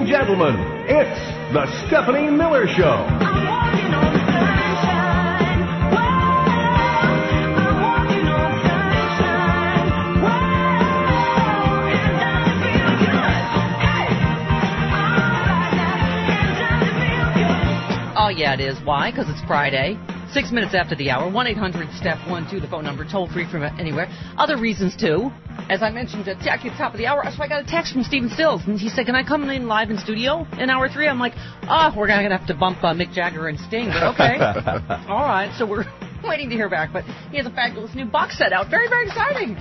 and gentlemen, it's the Stephanie Miller Show. Oh, yeah, it is. Why? Because it's Friday. 6 minutes after the hour. 1-800-STEP-12, the phone number, toll free from anywhere. Other reasons, too. As I mentioned at the top of the hour, so I got a text from Stephen Stills, and he said, can I come in live in studio in hour 3? I'm like, we're going to have to bump Mick Jagger and Sting, but okay. All right, so we're waiting to hear back, but he has a fabulous new box set out. Very, very exciting.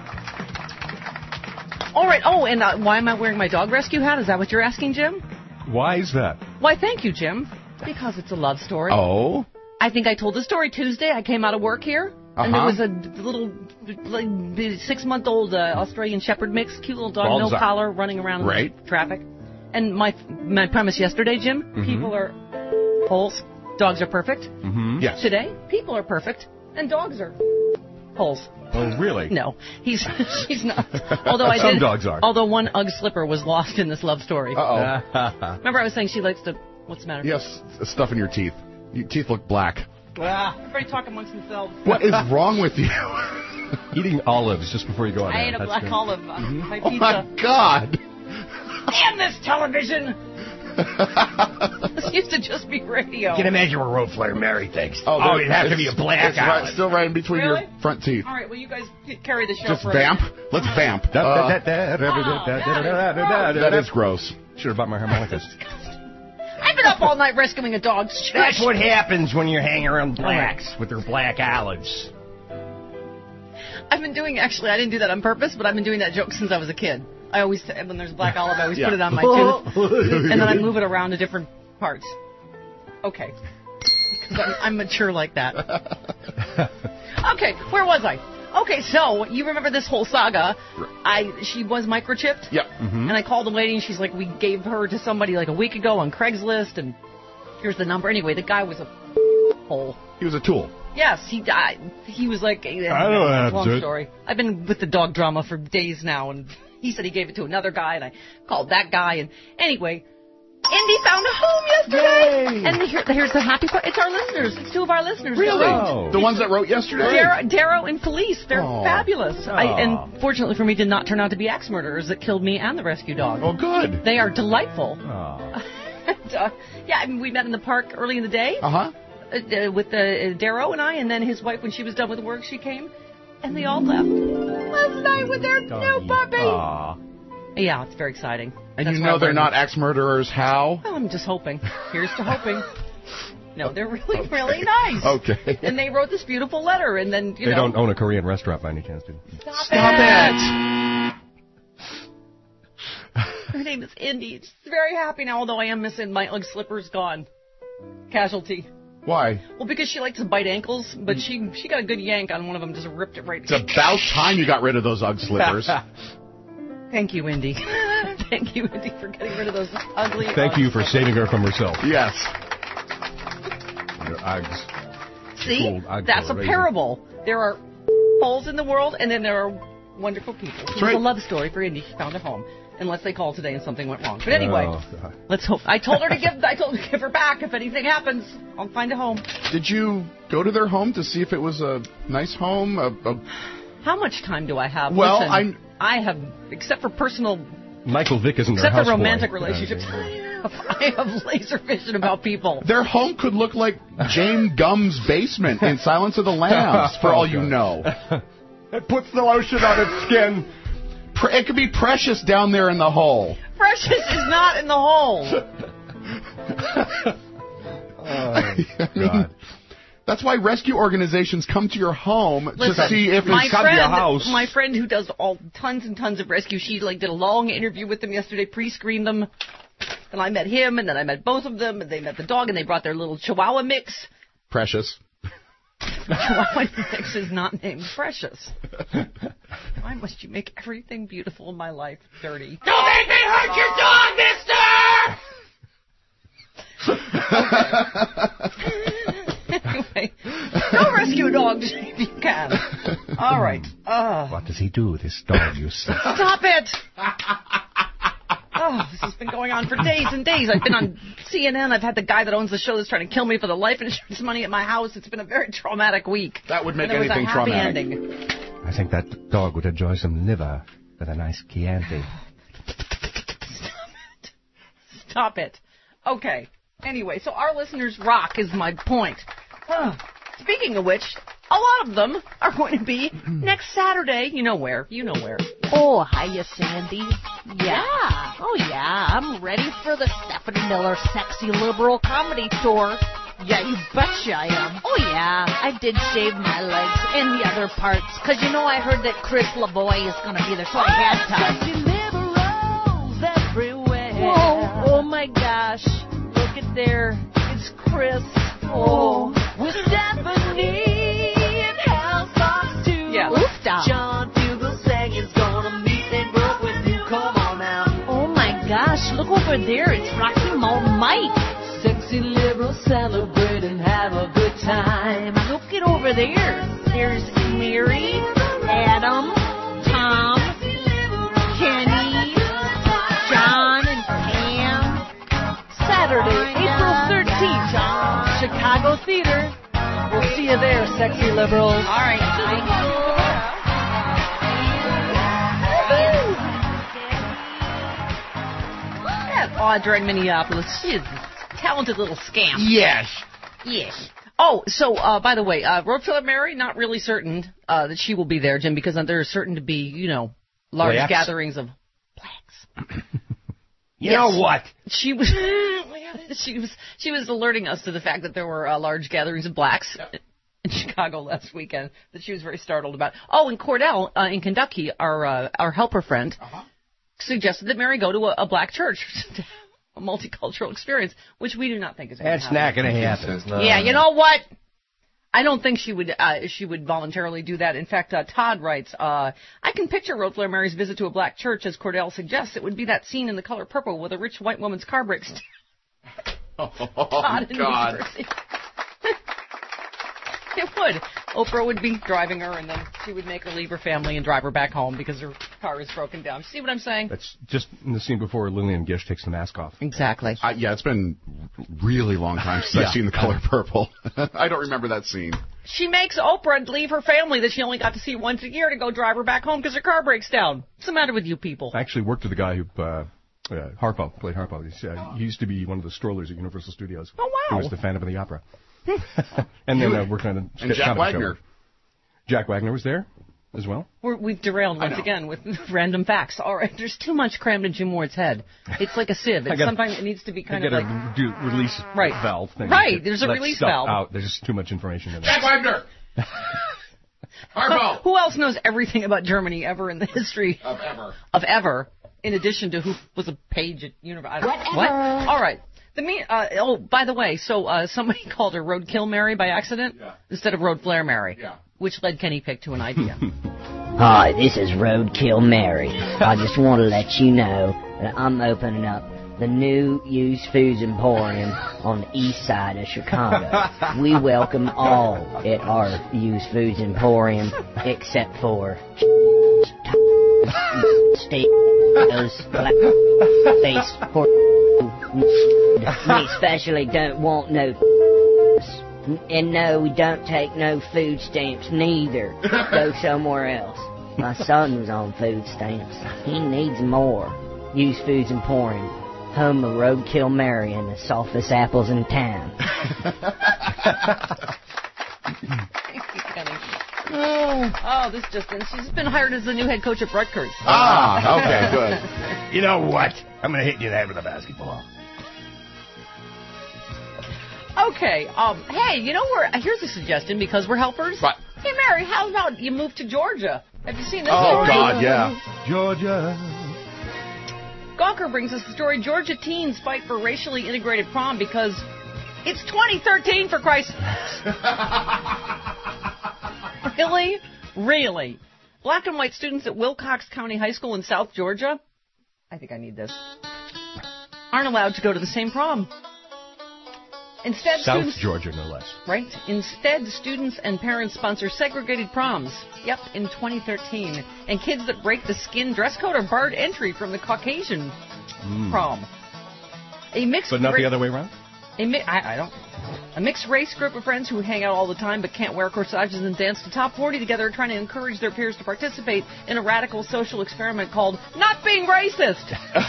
All right, and why am I wearing my dog rescue hat? Is that what you're asking, Jim? Why is that? Why, thank you, Jim. Because it's a love story. Oh? I think I told the story Tuesday. I came out of work here, and there was a little 6-month-old Australian Shepherd mix, cute little dog, no collar, running around in the traffic. And my premise yesterday, Jim, people are holes, dogs are perfect. Mm-hmm. Yes. Today, people are perfect, and dogs are holes. Oh, really? No, she's not. Although Some dogs are. Although one Ugg slipper was lost in this love story. Uh-oh. Remember I was saying she likes to... What's the matter? Yes, stuff in your teeth. Your teeth look black. Everybody talk amongst themselves. What is wrong with you? Eating olives just before you go out. I ate a black olive on my pizza. Oh, my God. Damn this television! This used to just be radio. You can imagine where Road Flare Mary thinks. Oh, it'd have to be a black olive. Still right in between your front teeth. All right, well, you guys carry the show Just for vamp? Let's vamp. That is gross. Should have bought my harmonicas. I've been up all night rescuing a dog. That's what happens when you're hanging around blacks with their black olives. I've been doing, actually, I didn't do that on purpose, but I've been doing that joke since I was a kid. I always, when there's a black olive, I always put it on my tooth, and then I move it around to different parts. Okay. Because I'm mature like that. Okay, where was I? Okay, so you remember this whole saga. She was microchipped. Yep. And I called the lady, and she's like, we gave her to somebody like a week ago on Craigslist, and here's the number. Anyway, the guy was a hole. He was a tool. Yes, he died. He was like, I don't have long to. story. I've been with the dog drama for days now, and he said he gave it to another guy, and I called that guy, and anyway, Indy found a home yesterday. Yay. And here's the happy part. It's our listeners. It's 2 of our listeners. Really? Oh. The ones that wrote yesterday? Darrow and Felice. They're fabulous. And fortunately for me, did not turn out to be axe murderers that killed me and the rescue dog. Oh, good. They are delightful. Oh. Yeah, I mean, we met in the park early in the day. Uh-huh. With Darrow and I, and then his wife, when she was done with work, she came, and they all left last night with their new puppy. Aww. Yeah, it's very exciting. And That's you why know they're I'm not axe murderers. How? Well, I'm just hoping. Here's to hoping. No, they're really, really nice. Okay. And they wrote this beautiful letter, and then, They don't own a Korean restaurant by any chance, do they? Stop it! Her name is Indy. She's very happy now, although I am missing my Ugg slippers gone. Casualty. Why? Well, because she likes to bite ankles, but she got a good yank on one of them, just ripped it right. It's about time you got rid of those Ugg slippers. Thank you, Indy. Thank you, Indy, for getting rid of those ugly Thank you for saving her from herself. Yes. Your Uggs. See? Cool, That's a parable. There are holes in the world, and then there are wonderful people. It's right. a love story for Indy. She found a home. Unless they called today and something went wrong. But anyway, let's hope. I told her to give her back. If anything happens, I'll find a home. Did you go to their home to see if it was a nice home? How much time do I have? Well, listen, I have, except for personal, Michael Vick isn't their except for houseboy. romantic relationships, I have laser vision about people. Their home could look like Jane Gumm's basement in Silence of the Lambs, for all you know. It puts the lotion on its skin. It could be Precious down there in the hole. Precious is not in the hole. I mean, that's why rescue organizations come to your home to see if it's got your house. My friend who does tons and tons of rescue, she did a long interview with them yesterday, pre-screened them. And I met him, and then I met both of them, and they met the dog, and they brought their little Chihuahua mix. Precious. Chihuahua mix is not named Precious. Why must you make everything beautiful in my life dirty? Don't make me hurt your dog, mister! Anyway, go rescue dogs if you can. All right. What does he do, this dog, you say? Stop it! Oh, This has been going on for days and days. I've been on CNN. I've had the guy that owns the show that's trying to kill me for the life insurance money at my house. It's been a very traumatic week. That would make anything traumatic. Ending. I think that dog would enjoy some liver with a nice Chianti. Stop it. Okay. Anyway, so our listeners rock is my point. Speaking of which, a lot of them are going to be next Saturday. You know where. Oh, hiya, Sandy. Yeah. Oh, yeah. I'm ready for the Stephanie Miller Sexy Liberal Comedy Tour. Yeah, you betcha I am. Oh, yeah. I did shave my legs and the other parts, because, I heard that Chris Lavoie is going to be there, so I had to. Sexy liberals everywhere. Whoa, oh, my gosh. Look at there. It's Chris. Oh, with Stephanie and Hal Fox, too. Yeah. Stop. John Fugelsang is going to meet and work with you. Come on now. Oh, my gosh. Look over there. It's Rocky Mountain Mike. Sexy liberals celebrate and have a good time. Look it over there. There's Mary, Adam, Tom, Kenny, John, and Pam. Saturday, April 13th, Chicago Theater. We'll see you there, sexy liberals. All right. That Audra in Minneapolis. She's talented little scamp. Yes. Oh, so, by the way, Roadkiller Mary, not really certain that she will be there, Jim, because there are certain to be, large gatherings of blacks. You know what? She was alerting us to the fact that there were large gatherings of blacks in Chicago last weekend that she was very startled about. Oh, and Cordell in Kentucky, our helper friend, suggested that Mary go to a black church. A multicultural experience, which we do not think is going to happen. That's not going to happen. Yeah, you know what? I don't think she would voluntarily do that. In fact, Todd writes, I can picture Roadkiller Mary's visit to a black church, as Cordell suggests. It would be that scene in The Color Purple with a rich white woman's car breaks down. Todd in New Jersey. It would. Oprah would be driving her, and then she would make her leave her family and drive her back home because her car is broken down. See what I'm saying? That's just in the scene before Lillian Gish takes the mask off. Exactly. Yeah, it's been a really long time since I've seen The Color Purple. I don't remember that scene. She makes Oprah leave her family that she only got to see once a year to go drive her back home because her car breaks down. What's the matter with you people? I actually worked with a guy who Harpo, played Harpo. He used to be one of the strollers at Universal Studios. Oh, wow. He was the Phantom of the Opera. And then worked on a and Jack Wagner. Show. Jack Wagner was there as well. We've derailed once again with random facts. All right, there's too much crammed in Jim Ward's head. It's like a sieve. Sometimes it needs to be kind of like a release valve thing. Right, there's a release valve. Out. There's just too much information in there. Jack Wagner. Harpo. Who else knows everything about Germany ever in the history of ever? In addition to who was a page at university. What? All right. By the way, so somebody called her Roadkill Mary by accident instead of Road Flare Mary, which led Kenny Pick to an idea. Hi, this is Roadkill Mary. I just want to let you know that I'm opening up the new Used Foods Emporium on the east side of Chicago. We welcome all at our Used Foods Emporium except for blackface. We especially don't want no and no, we don't take no food stamps neither. Go somewhere else. My son was on food stamps. He needs more. Used Foods Emporium, home of Roadkill Mary and the softest apples in town. Oh, this just in. She's been hired as the new head coach at Rutgers. Okay, good. You know what? I'm going to hit you in the head with a basketball. Okay. Hey, here's a suggestion because we're helpers. What? Hey, Mary, how about you move to Georgia? Have you seen this story? Oh, God, yeah. Georgia. Gawker brings us the story, Georgia teens fight for racially integrated prom because it's 2013, for Christ's sake. Really? Really? Black and white students at Wilcox County High School in South Georgia, I think I need this, aren't allowed to go to the same prom. Instead, South Georgia, no less. Right? Instead, students and parents sponsor segregated proms. Yep, in 2013. And kids that break the skin dress code are barred entry from the Caucasian prom. But not the other way around? I don't. A mixed race group of friends who hang out all the time but can't wear corsages and dance to Top 40 together are trying to encourage their peers to participate in a radical social experiment called Not Being Racist.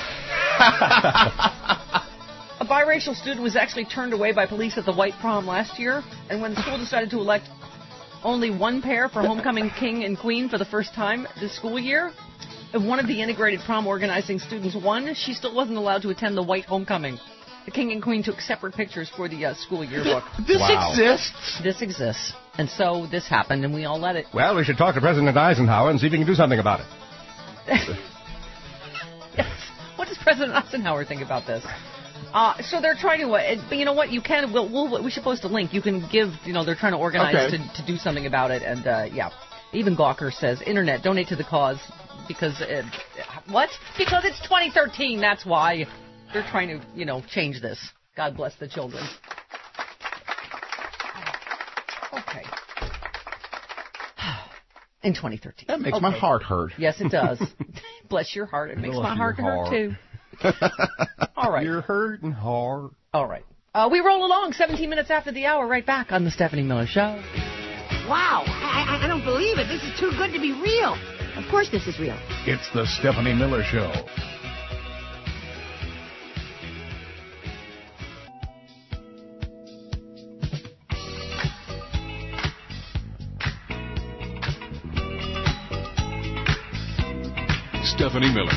A biracial student was actually turned away by police at the white prom last year, and when the school decided to elect only one pair for homecoming king and queen for the first time this school year, if one of the integrated prom organizing students won, she still wasn't allowed to attend the white homecoming. The king and queen took separate pictures for the school yearbook. This exists? This exists. And so this happened, and we all let it. Well, we should talk to President Eisenhower and see if he can do something about it. Yes. What does President Eisenhower think about this? So they're trying to, but you know what? You can. We should post a link. You can give. They're trying to organize to do something about it. And yeah, even Gawker says, "Internet, donate to the cause." Because what? Because it's 2013. That's why they're trying to, change this. God bless the children. Okay. In 2013. That makes my heart hurt. Yes, it does. Bless your heart. It makes my heart hurt too. All right. You're hurting hard. All right. We roll along 17 minutes after the hour, right back on the Stephanie Miller Show. Wow. I don't believe it. This is too good to be real. Of course this is real. It's the Stephanie Miller Show. Stephanie Miller.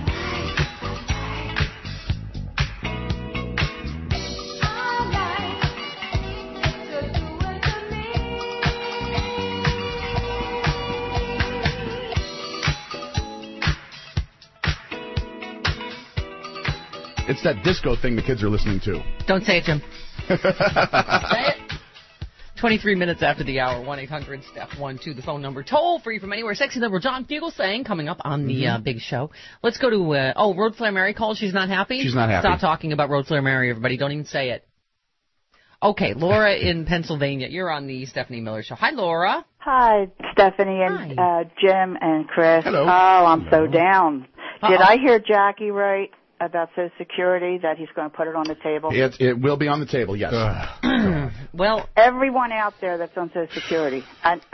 It's that disco thing the kids are listening to. Don't say it, Jim. Say it. 23 minutes after the hour, 1-800-STEP-12, the phone number. Toll free from anywhere. Sexy Liberal John Fugelsang coming up on the big show. Let's go to, Road Flare Mary called. She's not happy? She's not happy. Stop talking about Road Flare Mary, everybody. Don't even say it. Okay, Laura in Pennsylvania. You're on the Stephanie Miller Show. Hi, Laura. Hi, Stephanie and Jim and Chris. Hello. Oh, I'm so down. Did I hear Jackie right about Social Security, that he's going to put it on the table? It will be on the table, yes. Well, everyone out there that's on Social Security,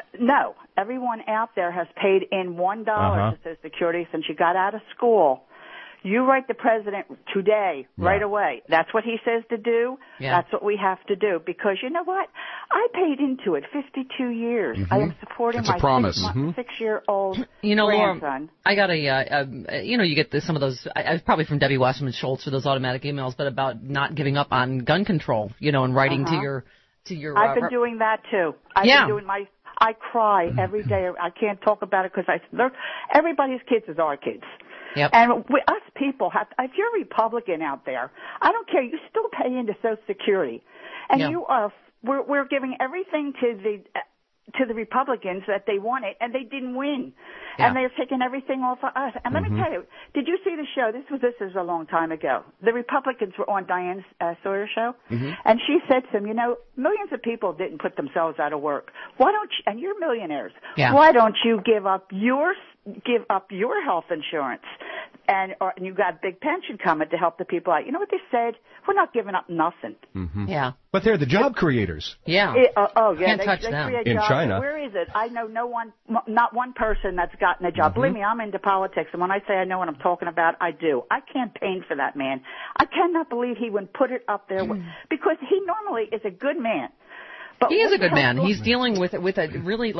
everyone out there has paid in $1 to Social Security since you got out of school. You write the president today, right away. That's what he says to do. Yeah. That's what we have to do. Because you know what? I paid into it 52 years. I am supporting my 6-year-old grandson. Laura, I got you get some of those, probably from Debbie Wasserman Schultz or those automatic emails, but about not giving up on gun control, and writing to your. I've been doing that too. Been doing I cry every day. I can't talk about it because everybody's kids is our kids. Yep. And us people if you're a Republican out there, I don't care, you still pay into Social Security. And we're giving everything to the Republicans that they wanted, and they didn't win. Yeah. And they're taking everything off of us. And let me tell you, did you see the show? This is a long time ago. The Republicans were on Diane Sawyer show, and she said to them, millions of people didn't put themselves out of work. Why don't you, and you're millionaires, why don't you give up your health insurance, and you got a big pension coming to help the people out. You know what they said? We're not giving up nothing. Yeah. But they're the job creators. Yeah. Can't touch they them. create in jobs. China. Where is it? I know not one person that's gotten a job. Believe me, I'm into politics, and when I say I know what I'm talking about, I do. I campaigned for that man. I cannot believe he would put it up there because he normally is a good man. But he is a good man. He's dealing with a really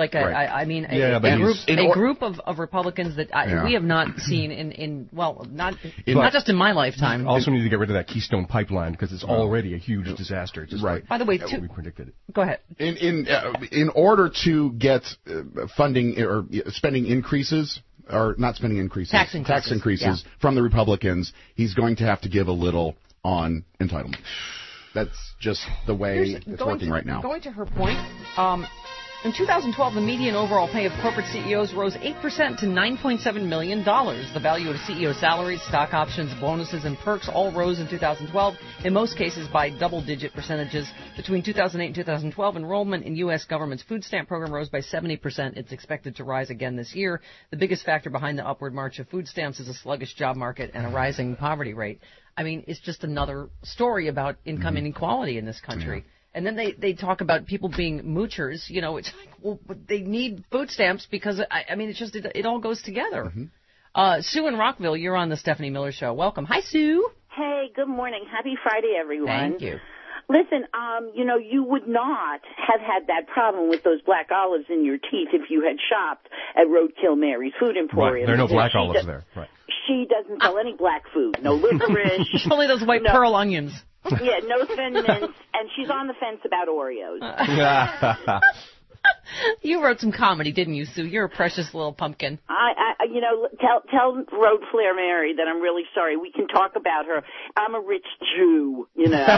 a group of Republicans that we have not seen not just in my lifetime. Also need to get rid of that Keystone Pipeline because it's already a huge disaster. Just By the way, we predicted it. Go ahead. In order to get funding or spending increases. Or not spending increases. Tax increases from the Republicans, he's going to have to give a little on entitlement. That's just the way it's working right now. Going to her point, In 2012, the median overall pay of corporate CEOs rose 8% to $9.7 million. The value of CEO salaries, stock options, bonuses, and perks all rose in 2012, in most cases by double-digit percentages. Between 2008 and 2012, enrollment in U.S. government's food stamp program rose by 70%. It's expected to rise again this year. The biggest factor behind the upward march of food stamps is a sluggish job market and a rising poverty rate. I mean, it's just another story about income inequality in this country. Yeah. And then they talk about people being moochers. You know, it's like, well, they need food stamps because, I mean, it's just, it all goes together. Sue in Rockville, you're on the Stephanie Miller Show. Welcome. Hi, Sue. Hey, good morning. Happy Friday, everyone. Thank you. Listen, you know, you would not have had that problem with those black olives in your teeth if you had shopped at Roadkill Mary's Food Emporium. Right. There are no black olives there. Right. She doesn't sell any black food. No licorice. Only those white pearl onions. Yeah, no thin mints, and she's on the fence about Oreos. You wrote some comedy, didn't you, Sue? You're a precious little pumpkin. You know, tell Road Flair Mary that I'm really sorry. We can talk about her. I'm a rich Jew, you know.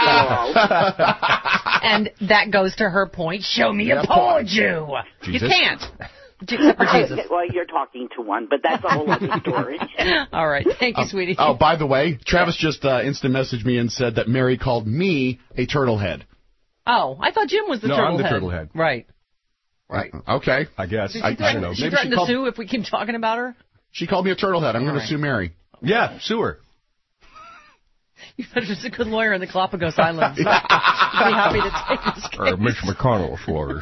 And that goes to her point. Show me a poor Jew. Jesus. You can't. Except for Jesus. Well, you're talking to one, but that's a whole other story. All right. Thank you, sweetie. Oh, by the way, Travis just instant messaged me and said that Mary called me a turtle head. Oh, I thought Jim was the turtle head. No, I'm the turtle head. Right. Right. Okay. I guess. I don't know. She threatened to sue if we keep talking about her? She called me a turtle head. I'm going to sue Mary. Yeah, sue her. You're just a good lawyer in the Galapagos Islands. I'd be happy to take this case. Mitch McConnell's lawyer.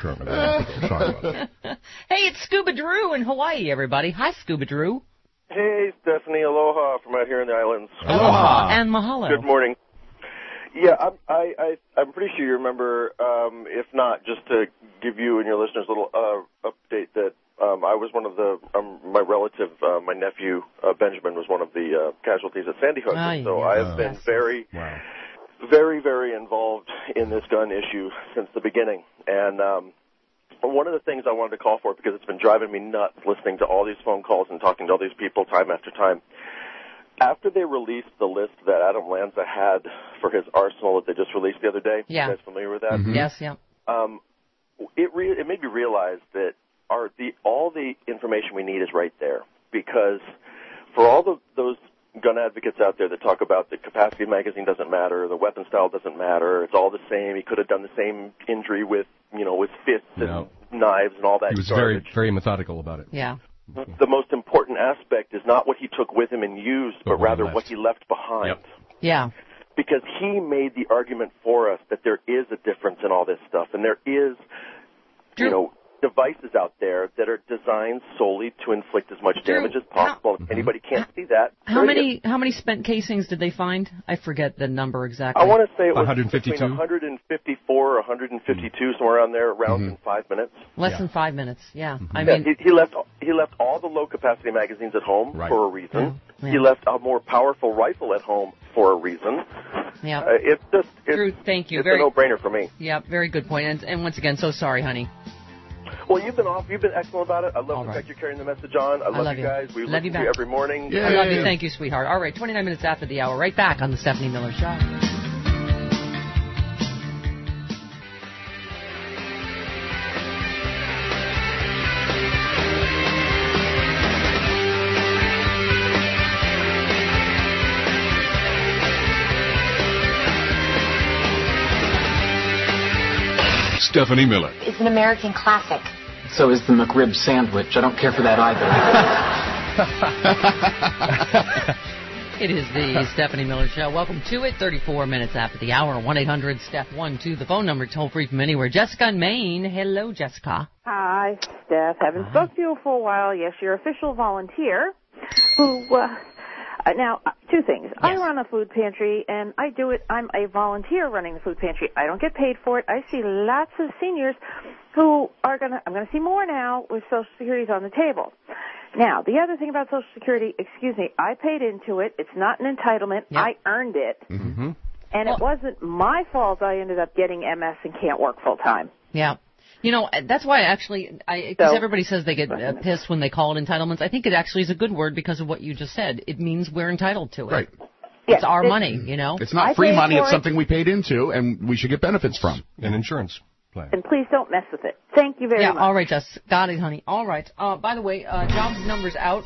Hey, it's Scuba Drew in Hawaii, everybody. Hi, Scuba Drew. Hey, Stephanie. Aloha from out here in the islands. Aloha. And mahalo. Good morning. Yeah, I'm pretty sure you remember, if not, just to give you and your listeners a little update that I was one of my relative, my nephew, Benjamin, was one of the casualties at Sandy Hook. So I have been very, very involved in this gun issue since the beginning. And one of the things I wanted to call for, because it's been driving me nuts listening to all these phone calls and talking to all these people time after time, after they released the list that Adam Lanza had for his arsenal that they just released the other day, you guys familiar with that? Yes, yeah. It made me realize that all the information we need is right there, because for all those gun advocates out there that talk about the capacity of magazine doesn't matter, the weapon style doesn't matter, it's all the same, he could have done the same injury with fists and knives and all that. He was garbage. very, very methodical about it. Yeah. The most important aspect is not what he took with him and used, but rather what he left behind. Yep. Yeah. Because he made the argument for us that there is a difference in all this stuff, and there is, devices out there that are designed solely to inflict as much damage as possible. If anybody can't see that. How many spent casings did they find? I forget the number exactly. I want to say it was 152? between 154 or 152, somewhere around there, around in 5 minutes. Less than 5 minutes, yeah. I mean, he left all the low-capacity magazines at home for a reason. Yeah. He left a more powerful rifle at home for a reason. Yeah. Drew, thank you. It's a no-brainer for me. Yeah, very good point. And once again, so sorry, honey. Well, you've been excellent about it. I love the fact you're carrying the message on. I love you guys. We listen to you every morning. I love you. Thank you, sweetheart. All right, 29 minutes after the hour, right back on the Stephanie Miller Show. Stephanie Miller. It's an American classic. So is the McRib sandwich. I don't care for that either. It is the Stephanie Miller Show. Welcome to it. 34 minutes after the hour. 1-800-STEPH-12. The phone number toll free from anywhere. Jessica in Maine. Hello, Jessica. Hi, Steph. Haven't spoken to you for a while. Yes, you're official volunteer who... Now, two things. Yes. I run a food pantry, and I do it. I'm a volunteer running the food pantry. I don't get paid for it. I see lots of seniors who I'm going to see more now with Social Security's on the table. Now, the other thing about Social Security, I paid into it. It's not an entitlement. Yep. I earned it. Mm-hmm. And it wasn't my fault I ended up getting MS and can't work full time. Yeah. That's why because everybody says they get pissed when they call it entitlements. I think it actually is a good word because of what you just said. It means we're entitled to it. Right. It's our money, It's not free money. It's something we paid into, and we should get benefits from. And insurance. plan. And please don't mess with it. Thank you very much. Yeah, all right, Jess. Got it, honey. All right. By the way, jobs numbers out.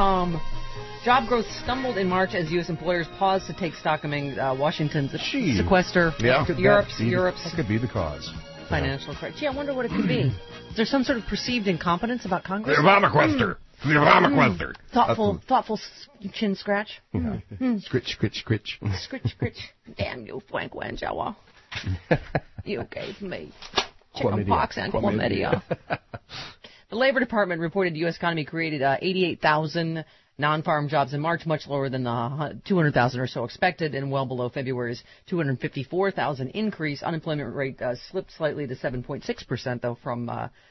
Job growth stumbled in March as U.S. employers paused to take stock among Washington's sequester. Yeah. Europe's That could be the cause. Financial crisis. Yeah, I wonder what it could be. Is there some sort of perceived incompetence about Congress? The Obama-quester. The Obama-quester. Thoughtful chin scratch. Scritch, scritch, scritch. Scritch, scritch. Damn you, Frank Wanjawa. You gave me chickenpox and chlamydia. The Labor Department reported the U.S. economy created 88,000 non-farm jobs in March, much lower than the 200,000 or so expected, and well below February's 254,000 increase. Unemployment rate slipped slightly to 7.6%, though, from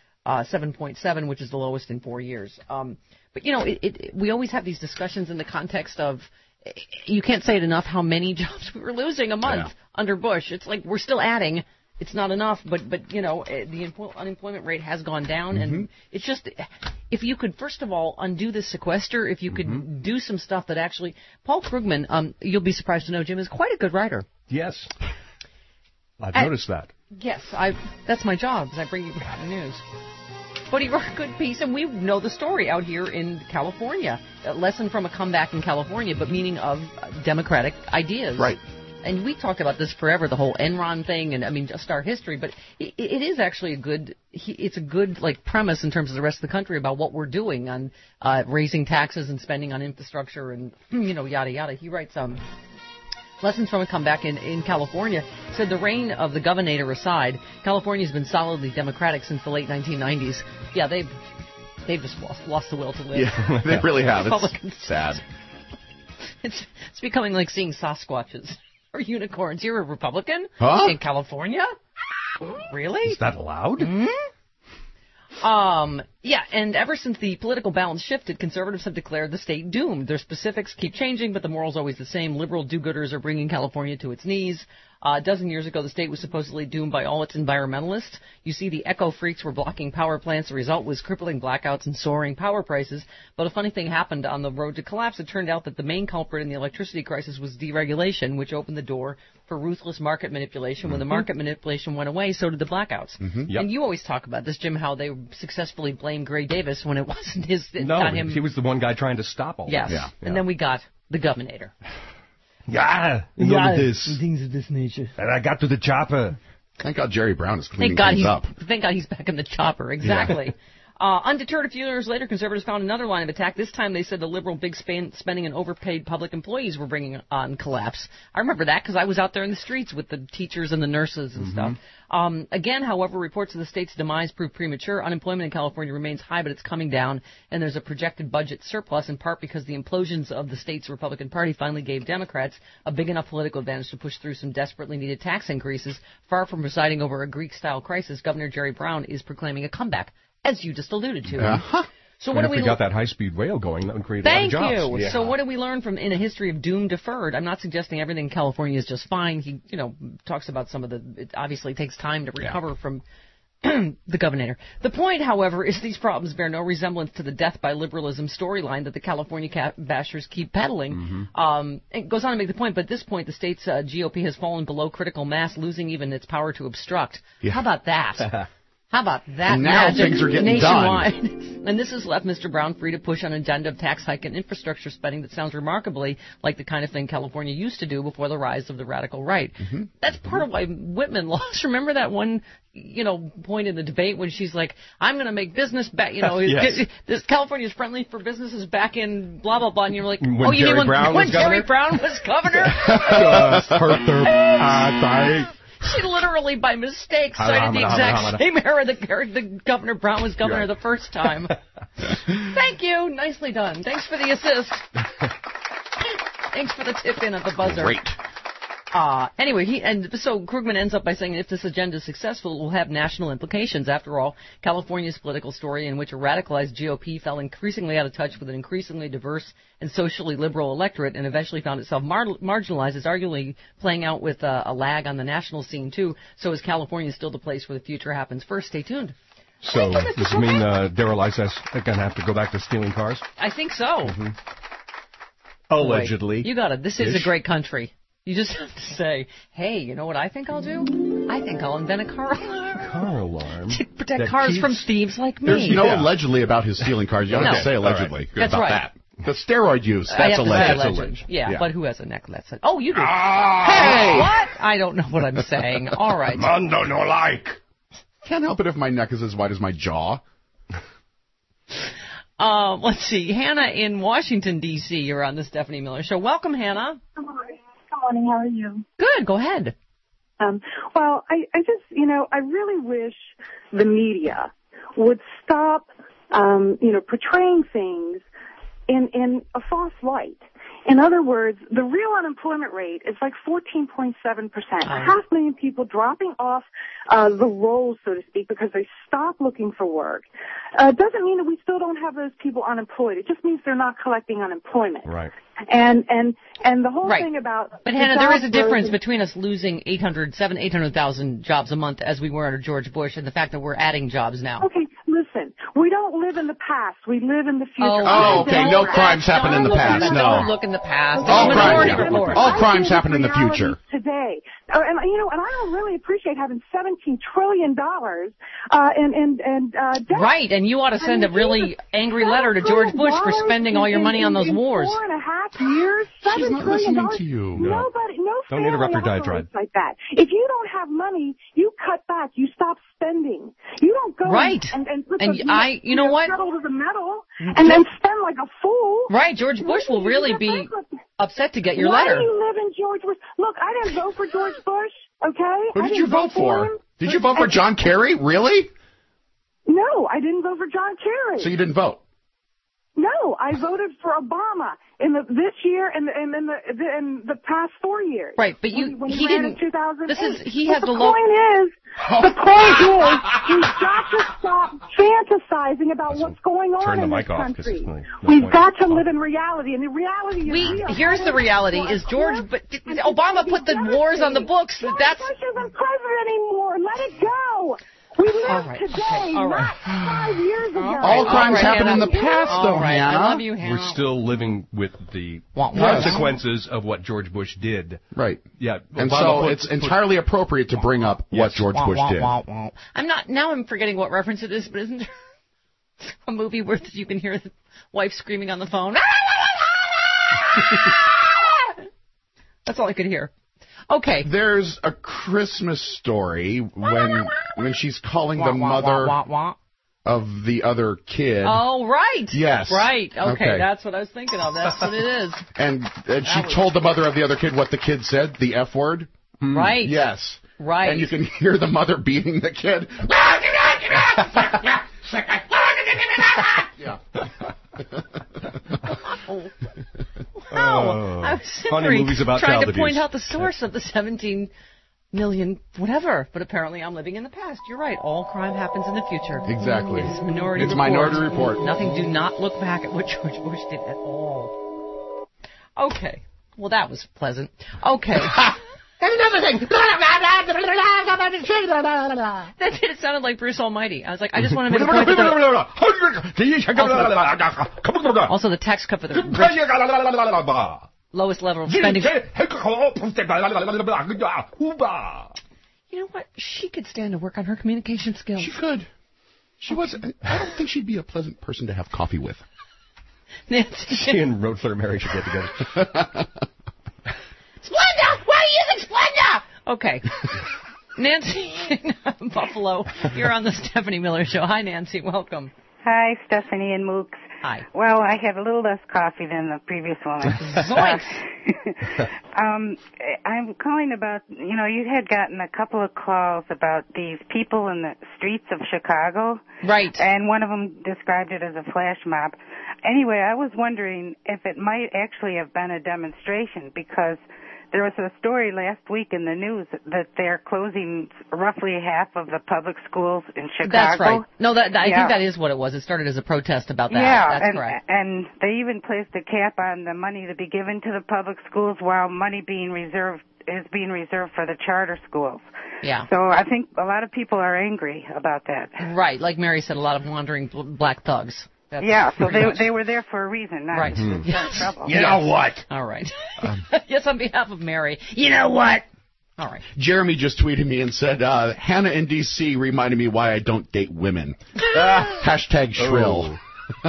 7.7, which is the lowest in 4 years. But, you know, we always have these discussions in the context of, you can't say it enough, how many jobs we were losing a month under Bush. It's like we're still adding. It's not enough, but you know, the unemployment rate has gone down, and it's just, if you could, first of all, undo the sequester, if you could do some stuff that actually, Paul Krugman, you'll be surprised to know, Jim, is quite a good writer. Yes. I've noticed that. Yes, that's my job, is I bring you the news. But he wrote a good piece, and we know the story out here in California. A lesson from a comeback in California, but meaning of democratic ideas. Right. And we talked about this forever, the whole Enron thing, and I mean, just our history. But it is actually it's a good like premise in terms of the rest of the country about what we're doing on raising taxes and spending on infrastructure and yada yada. He writes lessons from a comeback in California. Said the reign of the governor aside, California's been solidly democratic since the late 1990s. Yeah, they've just lost the will to live. Yeah, they really have. It's sad. It's becoming like seeing Sasquatches. Or unicorns. You're a Republican? Huh? In California? Really? Is that allowed? Yeah, and ever since the political balance shifted, conservatives have declared the state doomed. Their specifics keep changing, but the moral's always the same. Liberal do-gooders are bringing California to its knees. A dozen years ago, the state was supposedly doomed by all its environmentalists. You see, the eco-freaks were blocking power plants. The result was crippling blackouts and soaring power prices. But a funny thing happened on the road to collapse. It turned out that the main culprit in the electricity crisis was deregulation, which opened the door for ruthless market manipulation. When the market manipulation went away, so did the blackouts. Yep. And you always talk about this, Jim, how they successfully blamed Gray Davis when it wasn't his. No, not him. He was the one guy trying to stop all yes. this. Yeah. And then we got the governor. This. Things of this nature. And I got to the chopper. Thank God Jerry Brown is cleaning things up. Thank God he's back in the chopper. Exactly. Yeah. Undeterred, a few years later, conservatives found another line of attack. This time they said the liberal big spending and overpaid public employees were bringing on collapse. I remember that because I was out there in the streets with the teachers and the nurses and stuff. Again, however, reports of the state's demise proved premature. Unemployment in California remains high, but it's coming down, and there's a projected budget surplus, in part because the implosions of the state's Republican Party finally gave Democrats a big enough political advantage to push through some desperately needed tax increases. Far from presiding over a Greek-style crisis, Governor Jerry Brown is proclaiming a comeback, as you just alluded to. So what if we got that high-speed rail going, that would create a lot of jobs. Thank you. Yeah. So what do we learn from in a history of doom deferred? I'm not suggesting everything in California is just fine. He, talks about some of it obviously takes time to recover from the governor. The point, however, is these problems bear no resemblance to the death by liberalism storyline that the California bashers keep peddling. It goes on to make the point, but at this point, the state's GOP has fallen below critical mass, losing even its power to obstruct. Yeah. How about that? How about that? And now things are getting nationwide done. And this has left Mr. Brown free to push an agenda of tax hike and infrastructure spending that sounds remarkably like the kind of thing California used to do before the rise of the radical right. That's part of why Whitman lost. Remember that one, point in the debate when she's like, I'm going to make business back, yes. This California's friendly for businesses back in blah, blah, blah. And you're like, when Jerry Brown was governor? She literally, by mistake, cited the exact same era that Governor Brown was governor the first time. Thank you. Nicely done. Thanks for the assist. Thanks for the tip in at the buzzer. Great. Anyway, so Krugman ends up by saying if this agenda is successful, it will have national implications. After all, California's political story, in which a radicalized GOP fell increasingly out of touch with an increasingly diverse and socially liberal electorate and eventually found itself marginalized, is arguably playing out with a lag on the national scene, too. So is California still the place where the future happens first? Stay tuned. So does it mean Darrell Issas are going to have to go back to stealing cars? I think so. Allegedly. Boy, you got it. This is a great country. You just have to say, hey, you know what I think I'll do? I think I'll invent a car alarm. Car alarm? To protect cars from thieves like me. There's no allegedly about his stealing cars. You don't have to say allegedly That's about right. that. The steroid use, that's alleged. Yeah, but who has a neck? Oh, you do. Hey! What? I don't know what I'm saying. All right. Mondo no like. Can't help it if my neck is as wide as my jaw. Let's see. Hannah in Washington, D.C., you're on the Stephanie Miller Show. Welcome, Hannah. Good morning. How are you? Good. Go ahead. Well, I just, I really wish the media would stop, portraying things in a false light. In other words, the real unemployment rate is like 14.7%. 500,000 people dropping off the rolls, so to speak, because they stop looking for work. Doesn't mean that we still don't have those people unemployed. It just means they're not collecting unemployment. Right. And the whole thing about... But Hannah, there is a difference between us losing 800,000 jobs a month as we were under George Bush and the fact that we're adding jobs now. Okay, listen. We don't live in the past. We live in the future. Oh, okay. No crimes happen in the past. No. Don't look in the past. All crimes happen in the future. Today. And I don't really appreciate having $17 trillion in debt. Right, and you ought to send a really angry letter to George Bush for spending all your money on those wars. 4.5 years, She's not listening to you. No don't interrupt her diatribe. Like that. If you don't have money, you cut back. You stop spending. You don't go and put pedal to the metal and then spend like a fool. Right, George Bush will really be upset to get your letter. Why do you live in George Bush? Look, I didn't vote for George Bush, okay? Who did you vote for? Did you vote for John Kerry? Really? No, I didn't vote for John Kerry. So you didn't vote? No, I voted for Obama this year and in the past 4 years. Right, but he ran in 2008. He has the point is, we've got to stop fantasizing about what's going on in this country. We've got to live in reality, and the reality is real. Here's the reality: Obama put the wars on the books. Bush isn't president anymore. Let it go. We live today, not 5 years ago. All crimes happen in the past, though, Hannah. I love you, Hannah. We're still living with the consequences of what George Bush did. Right. Yeah. And so it's entirely appropriate to bring up what George Bush did. I'm forgetting what reference it is, but isn't there a movie where you can hear the wife screaming on the phone? That's all I could hear. Okay. There's a Christmas story when she's calling the mother of the other kid. Oh, right. Yes. Right. Okay, that's what I was thinking of. That's what it is. And she told the mother of the other kid what the kid said, the F word. Right. Yes. Right. And you can hear the mother beating the kid. Yeah. Wow. I was simply trying to point out the source of the 17 million whatever, but apparently I'm living in the past. You're right. All crime happens in the future. Exactly. It's Minority Report. Nothing. Do not look back at what George Bush did at all. Okay. Well, that was pleasant. Okay. Another thing. It sounded like Bruce Almighty. I was like, I just want to make a point. Also, the tax cut for the lowest level of spending. You know what? She could stand to work on her communication skills. She could. I don't think she'd be a pleasant person to have coffee with. Nancy. She and Roadflare Mary should get together. Splenda! Why are you using Splenda? Okay. Nancy in Buffalo, you're on the Stephanie Miller Show. Hi, Nancy. Welcome. Hi, Stephanie and Mooks. Hi. Well, I have a little less coffee than the previous woman. I'm calling about, you had gotten a couple of calls about these people in the streets of Chicago. Right. And one of them described it as a flash mob. Anyway, I was wondering if it might actually have been a demonstration, because there was a story last week in the news that they're closing roughly half of the public schools in Chicago. That's right. No, I think that is what it was. It started as a protest about that. Yeah, that's correct. And they even placed a cap on the money to be given to the public schools, while money is being reserved for the charter schools. Yeah. So I think a lot of people are angry about that. Right. Like Mary said, a lot of wandering black thugs. So they were there for a reason, not to start trouble. You know what? All right. Yes, on behalf of Mary. You know what? All right. Jeremy just tweeted me and said, Hannah in D.C. reminded me why I don't date women. Hashtag shrill. We're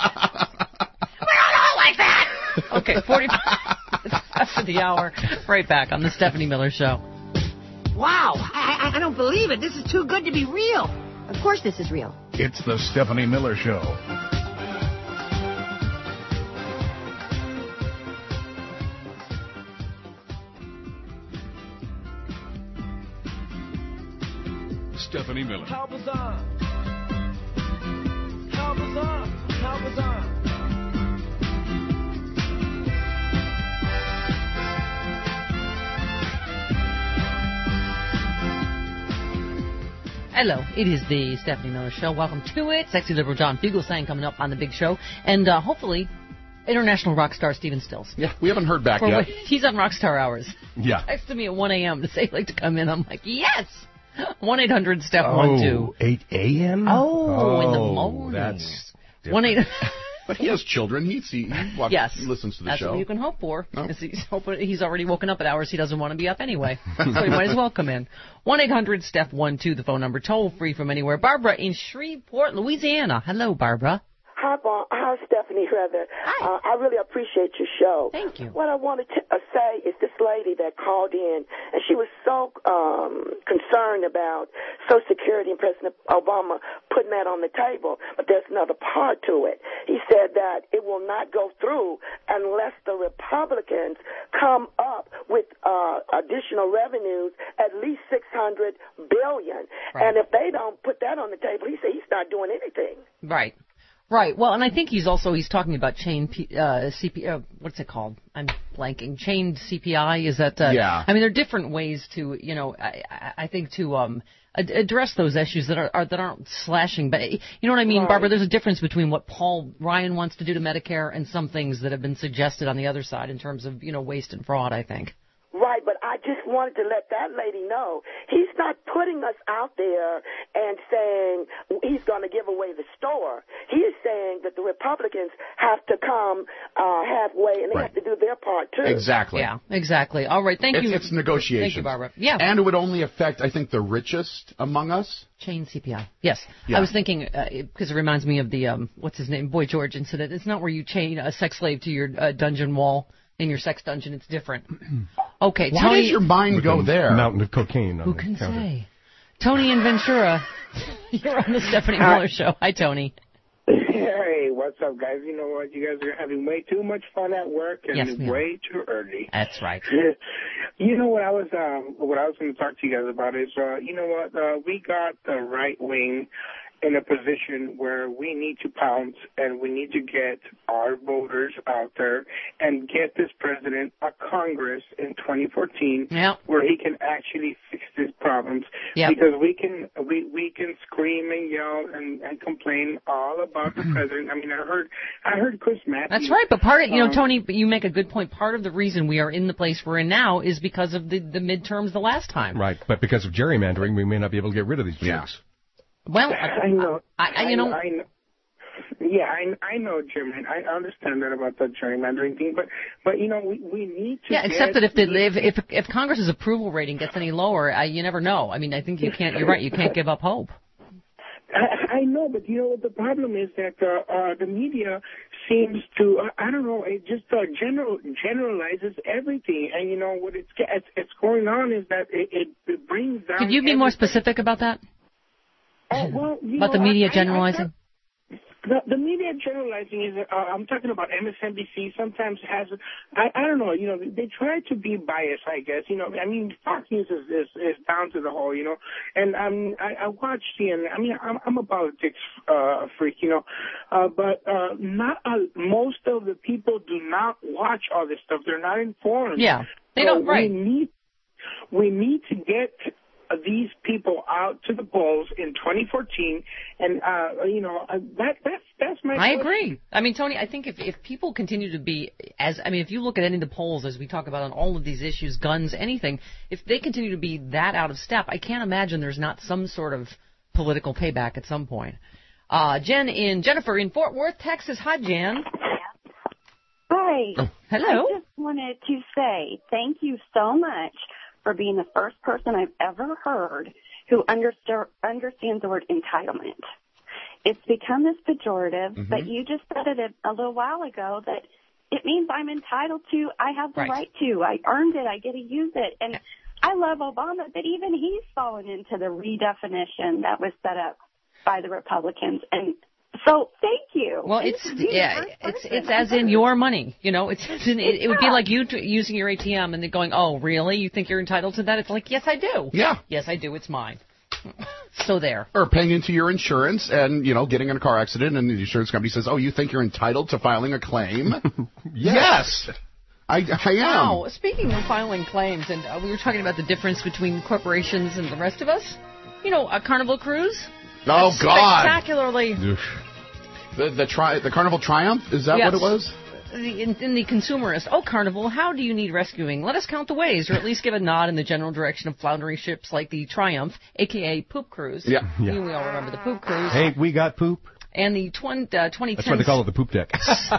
all like that. Okay, 45 after the hour. Right back on the Stephanie Miller Show. Wow, I don't believe it. This is too good to be real. Of course this is real. It's the Stephanie Miller Show. Stephanie Miller. Help us on. Help us on. Help us on. Hello, it is the Stephanie Miller Show. Welcome to it. Sexy liberal John Fugelsang coming up on the big show. And hopefully, international rock star Stephen Stills. Yeah, we haven't heard back yet. He's on Rockstar Hours. Yeah. Texted me at 1 a.m. to say he'd like to come in. I'm like, yes! 1-800-STEP-12. 8 a.m.? Oh, in the morning. That's 1-800. But he has children. He listens to the That's show. what you can hope for. Oh. He's already woken up at hours he doesn't want to be up anyway. So he might as well come in. 1-800-STEP-12, the phone number, toll free from anywhere. Barbara in Shreveport, Louisiana. Hello, Barbara. Hi, Stephanie, rather. I really appreciate your show. Thank you. What I wanted to say is this lady that called in, and she was so concerned about Social Security and President Obama putting that on the table, but there's another part to it. He said that it will not go through unless the Republicans come up with additional revenues, at least $600 billion. Right. And if they don't put that on the table, he said he's not doing anything. Right. Right. Well, and I think he's talking about chained CPI. What's it called? I'm blanking. Chained CPI. Is that? Yeah. I mean, there are different ways to, I think to address those issues that aren't slashing. But you know what I mean, right. Barbara? There's a difference between what Paul Ryan wants to do to Medicare and some things that have been suggested on the other side in terms of waste and fraud, I think. Right, but I just wanted to let that lady know he's not putting us out there and saying he's going to give away the store. He is saying that the Republicans have to come halfway and they have to do their part, too. Exactly. Yeah, exactly. All right, thank you. It's negotiations. Thank you, Barbara. Yeah. And it would only affect, I think, the richest among us. Chain CPI. Yes. Yeah. I was thinking, because it reminds me of the, what's his name, Boy George incident. It's not where you chain a sex slave to your dungeon wall. In your sex dungeon, it's different. Okay, Why Tony. does your mind go there? Mountain of cocaine. Who can say? Tony in Ventura, you're on the Stephanie Miller Show. Hi, Tony. Hey, what's up, guys? You know what? You guys are having way too much fun at work and way too early. That's right. You know what I was going to talk to you guys about is, you know what? We got the right wing in a position where we need to pounce and we need to get our voters out there and get this president a Congress in 2014 where he can actually fix these problems. Because we can scream and yell and complain all about the president. I mean, I heard Chris Matthews. That's right, but part of, Tony, you make a good point. Part of the reason we are in the place we're in now is because of the midterms the last time. Right, but because of gerrymandering, we may not be able to get rid of these jerks. Well, I know. I know. Yeah, I know, Jim, and I understand that about the gerrymandering thing, but we need to. Yeah, except that if Congress's approval rating gets any lower, you never know. I mean, I think you can't. You're right. You can't give up hope. I know, but what the problem is that the media seems to, I don't know, it just generalizes everything, and what it's going on is that it brings down. Could you be more specific about that? Well, about the media generalizing? The media generalizing is, I'm talking about MSNBC sometimes has, I don't know, they try to be biased, I guess, I mean, Fox News is down to the hole, and I watch CNN, I mean, I'm a politics freak, but most of the people do not watch all this stuff. They're not informed. Yeah, they don't, right. We need to get these people out to the polls in 2014, and that's my. I agree. I mean, Tony, I think if people continue to be if you look at any of the polls as we talk about on all of these issues, guns, anything, if they continue to be that out of step, I can't imagine there's not some sort of political payback at some point. Jennifer in Fort Worth, Texas. Hi, Jen. Hi. Oh. Hello. I just wanted to say thank you so much for being the first person I've ever heard who understands the word entitlement. It's become this pejorative, but you just said it a little while ago that it means I'm entitled to, I have the right to, I earned it, I get to use it. And I love Obama, but even he's fallen into the redefinition that was set up by the Republicans. And so, thank you. Well, it's as in your money. You know, it's as in, it would be like you using your ATM and then going, oh, really? You think you're entitled to that? It's like, yes, I do. Yeah. Yes, I do. It's mine. So there. Or paying into your insurance and, you know, getting in a car accident and the insurance company says, oh, you think you're entitled to filing a claim? Yes. I am. Wow. Speaking of filing claims, and we were talking about the difference between corporations and the rest of us. You know, a Carnival cruise. Oh, God. Spectacularly. The Carnival Triumph? Is that what it was? In the consumerist, oh, Carnival, how do you need rescuing? Let us count the ways, or at least give a nod in the general direction of floundering ships like the Triumph, a.k.a. Poop Cruise. Yeah. We all remember the Poop Cruise. Hey, we got poop. And the 2010... That's why they call it the poop deck.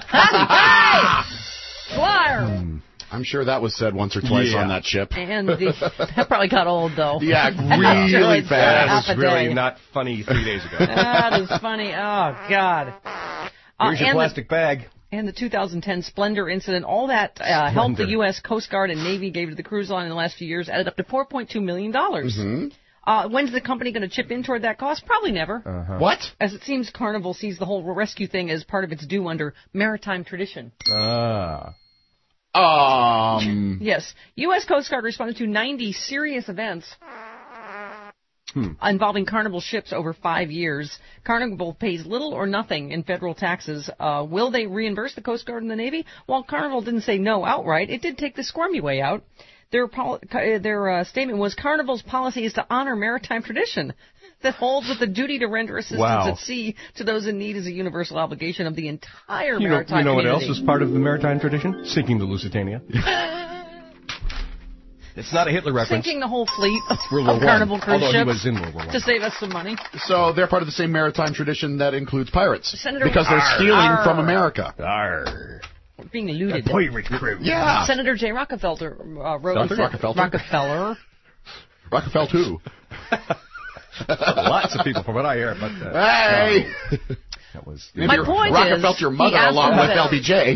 Flyer! I'm sure that was said once or twice on that ship. And that probably got old, though. Yeah, really fast. That was really not funny 3 days ago. That is funny. Oh, God. Here's your plastic bag. And the 2010 Splendor incident, all that help the U.S. Coast Guard and Navy gave to the cruise line in the last few years added up to $4.2 million. When's the company going to chip in toward that cost? Probably never. What? As it seems Carnival sees the whole rescue thing as part of its due under maritime tradition. Yes. U.S. Coast Guard responded to 90 serious events involving Carnival ships over 5 years. Carnival pays little or nothing in federal taxes. Will they reimburse the Coast Guard and the Navy? Well, Carnival didn't say no outright. It did take the squirmy way out. Their statement was, Carnival's policy is to honor maritime tradition that holds that the duty to render assistance at sea to those in need is a universal obligation of the entire maritime community. You know what else is part of the maritime tradition? Sinking the Lusitania. It's not a Hitler reference. Sinking the whole fleet of Carnival cruise ships he was in World War I. to save us some money. So they're part of the same maritime tradition that includes pirates. Senator, because they're stealing from America. We're being eluded. Pirate crew. Yeah. Senator J. Rockefeller wrote... Rockefeller who? Lots of people, from what I hear. But, hey! That was... My point is... Rockefeller your mother along with LBJ.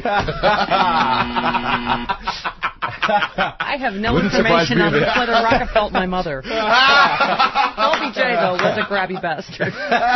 I have no information on whether Rockefeller my mother. LBJ, though, was a grabby bastard.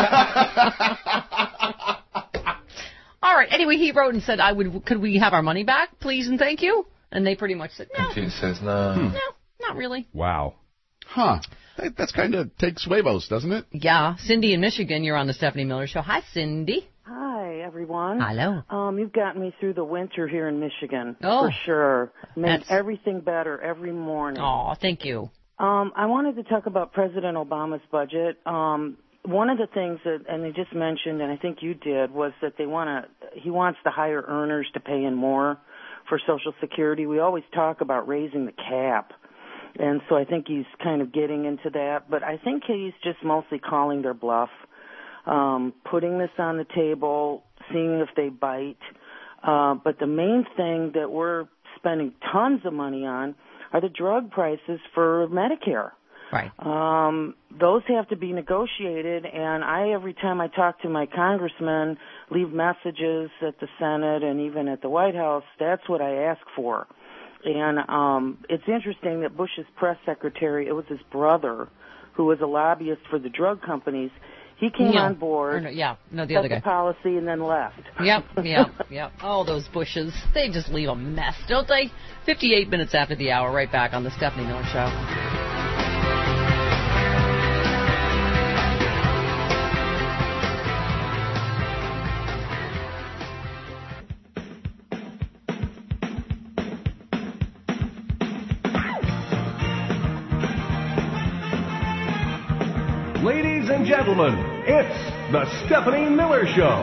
All right. Anyway, he wrote and said, could we have our money back, please and thank you? And they pretty much said, no. She says no. No, not really. Wow. Huh. That's kind of takes huevos, doesn't it? Yeah. Cindy in Michigan, you're on the Stephanie Miller Show. Hi, Cindy. Hi, everyone. Hello. You've gotten me through the winter here in Michigan, for sure. Made everything better every morning. Oh, thank you. I wanted to talk about President Obama's budget. One of the things that, and they just mentioned, and I think you did, was that he wants the higher earners to pay in more for Social Security. We always talk about raising the cap. And so I think he's kind of getting into that. But I think he's just mostly calling their bluff, putting this on the table, seeing if they bite. But the main thing that we're spending tons of money on are the drug prices for Medicare. Right. Those have to be negotiated, and every time I talk to my congressman, leave messages at the Senate and even at the White House, that's what I ask for. And it's interesting that Bush's press secretary, it was his brother, who was a lobbyist for the drug companies. He came on board, the other guy, policy, and then left. Yep. Oh, those Bushes, they just leave a mess, don't they? 58 minutes after the hour, right back on the Stephanie Miller Show. Ladies and gentlemen, it's the Stephanie Miller Show.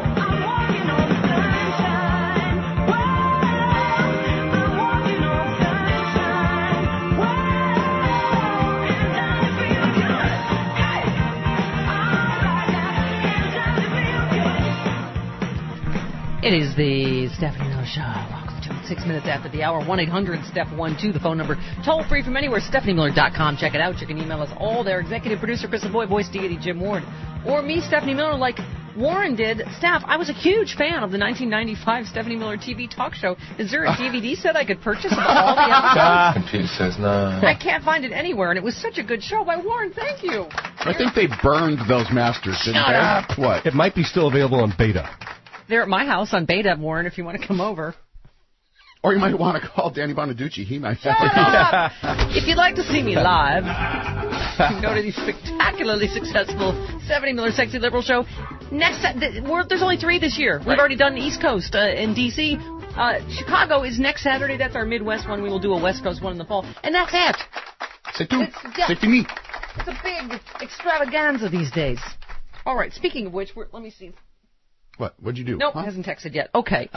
It is the Stephanie Miller Show. Welcome to it. 6 minutes after the hour. 1-800-STEP-12, the phone number. Toll free from anywhere. StephanieMiller.com. Check it out. You can email us all there. Executive producer Chris Boy, voice deity Jim Ward. Or me, Stephanie Miller, like Warren did. Staff, I was a huge fan of the 1995 Stephanie Miller TV talk show. Is there a DVD set I could purchase of all the episodes? Computer says no. I can't find it anywhere, and it was such a good show by Warren. Thank you. I think they burned those masters, didn't Shut they? up. What? It might be still available on beta. They're at my house on beta, Warren, if you want to come over. Or you might want to call Danny Bonaducci. He might have it. If you'd like to see me live, you can go to the spectacularly successful Stephanie Miller Sexy Liberal Show. There's only 3 this year. We've already done East Coast in D.C. Chicago is next Saturday. That's our Midwest one. We will do a West Coast one in the fall. And that's it. C'est tout. C'est fini. It's a big extravaganza these days. All right, speaking of which, let me see. What? What'd you do? Nope, hasn't texted yet. Okay.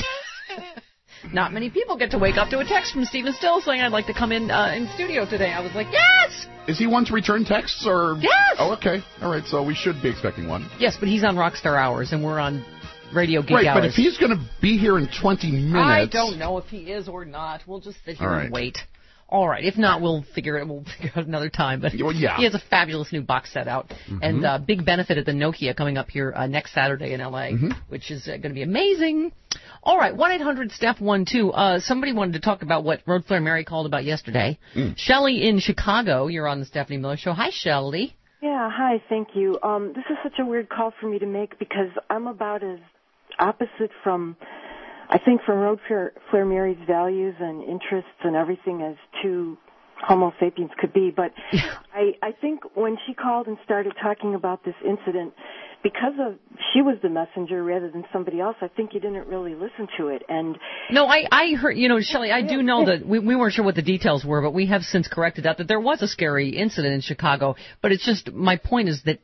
Not many people get to wake up to a text from Stephen Still saying I'd like to come in studio today. I was like, yes! Is he one to return texts or? Yes! Oh, okay. All right, so we should be expecting one. Yes, but he's on Rockstar Hours and we're on Radio Geek Hours. Right, but if he's going to be here in 20 minutes... I don't know if he is or not. We'll just sit here and wait. All right. If not, we'll figure out another time. But well, yeah. He has a fabulous new box set out. Mm-hmm. And big benefit at the Nokia coming up here next Saturday in L.A., which is going to be amazing. All right. 1-800-STEP-12. Somebody wanted to talk about what Road Flare Mary called about yesterday. Shelley in Chicago. You're on the Stephanie Miller Show. Hi, Shelley. Yeah, hi. Thank you. This is such a weird call for me to make because I'm about as opposite from... I think from Road Flare Mary's values and interests and everything as two Homo sapiens could be. But I think when she called and started talking about this incident, because she was the messenger rather than somebody else, I think you didn't really listen to it. And no, I heard, Shelley, I do know that we weren't sure what the details were, but we have since corrected that there was a scary incident in Chicago. But it's just, my point is that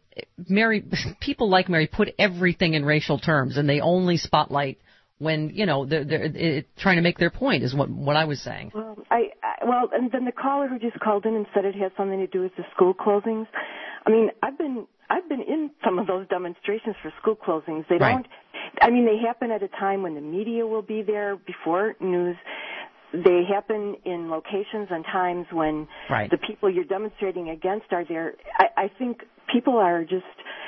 people like Mary put everything in racial terms, and they only spotlight when, they're trying to make their point is what I was saying. Well, and then the caller who just called in and said it has something to do with the school closings. I mean, I've been in some of those demonstrations for school closings. They happen at a time when the media will be there before news. They happen in locations and times when the people you're demonstrating against are there. I think people are just,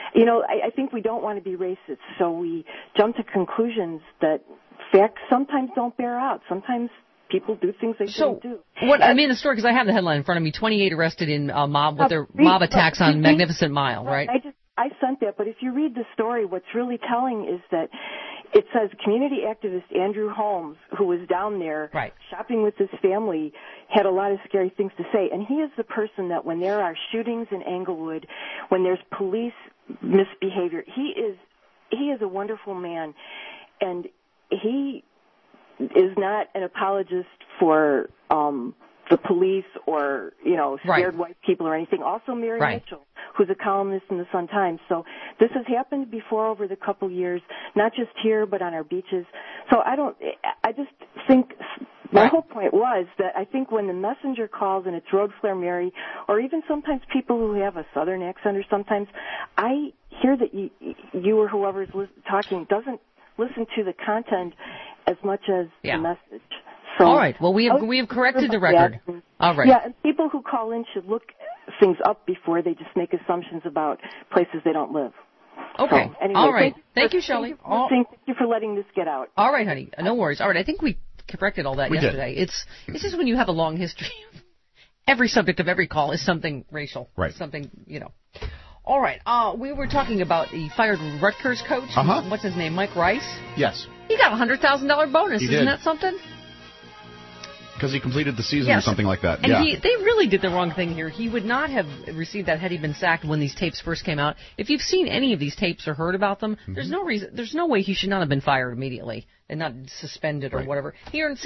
I think we don't want to be racist, so we jump to conclusions that facts sometimes don't bear out. Sometimes people do things they shouldn't do. I mean the story, because I have the headline in front of me, 28 arrested in mob attacks on Magnificent Mile, right? I sent that, but if you read the story, what's really telling is that it says community activist Andrew Holmes, who was down there shopping with his family, had a lot of scary things to say. And he is the person that when there are shootings in Englewood, when there's police misbehavior, he is a wonderful man. And he is not an apologist for the police or, scared white people or anything. Also Mary Mitchell, who's a columnist in the Sun-Times. So this has happened before over the couple years, not just here but on our beaches. So I just think my whole point was that I think when the messenger calls and it's Road Flare Mary, or even sometimes people who have a southern accent, or sometimes I hear that you or whoever's talking doesn't listen to the content as much as the message. So, all right. Well, we have corrected the record. All right. Yeah, and people who call in should look things up before they just make assumptions about places they don't live. Okay. So, anyway, all right. Thank you, Shelley. Thank you for letting this get out. All right, honey. No worries. All right. I think we corrected all that yesterday. It's just when you have a long history. Every subject of every call is something racial. Right. Something, All right. We were talking about the fired Rutgers coach. What's his name? Mike Rice? Yes. He got a $100,000 bonus. Isn't that something? Because he completed the season or something like that. And they really did the wrong thing here. He would not have received that had he been sacked when these tapes first came out. If you've seen any of these tapes or heard about them, there's no way he should not have been fired immediately and not suspended or whatever. He earned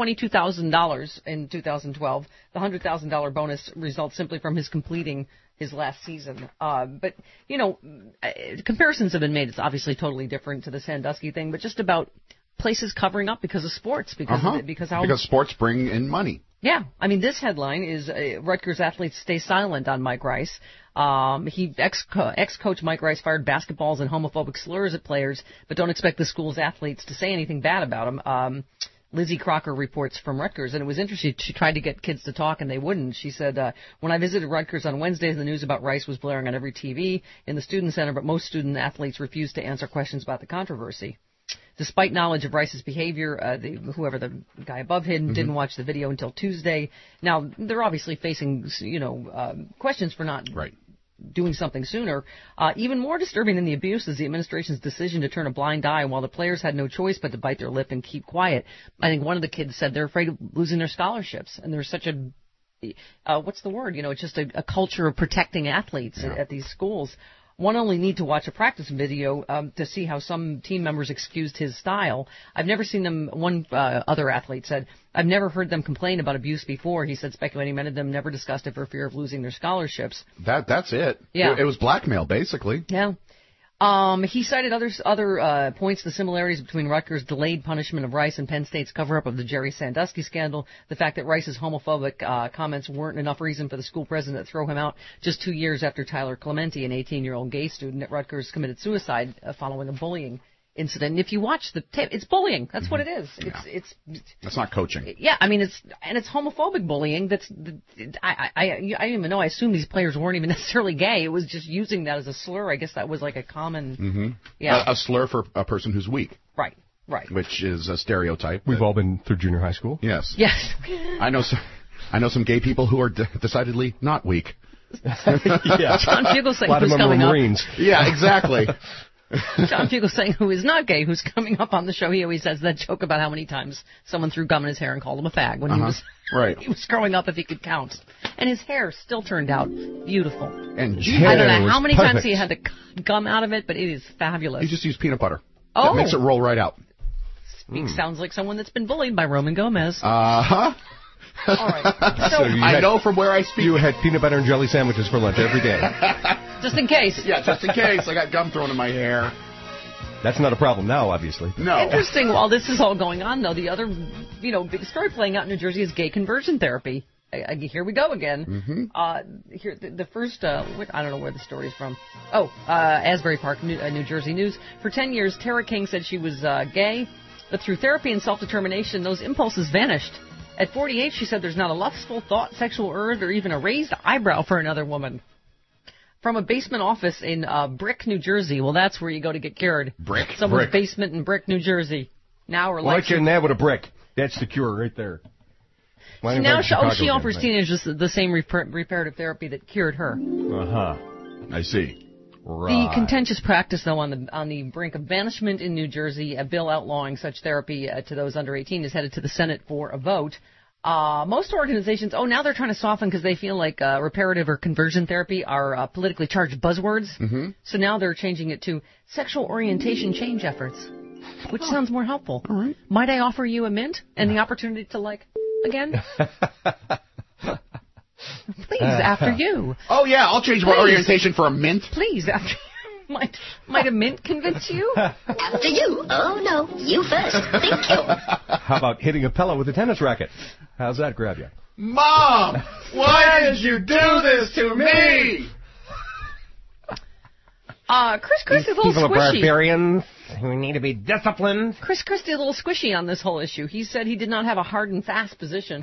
$622,000 in 2012. The $100,000 bonus results simply from his completing his last season. But, comparisons have been made. It's obviously totally different to the Sandusky thing, but just about places covering up because of sports, because sports bring in money. Yeah, I mean, this headline is Rutgers athletes stay silent on Mike Rice. Ex-coach Mike Rice fired basketballs and homophobic slurs at players, but don't expect the school's athletes to say anything bad about him. Lizzie Crocker reports from Rutgers, and it was interesting. She tried to get kids to talk, and they wouldn't. She said, when I visited Rutgers on Wednesday, the news about Rice was blaring on every TV in the student center, but most student athletes refused to answer questions about the controversy. Despite knowledge of Rice's behavior, whoever the guy above him didn't watch the video until Tuesday. Now, they're obviously facing, questions for not doing something sooner. Even more disturbing than the abuse is the administration's decision to turn a blind eye while the players had no choice but to bite their lip and keep quiet. I think one of the kids said they're afraid of losing their scholarships, and there's such a what's the word? It's just a culture of protecting athletes at these schools. One only need to watch a practice video to see how some team members excused his style. I've never seen them, one other athlete said, I've never heard them complain about abuse before. He said, speculating many of them never discussed it for fear of losing their scholarships. That's it. Yeah. It was blackmail, basically. Yeah. He cited other points, the similarities between Rutgers' delayed punishment of Rice and Penn State's cover-up of the Jerry Sandusky scandal, the fact that Rice's homophobic comments weren't enough reason for the school president to throw him out just 2 years after Tyler Clementi, an 18-year-old gay student at Rutgers, committed suicide following a bullying incident. And if you watch the tape, it's bullying. That's what it is. It's That's not coaching. Yeah, I mean, it's homophobic bullying. I don't even know. I assume these players weren't even necessarily gay. It was just using that as a slur. I guess that was like a common. A slur for a person who's weak. Right. Which is a stereotype. We've all been through junior high school. Yes. Yes. I know some gay people who are decidedly not weak. Yeah. John Fugelsang, a lot of who's them coming are up. Marines. Yeah, exactly. John Fugelsang, who is not gay, who's coming up on the show, he always says that joke about how many times someone threw gum in his hair and called him a fag when he was he was growing up, if he could count. And his hair still turned out beautiful. And I don't know how many times he had to gum out of it, but it is fabulous. You just use peanut butter. Oh. That makes it roll right out. Sounds like someone that's been bullied by Roman Gomez. Uh-huh. All right. So I know from where I speak. You had peanut butter and jelly sandwiches for lunch every day. Just in case. Yeah, just in case. I got gum thrown in my hair. That's not a problem now, obviously. No. Interesting. While this is all going on, though, the other, big story playing out in New Jersey is gay conversion therapy. Here we go again. Here, the first, I don't know where the story is from. Asbury Park, New Jersey News. For 10 years, Tara King said she was gay, but through therapy and self-determination, those impulses vanished. At 48, she said there's not a lustful thought, sexual urge, or even a raised eyebrow for another woman. From a basement office in Brick, New Jersey. Well, that's where you go to get cured. Someone's basement in Brick, New Jersey. Now we're Why don't you in there with a brick? That's the cure right there. So now she offers teenagers the same reparative therapy that cured her. I see. The contentious practice, though, on the brink of banishment in New Jersey, a bill outlawing such therapy to those under 18 is headed to the Senate for a vote. Most organizations, now they're trying to soften because they feel like reparative or conversion therapy are politically charged buzzwords. So now they're changing it to sexual orientation change efforts, which sounds more helpful. All right. Might I offer you a mint and the opportunity to like again? Please, after you. Oh, yeah, I'll change my orientation for a mint. Please, after you. Might a mint convince you? After you? Oh, no. You first. Thank you. How about hitting a pillow with a tennis racket? How's that grab you? Mom! Why did you do this to me? Chris Christie's a little people squishy. Are barbarians who need to be disciplined. Chris Christie a little squishy on this whole issue. He said he did not have a hard and fast position.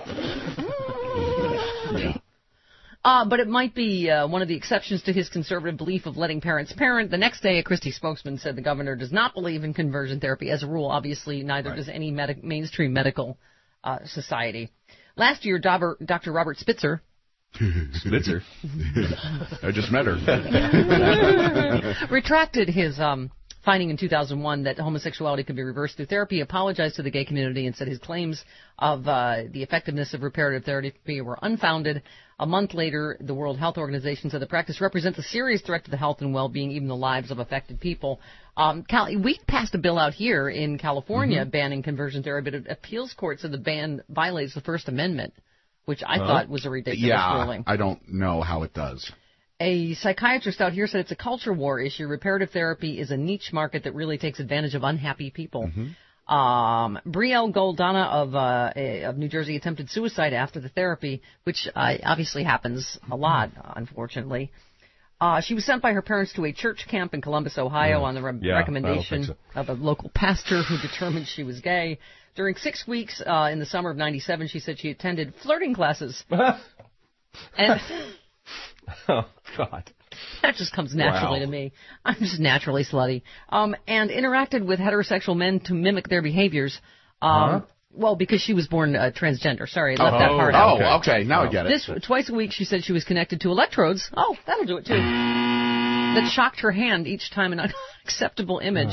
But it might be one of the exceptions to his conservative belief of letting parents parent. The next day, a Christie spokesman said the governor does not believe in conversion therapy. As a rule, obviously, neither does any mainstream medical society. Last year, Dr. Robert Spitzer... Spitzer? I just met her. retracted his finding in 2001 that homosexuality could be reversed through therapy, apologized to the gay community, and said his claims of the effectiveness of reparative therapy were unfounded. A month later, the World Health Organization said the practice represents a serious threat to the health and well-being, even the lives of affected people. We passed a bill out here in California banning conversion therapy, but an appeals court said the ban violates the First Amendment, which I thought was a ridiculous ruling. I don't know how it does. A psychiatrist out here said it's a culture war issue. Reparative therapy is a niche market that really takes advantage of unhappy people. Brielle Goldana of New Jersey attempted suicide after the therapy, which obviously happens a lot, unfortunately. She was sent by her parents to a church camp in Columbus, Ohio, on the recommendation of a local pastor who determined she was gay. During 6 weeks in the summer of 97, she said she attended flirting classes. And oh, God. That just comes naturally to me. I'm just naturally slutty. And interacted with heterosexual men to mimic their behaviors. Well, because she was born transgender. Sorry, I left that part out. Oh, okay. Now I get it. Twice a week, she said she was connected to electrodes. Oh, that'll do it, too. That shocked her hand each time an unacceptable image.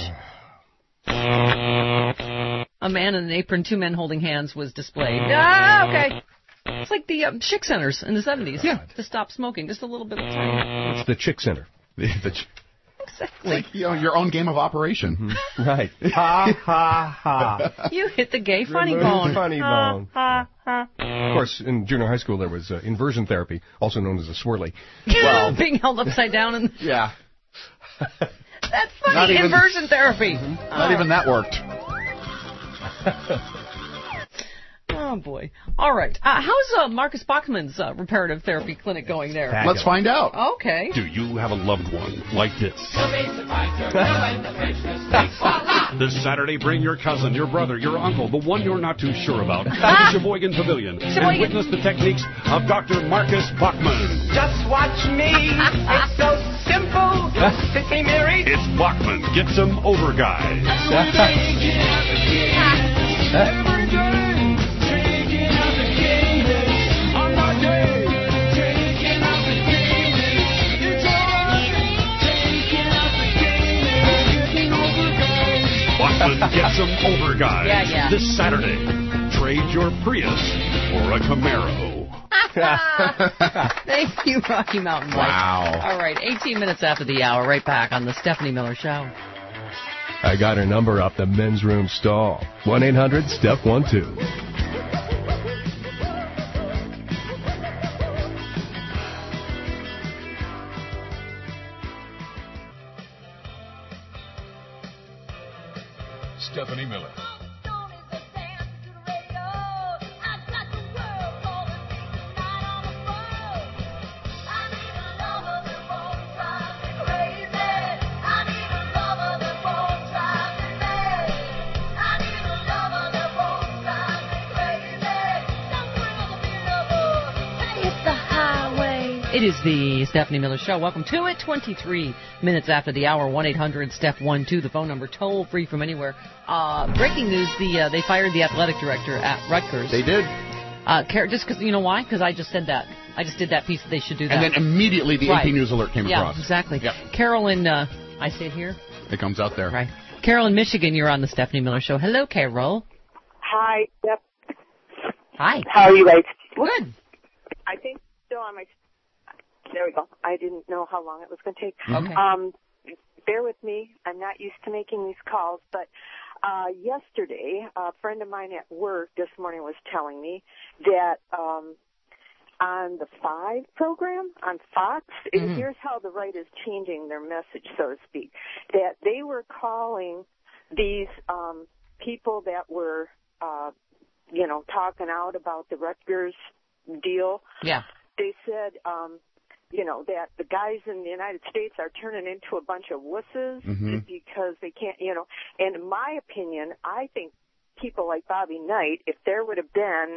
A man in an apron, 2 men holding hands was displayed. Okay. It's like the chick centers in the 70s. Yeah. To stop smoking. Just a little bit of time. It's the Chick Center. Exactly. It's like, your own game of operation. Mm-hmm. Right. Ha, ha, ha. You hit the gay funny bone. Funny bone. Ha, ha. Of course, in junior high school, there was inversion therapy, also known as a swirly. Well, being held upside down. And yeah. That's funny. Inversion therapy. Not even that worked. Oh, boy. All right. How's Marcus Bachman's reparative therapy clinic going there? Fabulous. Let's find out. Okay. Do you have a loved one like this? This Saturday, bring your cousin, your brother, your uncle, the one you're not too sure about, to Sheboygan Pavilion and witness the techniques of Dr. Marcus Bachman. Just watch me. It's so simple. To be married. It's Bachman. Get some over, guys. Get some over, guys. Yeah. This Saturday, trade your Prius for a Camaro. Thank you, Rocky Mountain Mike. Wow. All right, 18 minutes after the hour, right back on the Stephanie Miller Show. I got her number off the men's room stall. 1-800-STEP-12. Stephanie Miller. It is the Stephanie Miller Show. Welcome to it. 23 minutes after the hour. 1-800-STEP-12. The phone number, toll free from anywhere. Breaking news: they fired the athletic director at Rutgers. They did. Just because you know why? Because I just said that. I just did that piece that they should do that. And then immediately the AP News alert came across. Yeah, exactly. Yep. Carolyn, I say it here. It comes out there. Right. Carolyn, Michigan, you're on the Stephanie Miller Show. Hello, Carol. Hi. Yep. Hi. How are you guys? Good. I think still on my. There we go. I didn't know how long it was going to take. Okay. Bear with me. I'm not used to making these calls, but yesterday, a friend of mine at work this morning was telling me that on the 5 program on Fox, here's how the right is changing their message, so to speak, that they were calling these people that were, talking out about the Rutgers deal. Yeah. They said, that the guys in the United States are turning into a bunch of wusses because they can't, and in my opinion, I think people like Bobby Knight, if there would have been,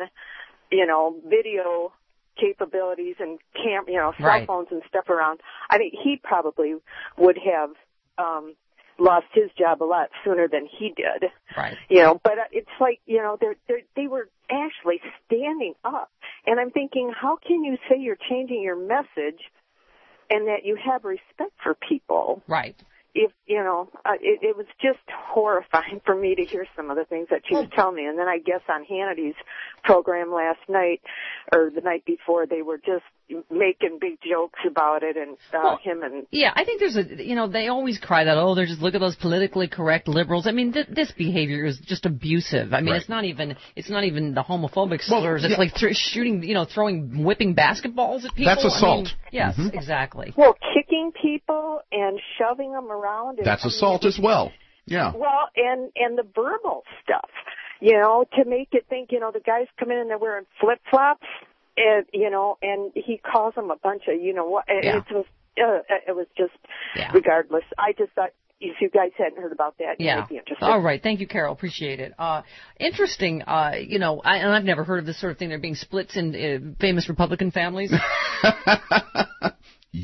video capabilities and cell phones and stuff around, I think he probably would have, lost his job a lot sooner than he did. Right. But it's like, they were actually standing up. And I'm thinking, how can you say you're changing your message and that you have respect for people? Right. If, it was just horrifying for me to hear some of the things that she was telling me. And then I guess on Hannity's program last night or the night before, they were just making big jokes about it and him and... Yeah, I think there's they always cry that, they're just, look at those politically correct liberals. I mean, this behavior is just abusive. I mean, it's not even the homophobic slurs. It's like throwing, whipping basketballs at people. That's assault. Yes, exactly. Well, kicking people and shoving them around. That's assault as well. Yeah. Well, and the verbal stuff, to make it think, the guys come in and they're wearing flip-flops, and, and he calls them a bunch of, what. It was just, regardless. I just thought, if you guys hadn't heard about that, you might be interested. All right. Thank you, Carol. Appreciate it. Interesting. And I've never heard of this sort of thing. There being splits in famous Republican families. But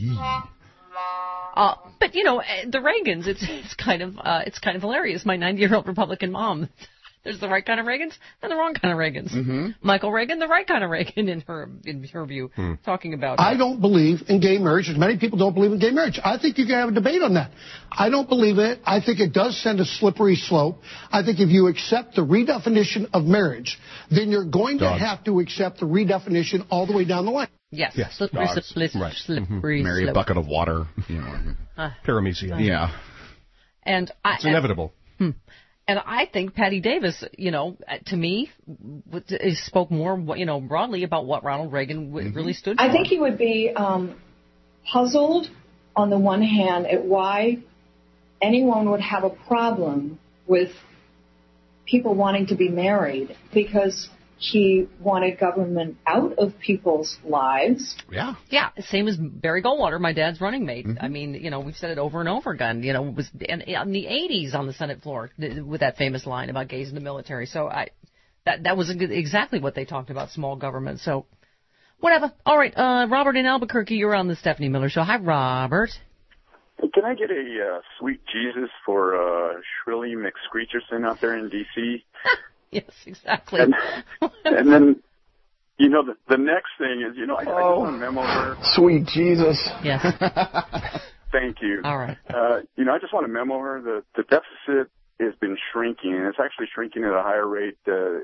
the Reagans, it's kind of hilarious. My 90-year-old Republican mom. There's the right kind of Reagans and the wrong kind of Reagans. Mm-hmm. Michael Reagan, the right kind of Reagan in her view, talking about. I don't believe in gay marriage, as many people don't believe in gay marriage. I think you can have a debate on that. I don't believe it. I think it does send a slippery slope. I think if you accept the redefinition of marriage, then you're going to have to accept the redefinition all the way down the line. Yes. Slippery Marry a bucket of water. Paramecia. Yeah. And it's inevitable. And I think Patty Davis, to me, spoke more, broadly about what Ronald Reagan really stood for. I think he would be puzzled, on the one hand, at why anyone would have a problem with people wanting to be married, because he wanted government out of people's lives. Yeah. Yeah, same as Barry Goldwater, my dad's running mate. Mm-hmm. I mean, we've said it over and over again. It was in the 80s on the Senate floor with that famous line about gays in the military. So that was exactly what they talked about, small government. So whatever. All right, Robert in Albuquerque, you're on the Stephanie Miller Show. Hi, Robert. Can I get a sweet Jesus for Shrilly McScreecherson out there in D.C.? Yes, exactly. And then, the next thing is, I just want to memo her. Sweet Jesus. Yes. Thank you. All right. I just want to memo her that the deficit has been shrinking, and it's actually shrinking at a higher rate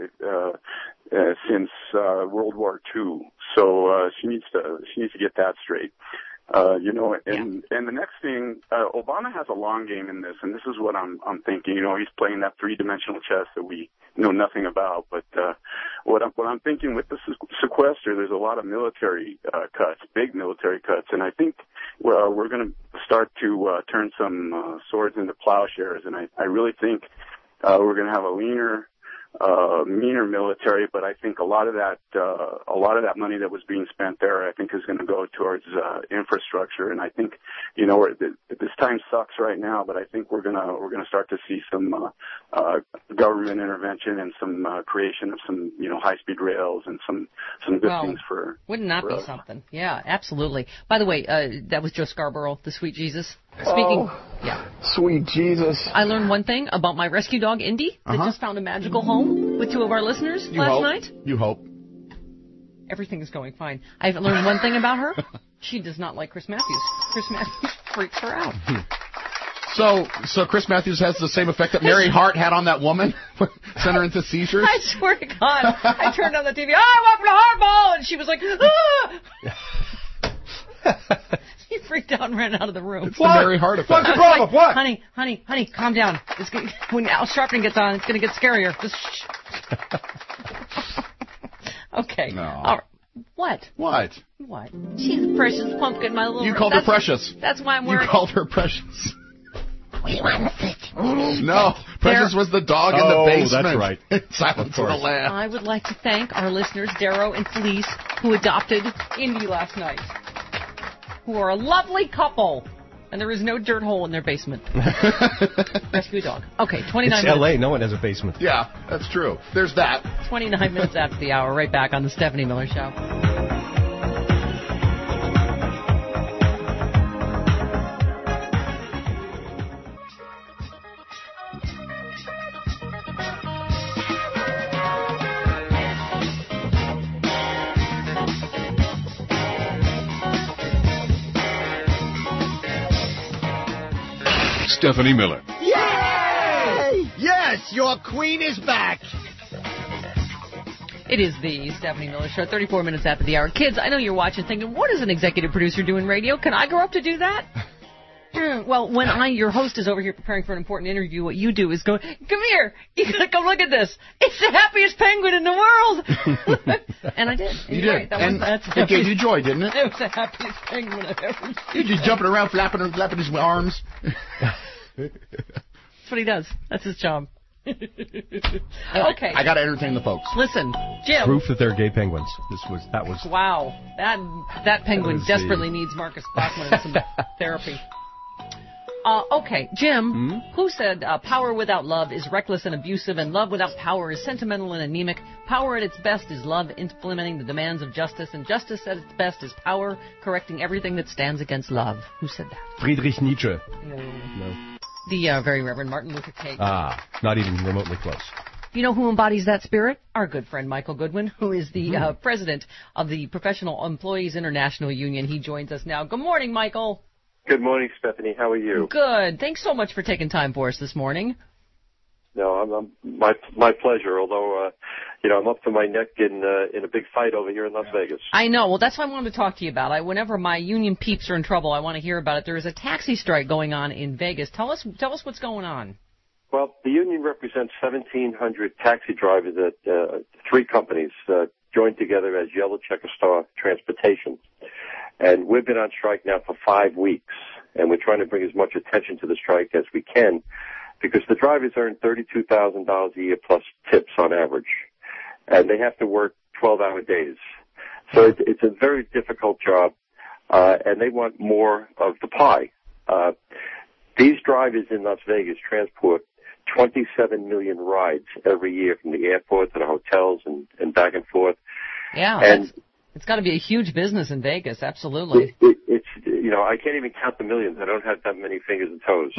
since World War II. So she needs to get that straight. And the next thing, Obama has a long game in this, and this is what I'm thinking. He's playing that three-dimensional chess that we know nothing about. But what I'm thinking with the sequester, there's a lot of military cuts, big military cuts, and I think we're going to start to turn some swords into plowshares, and I really think we're going to have a meaner military, but I think a lot of that money that was being spent there, I think, is going to go towards infrastructure. And I think, this time sucks right now, but I think we're gonna start to see some government intervention and some creation of some high-speed rails and some good things for. Wouldn't that be something? Yeah, absolutely. By the way, that was Joe Scarborough, the Sweet Jesus. Sweet Jesus. I learned one thing about my rescue dog, Indy, that just found a magical home with two of our listeners last night. You hope. Everything is going fine. I've learned one thing about her. She does not like Chris Matthews. Chris Matthews freaks her out. So Chris Matthews has the same effect that Mary Hart had on that woman? Sent her into seizures? I swear to God. I turned on the TV. I want the hardball! And she was like, ah! She freaked out and ran out of the room. It's the Mary Hart effect. What's the problem? What? Honey, calm down. When Al Sharpton gets on, it's going to get scarier. Just shh. Okay. No. All right. What? She's a precious pumpkin, my little... You called her precious. That's why I'm wearing... You called her precious. We want to sit. No, Precious was the dog in the basement. That's right. Silence of the Lambs. I would like to thank our listeners, Darrow and Felice, who adopted Indy last night, who are a lovely couple, and there is no dirt hole in their basement. Rescue dog. Okay, 29 minutes. It's L.A. No one has a basement. Yeah, that's true. There's that. 29 minutes after the hour. Right back on the Stephanie Miller Show. Stephanie Miller. Yay! Yes, your queen is back. It is the Stephanie Miller Show, 34 minutes after the hour. Kids, I know you're watching thinking, what does an executive producer do in radio? Can I grow up to do that? Well, when your host is over here preparing for an important interview, what you do is go, come here, you gotta come look at this. It's the happiest penguin in the world. And I did. You did. And it gave you joy, didn't it? It was the happiest penguin I've ever seen. You're just jumping around, flapping his arms. That's what he does. That's his job. Okay. I gotta entertain the folks. Listen, Jim. Proof that they're gay penguins. That was. Wow. That penguin desperately needs Marcus Bachman and some therapy. Okay, Jim, who said power without love is reckless and abusive, and love without power is sentimental and anemic? Power at its best is love implementing the demands of justice, and justice at its best is power correcting everything that stands against love. Who said that? Friedrich Nietzsche. No. The Very Reverend Martin Luther King. Not even remotely close. You know who embodies that spirit? Our good friend Michael Goodwin, who is the president of the Professional Employees International Union. He joins us now. Good morning, Michael. Good morning, Stephanie. How are you? Good. Thanks so much for taking time for us this morning. No, my pleasure. Although, I'm up to my neck in a big fight over here in Las Vegas. I know. Well, that's what I wanted to talk to you about. Whenever my union peeps are in trouble, I want to hear about it. There is a taxi strike going on in Vegas. Tell us what's going on. Well, the union represents 1,700 taxi drivers at 3 companies joined together as Yellow Checker Star Transportation. And we've been on strike now for 5 weeks, and we're trying to bring as much attention to the strike as we can, because the drivers earn $32,000 a year plus tips on average, and they have to work 12-hour days. So it's a very difficult job, and they want more of the pie. These drivers in Las Vegas transport 27 million rides every year from the airport to the hotels and back and forth. Yeah, and it's got to be a huge business in Vegas, absolutely. It's I can't even count the millions. I don't have that many fingers and toes.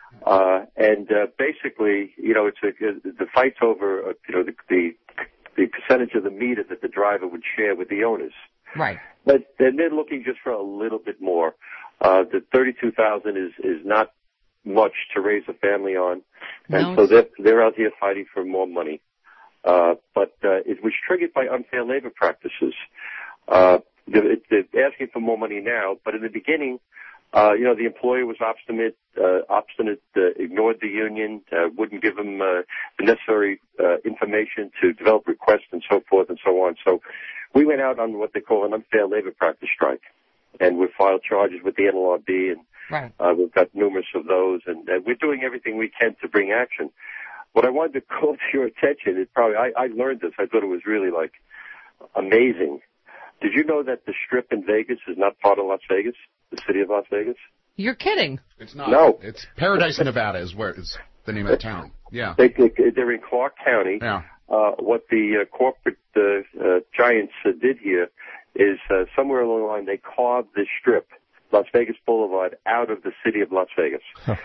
Basically, it's the fight's over, the percentage of the meter that the driver would share with the owners. Right. But then they're looking just for a little bit more. The $32,000 is not much to raise a family on, and so they're out here fighting for more money. But it was triggered by unfair labor practices. They're asking for more money now, but in the beginning, the employer was obstinate, ignored the union, wouldn't give them the necessary information to develop requests and so forth and so on. So we went out on what they call an unfair labor practice strike, and we filed charges with the NLRB, and we've got numerous of those, and we're doing everything we can to bring action. What I wanted to call to your attention is I learned this. I thought it was really amazing. Did you know that the Strip in Vegas is not part of Las Vegas, the city of Las Vegas? You're kidding. It's not. No. It's Paradise, Nevada is the name of the town. Yeah. They're in Clark County. Yeah. What the corporate giants did here is somewhere along the line they carved this strip, Las Vegas Boulevard, out of the city of Las Vegas.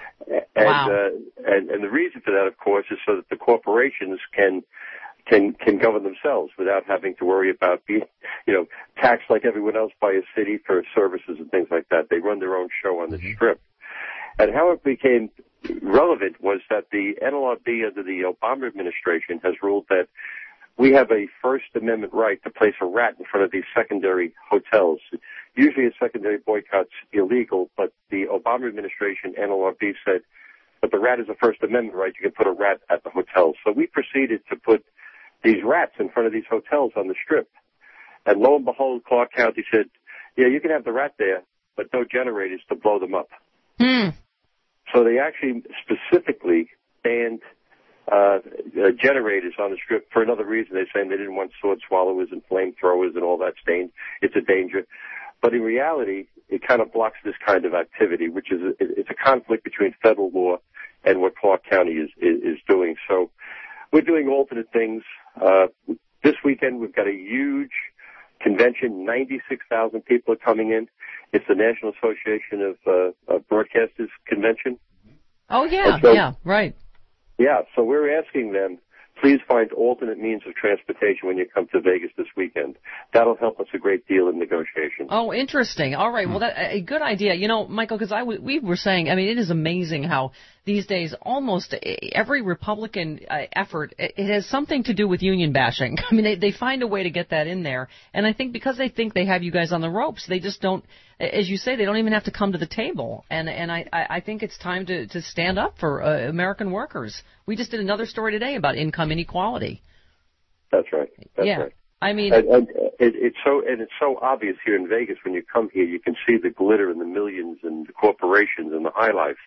And the reason for that, of course, is so that the corporations can govern themselves without having to worry about being, taxed like everyone else by a city for services and things like that. They run their own show on the strip. And how it became relevant was that the NLRB under the Obama administration has ruled that we have a First Amendment right to place a rat in front of these secondary hotels. Usually a secondary boycott's illegal, but the Obama administration, NLRB, said, but the rat is a First Amendment right. You can put a rat at the hotel. So we proceeded to put these rats in front of these hotels on the Strip. And lo and behold, Clark County said, yeah, you can have the rat there, but no generators to blow them up. So they actually specifically banned generators on the Strip for another reason. They're saying they didn't want sword swallowers and flamethrowers and all that stain. It's a danger. But in reality, it kind of blocks this kind of activity, which is it's a conflict between federal law and what Clark County is doing. So we're doing alternate things. This weekend we've got a huge convention. 96,000 people are coming in. It's the National Association of Broadcasters Convention. Oh, yeah, right. Yeah, so we're asking them, please find alternate means of transportation when you come to Vegas this weekend. That'll help us a great deal in negotiations. Oh, interesting. All right. Well, a good idea. Michael, because we were saying, it is amazing how these days almost every Republican effort, it has something to do with union bashing. They find a way to get that in there. And I think because they think they have you guys on the ropes, they just don't, as you say, they don't even have to come to the table. And I think it's time to stand up for American workers. We just did another story today about income inequality. That's right. That's right. And it's so obvious here in Vegas. When you come here, you can see the glitter and the millions and the corporations and the high life.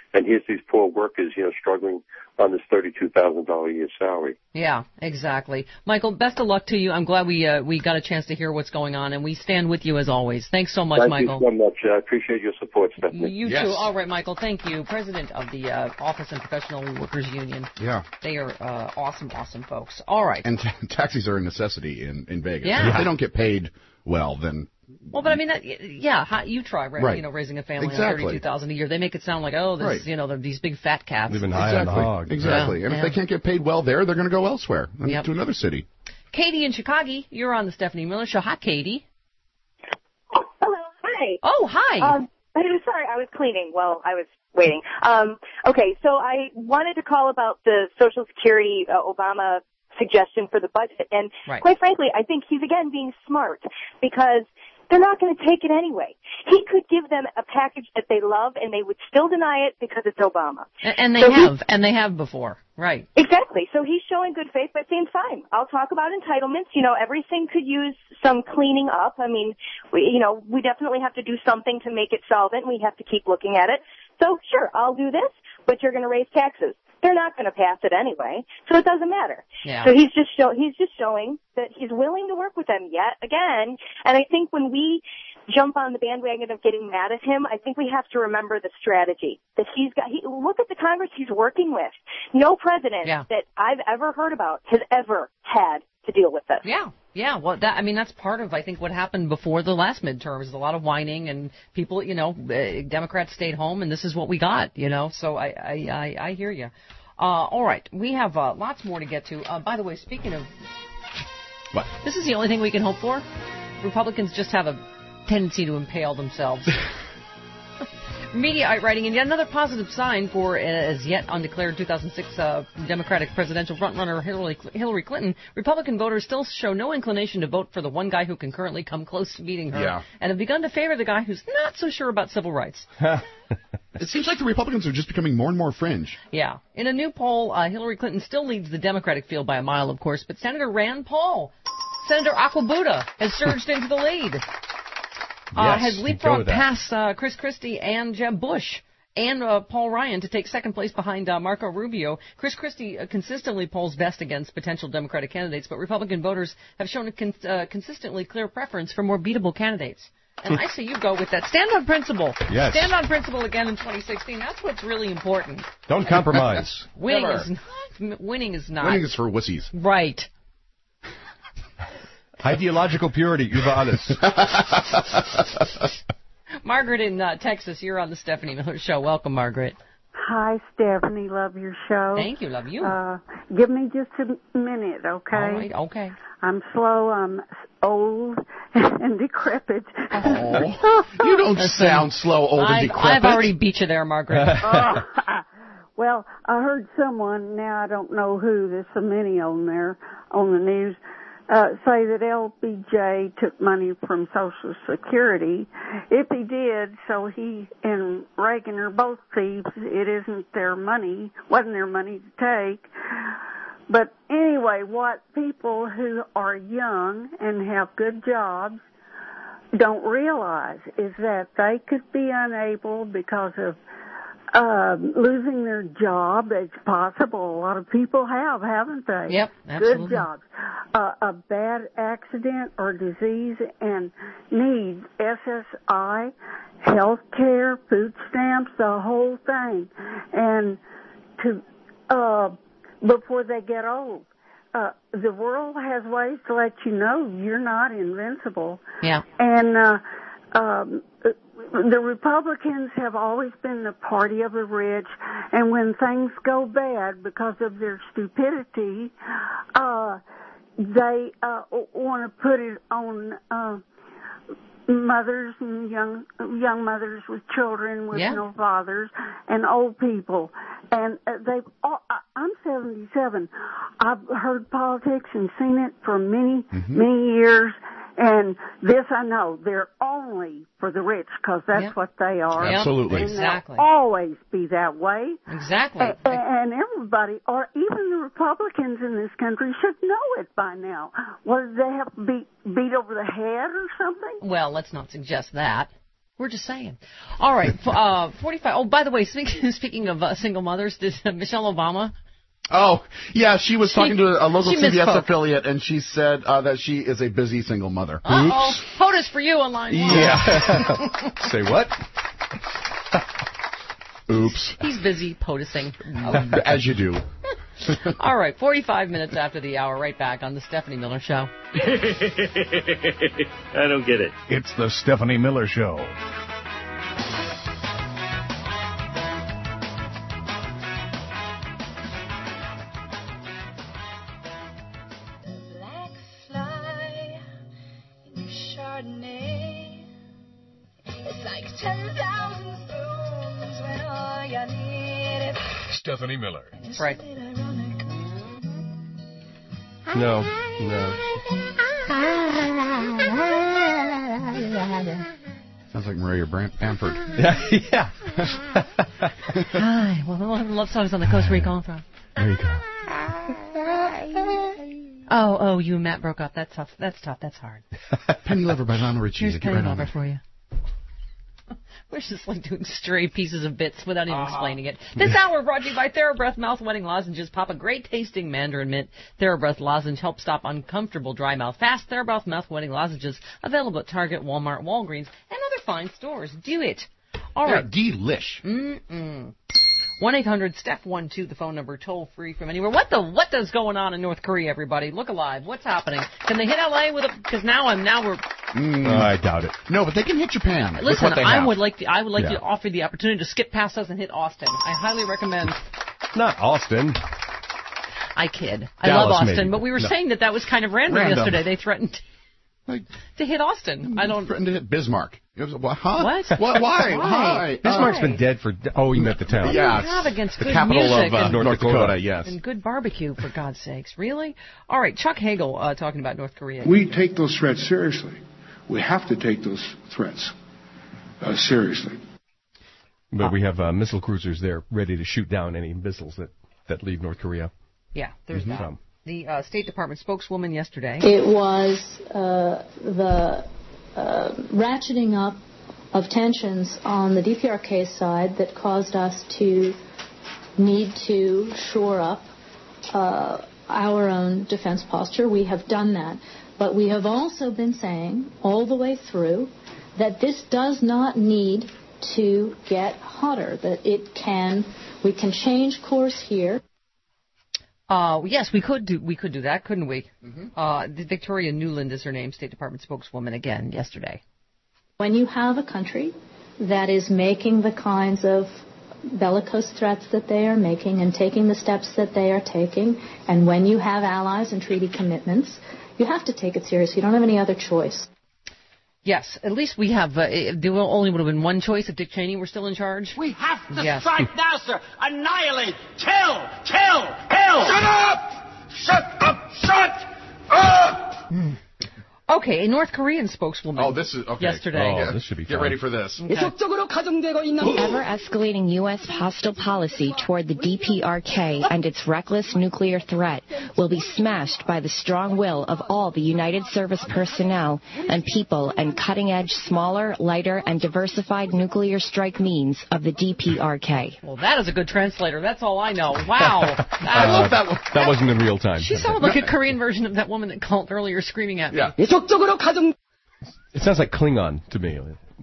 And here's these poor workers, struggling on this $32,000 a year salary. Yeah, exactly. Michael, best of luck to you. I'm glad we got a chance to hear what's going on, and we stand with you as always. Thanks so much, Michael. Thank you so much. I appreciate your support, Stephanie. You too. All right, Michael. Thank you. President of the Office and Professional Workers Union. Yeah. They are awesome folks. All right. And taxis are a necessity in Vegas. Yeah. And if they don't get paid well, then... Well, but I mean, you try, right? Raising a family on $32,000 a year. They make it sound like, they're these big fat cats. Living high on the hog. Exactly. And if they can't get paid well there, they're going to go elsewhere to another city. Katie in Chicago, you're on the Stephanie Miller Show. Hi, Katie. Hello. Hi. Oh, hi. Sorry, I was cleaning while I was waiting. Okay, so I wanted to call about the Social Security Obama suggestion for the budget. And quite frankly, I think he's, again, being smart because they're not going to take it anyway. He could give them a package that they love, and they would still deny it because it's Obama. And they have before, right? Exactly. So he's showing good faith by saying, fine, I'll talk about entitlements. Everything could use some cleaning up. I mean, we definitely have to do something to make it solvent. We have to keep looking at it. So sure, I'll do this, but you're going to raise taxes. They're not going to pass it anyway, so it doesn't matter. Yeah. So he's just showing that he's willing to work with them yet again. And I think when we jump on the bandwagon of getting mad at him, I think we have to remember the strategy that he's got. Look at the Congress he's working with. No president that I've ever heard about has ever had to deal with this. Yeah. Well, that's part of, I think, what happened before the last midterms. A lot of whining and people, Democrats stayed home, and this is what we got, So I hear you. All right. We have lots more to get to. By the way, speaking of... What? This is the only thing we can hope for. Republicans just have a tendency to impale themselves. Mediaite writing, in yet another positive sign for as yet undeclared 2006 Democratic presidential frontrunner Hillary Clinton, Republican voters still show no inclination to vote for the one guy who can currently come close to beating her, and have begun to favor the guy who's not so sure about civil rights. It seems like the Republicans are just becoming more and more fringe. Yeah. In a new poll, Hillary Clinton still leads the Democratic field by a mile, of course, but Senator Rand Paul, Senator Aquabuta, has surged into the lead. Has leapfrogged past Chris Christie and Jeb Bush and Paul Ryan to take second place behind Marco Rubio. Chris Christie consistently polls best against potential Democratic candidates, but Republican voters have shown a consistently clear preference for more beatable candidates. And I say you go with that. Stand on principle. Yes. Stand on principle again in 2016. That's what's really important. Don't compromise. Winning is not. Winning is for wussies. Right. Ideological purity, Uvanis. Margaret in Texas, you're on the Stephanie Miller Show. Welcome, Margaret. Hi, Stephanie. Love your show. Thank you. Love you. Give me just a minute, okay? All right, okay. I'm slow. I'm old and decrepit. Oh, you don't sound slow, old, and decrepit. I've already beat you there, Margaret. Well, I heard someone, now I don't know who, there's so many on there on the news, say that LBJ took money from Social Security. If he did, so he and Reagan are both thieves. It isn't their money, wasn't their money to take. But anyway, what people who are young and have good jobs don't realize is that they could be unable because of losing their job. It's possible. A lot of people have, haven't they? Yep, absolutely. Good jobs. A bad accident or disease and need SSI, health care, food stamps, the whole thing. And to before they get old. The world has ways to let you know you're not invincible. Yeah. And the Republicans have always been the party of the rich, and when things go bad because of their stupidity, they want to put it on mothers and young mothers with children with no fathers and old people. And I'm 77. I've heard politics and seen it for many years. And this I know, they're only for the rich because that's what they are. Absolutely. And exactly. they'll always be that way. Exactly. And everybody, or even the Republicans in this country, should know it by now. What, do they have to be beat over the head or something? Well, let's not suggest that. We're just saying. All right, 45. Oh, by the way, speaking of single mothers, did Michelle Obama... Oh, yeah, she was talking to a local CBS misspoke. affiliate, and she said that she is a busy single mother. Uh-oh. POTUS for you on line 1. Yeah. Say what? Oops. He's busy POTUSing. As you do. All right, 45 minutes after the hour, right back on the Stephanie Miller Show. I don't get it. It's the Stephanie Miller Show. Stephanie Miller. Right. No. Sounds like Maria Bamford. Yeah. Hi. Well, love songs on the coast. Where are you calling from? There you go. Oh, you and Matt broke up. That's tough. That's hard. Penny Lover by Lionel Richie. Here's Penny Lover for you. We're just like doing stray pieces of bits without even explaining it. This hour brought to you by TheraBreath Mouth Wetting Lozenges. Pop a great tasting mandarin mint. TheraBreath lozenge helps stop uncomfortable dry mouth fast. TheraBreath Mouth Wetting Lozenges available at Target, Walmart, Walgreens, and other fine stores. Do it. All right. Delish. 1-800-STEPH12, the phone number, toll free from anywhere. What is going on in North Korea, everybody? Look alive. What's happening? Can they hit LA with because now we're I doubt it. No, but they can hit Japan. Listen, with what they I have. would like to offer the opportunity to skip past us and hit Austin. I highly recommend. Not Austin. I kid. I Dallas, love Austin, maybe. but we were saying that was kind of random yesterday. They threatened to hit Austin. I don't threatened to hit Bismarck. Huh? What? Why? Bismarck's been dead for... Oh, you meant the town. Yeah. What do you have against the good capital music of North Dakota, yes. and good barbecue, for God's sakes. Really? All right, Chuck Hagel talking about North Korea. We take those threats seriously. We have to take those threats seriously. But we have missile cruisers there ready to shoot down any missiles that leave North Korea. Yeah, there's that. The State Department spokeswoman yesterday. It was the ratcheting up of tensions on the DPRK side that caused us to need to shore up our own defense posture. We have done that. But we have also been saying all the way through that this does not need to get hotter, that we can change course here. Yes, we could do that, couldn't we? Victoria Nuland is her name, State Department spokeswoman again yesterday. When you have a country that is making the kinds of bellicose threats that they are making and taking the steps that they are taking, and when you have allies and treaty commitments, you have to take it seriously. You don't have any other choice. Yes, at least we have, there only would have been one choice if Dick Cheney were still in charge. We have to Yes. strike now, sir. Annihilate. Kill. Hell. Shut up. Okay, a North Korean spokeswoman. Oh, this is okay. Yesterday. Oh, this should be Get fun. ready for this. Okay. Ever-escalating U.S. hostile policy toward the DPRK and its reckless nuclear threat will be smashed by the strong will of all the United Service personnel and people and cutting-edge, smaller, lighter, and diversified nuclear strike means of the DPRK. Well, that is a good translator. That's all I know. Wow. I love that one. That wasn't in real time. She sounded like a Korean version of that woman that called earlier screaming at me. Yeah. It sounds like Klingon to me.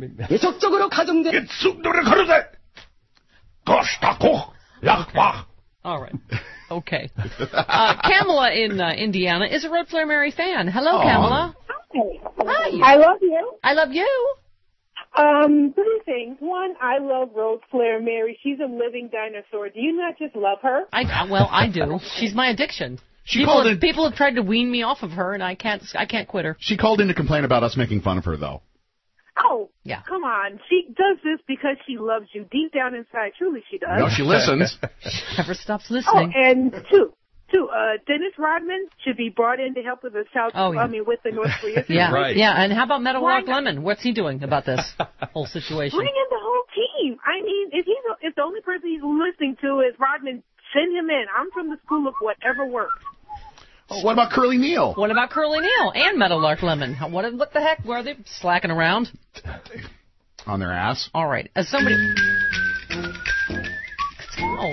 All right. Okay. Kamala in Indiana is a Road Flair Mary fan. Hello, Kamala. Hi. I love you. I love you. Three things. One, I love Rose Flair Mary. She's a living dinosaur. Do you not just love her? I do. She's my addiction. People have tried to wean me off of her, and I can't quit her. She called in to complain about us making fun of her, though. Oh, yeah. Come on. She does this because she loves you. Deep down inside, truly she does. No, she listens. She never stops listening. Oh, and two, Dennis Rodman should be brought in to help with the with the North Korea situation. Yeah, right. Yeah, and how about Meadowlark Lemon? What's he doing about this whole situation? Bring in the whole team. I mean, if the only person he's listening to is Rodman, send him in. I'm from the school of whatever works. Oh, what about Curly Neal? What about Curly Neal and Meadowlark Lemon? What the heck? Were they slacking around? On their ass. All right. As somebody... Oh.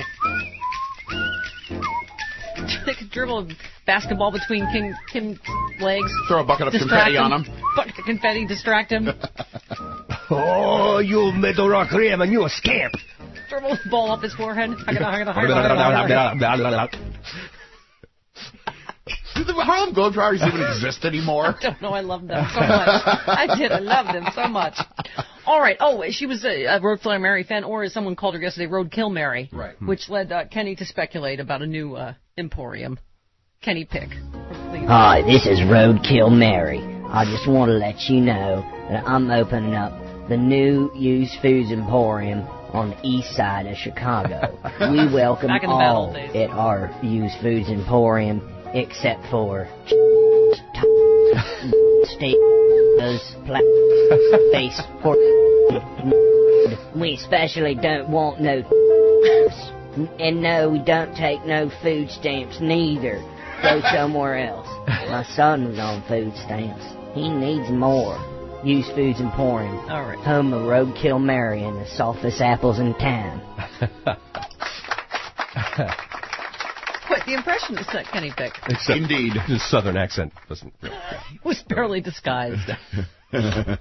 They could dribble a basketball between Kim's legs. Throw a bucket of confetti on him. Bucket of confetti, distract him. Oh, you Middle Rock Ram, and you a scamp. Dribble the ball up his forehead. Do the Harlem Globetrotters even exist anymore? I don't know. I love them so much. I love them so much. All right. Oh, she was a Roadflare Mary fan, or as someone called her yesterday, Roadkill Mary. Right. Which led Kenny to speculate about a new emporium. Kenny Pick. Hi, this is Roadkill Mary. I just want to let you know that I'm opening up the new used foods emporium on the east side of Chicago. We welcome all at our used foods emporium, except for face for. We especially don't want no. And no, we don't take no food stamps neither. Go somewhere else. My son was on food stamps. He needs more. Used Foods Emporium. All right. Home of Roadkill Mary and the softest apples in town. Quite the impressionist that Kenny Pick. Except indeed. His southern accent wasn't real. It was barely disguised. Oh,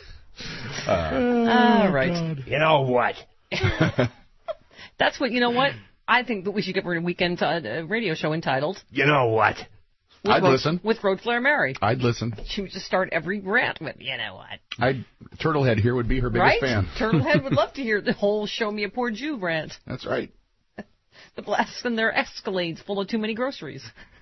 all right. God. You know what? That's what, you know what? I think that we should get a weekend radio show entitled... You know what? I'd listen. With Roadflare Mary. I'd listen. She would just start every rant with, you know what? Turtlehead here would be her biggest fan. Turtlehead would love to hear the whole Show Me a Poor Jew rant. That's right. The blasts in their Escalades full of too many groceries.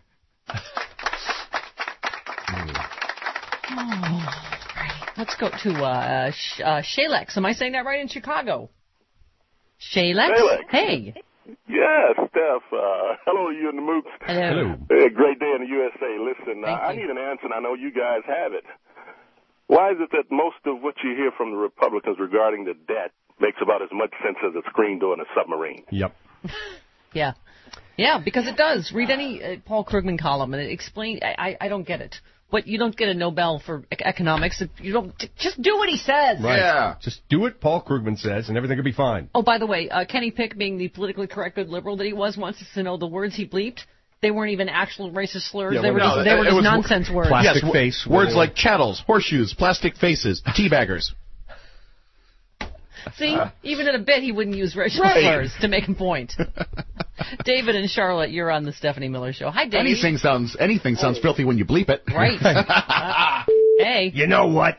Let's go to Shalex. Am I saying that right, in Chicago? Shalex? Hey. Yes, Steph. Hello, you and the Mooks. Hello. Great day in the USA. Listen, I need an answer, and I know you guys have it. Why is it that most of what you hear from the Republicans regarding the debt makes about as much sense as a screen door in a submarine? Yep. Yeah. Yeah, because it does. Read any Paul Krugman column, and it explains. I don't get it. But you don't get a Nobel for economics. You don't just do what he says. Right. Yeah. Just do what Paul Krugman says, and everything will be fine. Oh, by the way, Kenny Pick, being the politically correct good liberal that he was, wants us to know the words he bleeped. They weren't even actual racist slurs. Yeah, they were just nonsense words. Plastic face. Words like chattels, horseshoes, plastic faces, teabaggers. See, even in a bit, he wouldn't use racial slurs to make a point. David and Charlotte, you're on the Stephanie Miller Show. Hi, Dave. Anything sounds filthy when you bleep it. Right. Hey. You know what?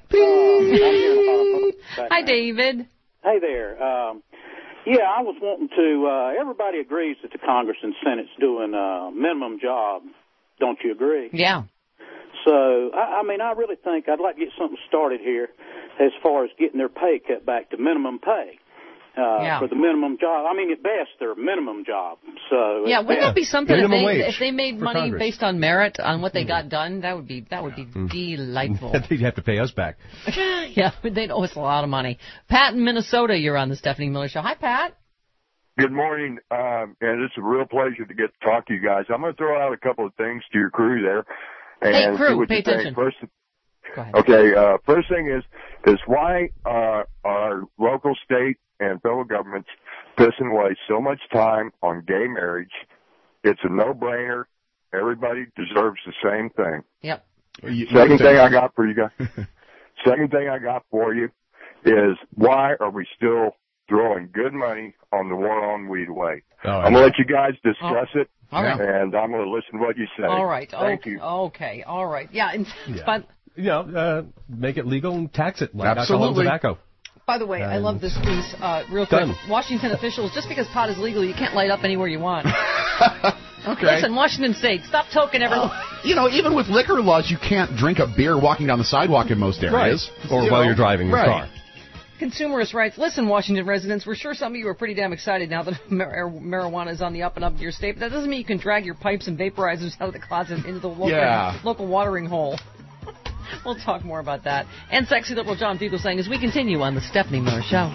Hi, David. Hey there. Yeah, I was wanting to, everybody agrees that the Congress and Senate's doing a minimum job. Don't you agree? Yeah. So, I mean, I really think I'd like to get something started here as far as getting their pay cut back to minimum pay for the minimum job. I mean, at best, they're minimum job. So yeah, wouldn't that be something if they made money Congress. based on merit, on what they got done? That would be delightful. They'd have to pay us back. Yeah, they'd owe us a lot of money. Pat in Minnesota, you're on the Stephanie Miller Show. Hi, Pat. Good morning, and it's a real pleasure to get to talk to you guys. I'm going to throw out a couple of things to your crew there. And hey, crew, see what pay you attention. Think. Go ahead. Okay, first thing is why our local, state, and federal governments pissing away so much time on gay marriage. It's a no-brainer. Everybody deserves the same thing. Yep. Second thing I got for you guys. Second thing I got for you is why are we still throwing good money on the war on weed away? I'm going to let you guys discuss it. All right. And I'm going to listen to what you say. All right. Thank you. Okay. All right. Yeah. But make it legal and tax it like alcohol and tobacco. By the way, I love this piece. Real quick, Washington officials, just because pot is legal, you can't light up anywhere you want. Okay. Listen, Washington State, stop toking everyone. Even with liquor laws, you can't drink a beer walking down the sidewalk in most areas. Right. Or while you're driving your car. Consumerist rights. Listen, Washington residents, we're sure some of you are pretty damn excited now that marijuana is on the up and up in your state, but that doesn't mean you can drag your pipes and vaporizers out of the closet into the local watering hole. We'll talk more about that. And sexy liberal John Fugelsang as we continue on the Stephanie Miller Show.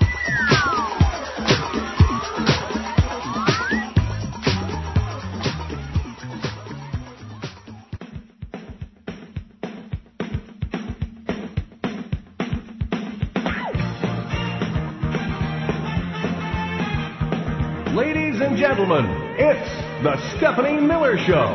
Ladies and gentlemen, it's the Stephanie Miller Show.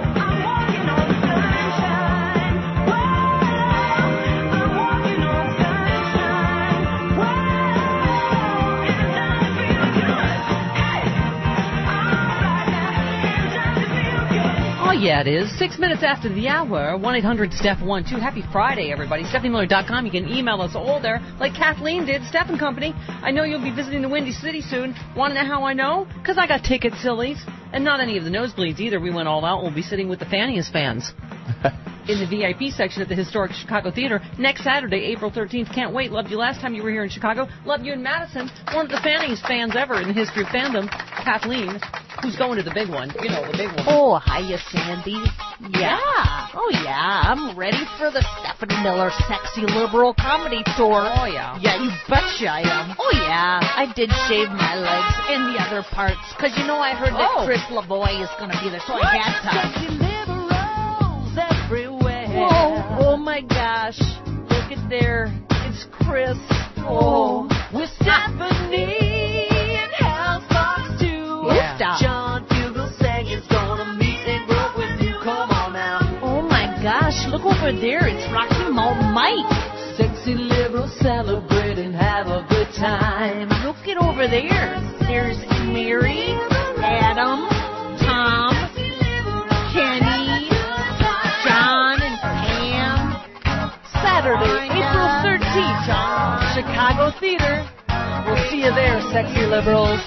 Oh, yeah, it is. 6 minutes after the hour, 1-800-STEPH12. Happy Friday, everybody. StephanieMiller.com. You can email us all there, like Kathleen did. Steph and Company. I know you'll be visiting the Windy City soon. Want to know how I know? Because I got tickets, sillies. And not any of the nosebleeds either. We went all out. We'll be sitting with the Fanniest fans in the VIP section at the historic Chicago Theater next Saturday, April 13th. Can't wait. Loved you last time you were here in Chicago. Loved you in Madison. One of the Fanniest fans ever in the history of fandom, Kathleen. Who's going to the big one? You know, the big one. Oh, hiya, Sandy. Yeah. Oh, yeah. I'm ready for the Stephanie Miller Sexy Liberal Comedy Tour. Oh, yeah. Yeah, you betcha I am. Oh, yeah. I did shave my legs and the other parts, because, you know, I heard that Chris Lavoie is going to be there, so I had to. Sexy liberals everywhere. Whoa. Oh, my gosh. Look at there. It's Chris. Oh. With Stephanie and House Fox, too. Yeah. John Fugelsang is gonna meet and grow with you. Come on now. Oh my gosh, look over there. It's Rocky Mountain Mike. Sexy liberals celebrate and have a good time. Look at over there. There's Mary, Adam, Tom, Kenny, John, and Pam. Saturday, April 13th, Chicago Theater. We'll see you there, sexy liberals.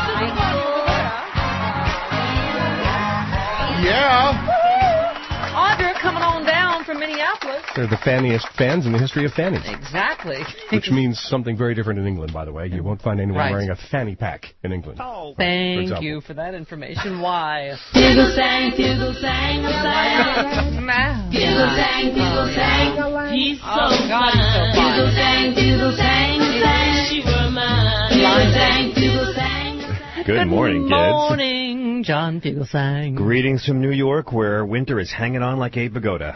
Yeah. Audra coming on down from Minneapolis. They're the fanniest fans in the history of fannies. Exactly. Which means something very different in England, by the way. You won't find anyone wearing a fanny pack in England. Oh, thank you for that information. Why? Fugelsang, Fugelsang, Fugelsang, Fugelsang. He's so fun. Fugelsang, Fugelsang, she were mine. Fugelsang, Fugelsang. Good morning, kids. Good morning, John Fugelsang. Greetings from New York, where winter is hanging on like Abe Vigoda.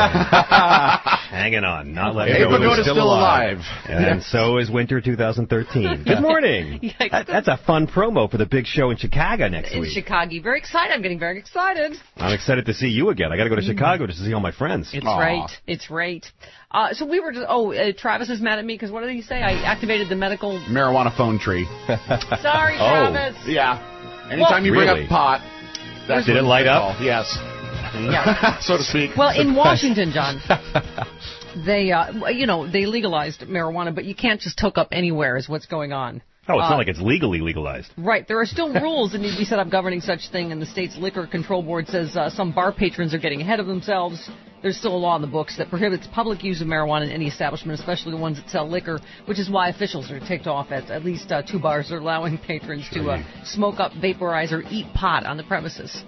Hanging on, not letting go. Abe Vigoda's still alive. And so is winter 2013. Good morning. That's a fun promo for the big show in Chicago next week. In Chicago. Very excited. I'm getting very excited. I'm excited to see you again. I got to go to Chicago just to see all my friends. It's right. It's right. So we were just, Travis is mad at me because what did he say? I activated the medical... marijuana phone tree. Sorry, Travis. Yeah. Anytime you bring up pot, that's did it light up? Yes. Yeah. So to speak. Well, in Washington, John, they, they legalized marijuana, but you can't just hook up anywhere is what's going on. Oh, it's not like it's legally legalized. Right. There are still rules that need to be set up governing such thing, and the state's liquor control board says some bar patrons are getting ahead of themselves. There's still a law in the books that prohibits public use of marijuana in any establishment, especially the ones that sell liquor, which is why officials are ticked off at least 2 bars are allowing patrons to smoke up, vaporize, or eat pot on the premises.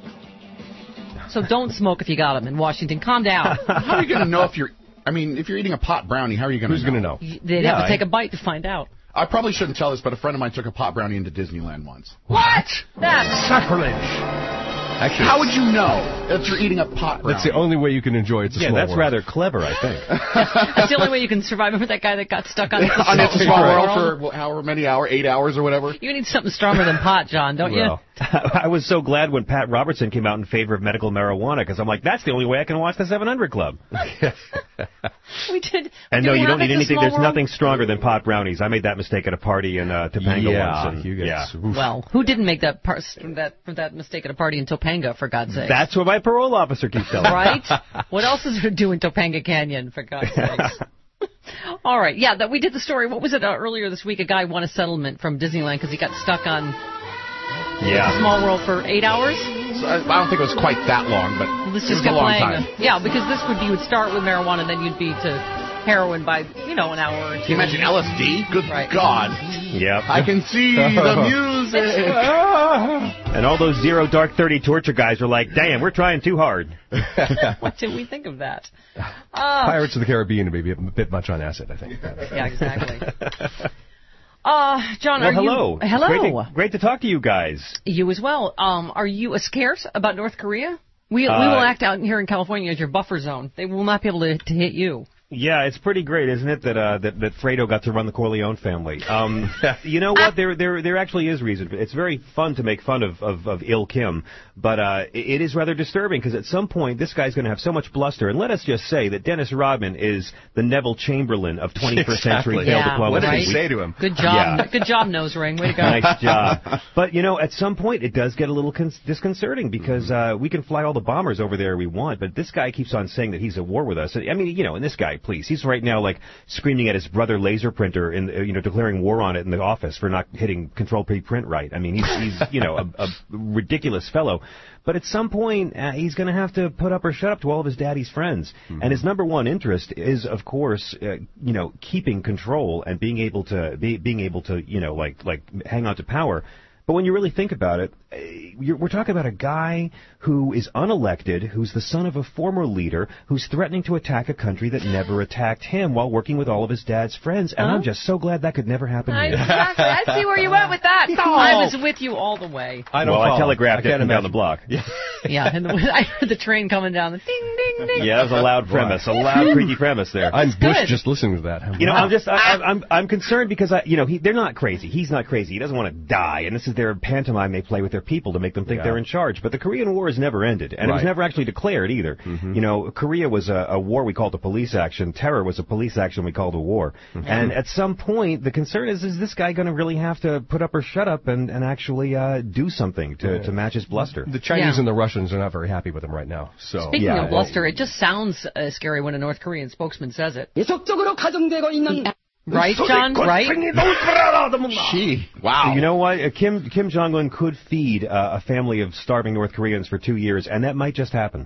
So don't smoke if you got them in Washington. Calm down. How are you going to know if you're eating a pot brownie, how are you going to know? Who's going to know? They'd have to take a bite to find out. I probably shouldn't tell this, but a friend of mine took a pot brownie into Disneyland once. What? That's sacrilege. Actually, how would you know that you're eating a pot brownie? That's the only way you can enjoy it. Yeah, that's rather clever, I think. That's the only way you can survive. Remember that guy that got stuck on It's a Small World for however many hours, 8 hours or whatever? You need something stronger than pot, John, don't you? I was so glad when Pat Robertson came out in favor of medical marijuana, because I'm like, that's the only way I can watch the 700 Club. We did. And no, you don't need anything. There's nothing stronger than pot brownies. I made that mistake at a party in Topanga once. And, well, who didn't make that mistake at a party in Topanga, for God's sake? That's what my parole officer keeps telling me. Right? What else is there to do in Topanga Canyon, for God's sakes? All right. Yeah, we did the story. What was it earlier this week? A guy won a settlement from Disneyland because he got stuck on Small World for 8 hours. So I don't think it was quite that long, but this it was a long time. Yeah, because you would start with marijuana, then you'd be to heroin by, an hour or two. Can you imagine LSD? Good God. Yep. I can see the music. And all those Zero Dark 30 torture guys are like, damn, we're trying too hard. What did we think of that? Pirates of the Caribbean may be a bit much on acid, I think. Yeah, exactly. John, hello. Hello. Great to talk to you guys. You as well. Are you scared about North Korea? We will act out here in California as your buffer zone. They will not be able to hit you. Yeah, it's pretty great, isn't it, that Fredo got to run the Corleone family? You know what? There actually is reason. It's very fun to make fun of Il Kim, but it is rather disturbing because at some point this guy's going to have so much bluster. And let us just say that Dennis Rodman is the Neville Chamberlain of 21st century male diplomacy. What did he say to him? Good job, Good job, nose ring. Way to go. Nice job. But at some point it does get a little disconcerting because we can fly all the bombers over there we want, but this guy keeps on saying that he's at war with us. I mean, and this guy. Please. He's right now screaming at his brother laser printer and declaring war on it in the office for not hitting Control Pre-Print right. I mean, he's a ridiculous fellow. But at some point, he's going to have to put up or shut up to all of his daddy's friends. Mm-hmm. And his number one interest is, of course, keeping control and being able to hang on to power. But when you really think about it, we're talking about a guy who is unelected, who's the son of a former leader, who's threatening to attack a country that never attacked him while working with all of his dad's friends. And I'm just so glad that could never happen here. Exactly. I see where you went with that. I was with you all the way. I telegraphed it down the block. Yeah, and I heard the train coming down. The ding, ding, ding. Yeah, that was a loud premise, a loud, creaky premise there. I'm Bush just listening to that. I'm concerned because they're not crazy. He's not crazy. He doesn't want to die, and this is their pantomime they play with their people to make them think they're in charge. But the Korean War has never ended, and it was never actually declared either. Mm-hmm. Korea was a war we called a police action. Terror was a police action we called a war. Mm-hmm. And at some point, the concern is this guy going to really have to put up or shut up and actually do something to match his bluster? The Chinese and the Russians are not very happy with him right now. So speaking of bluster, it just sounds scary when a North Korean spokesman says it. Right, John? Right? Gee, wow. You know what? Kim Jong-un could feed a family of starving North Koreans for 2 years, and that might just happen.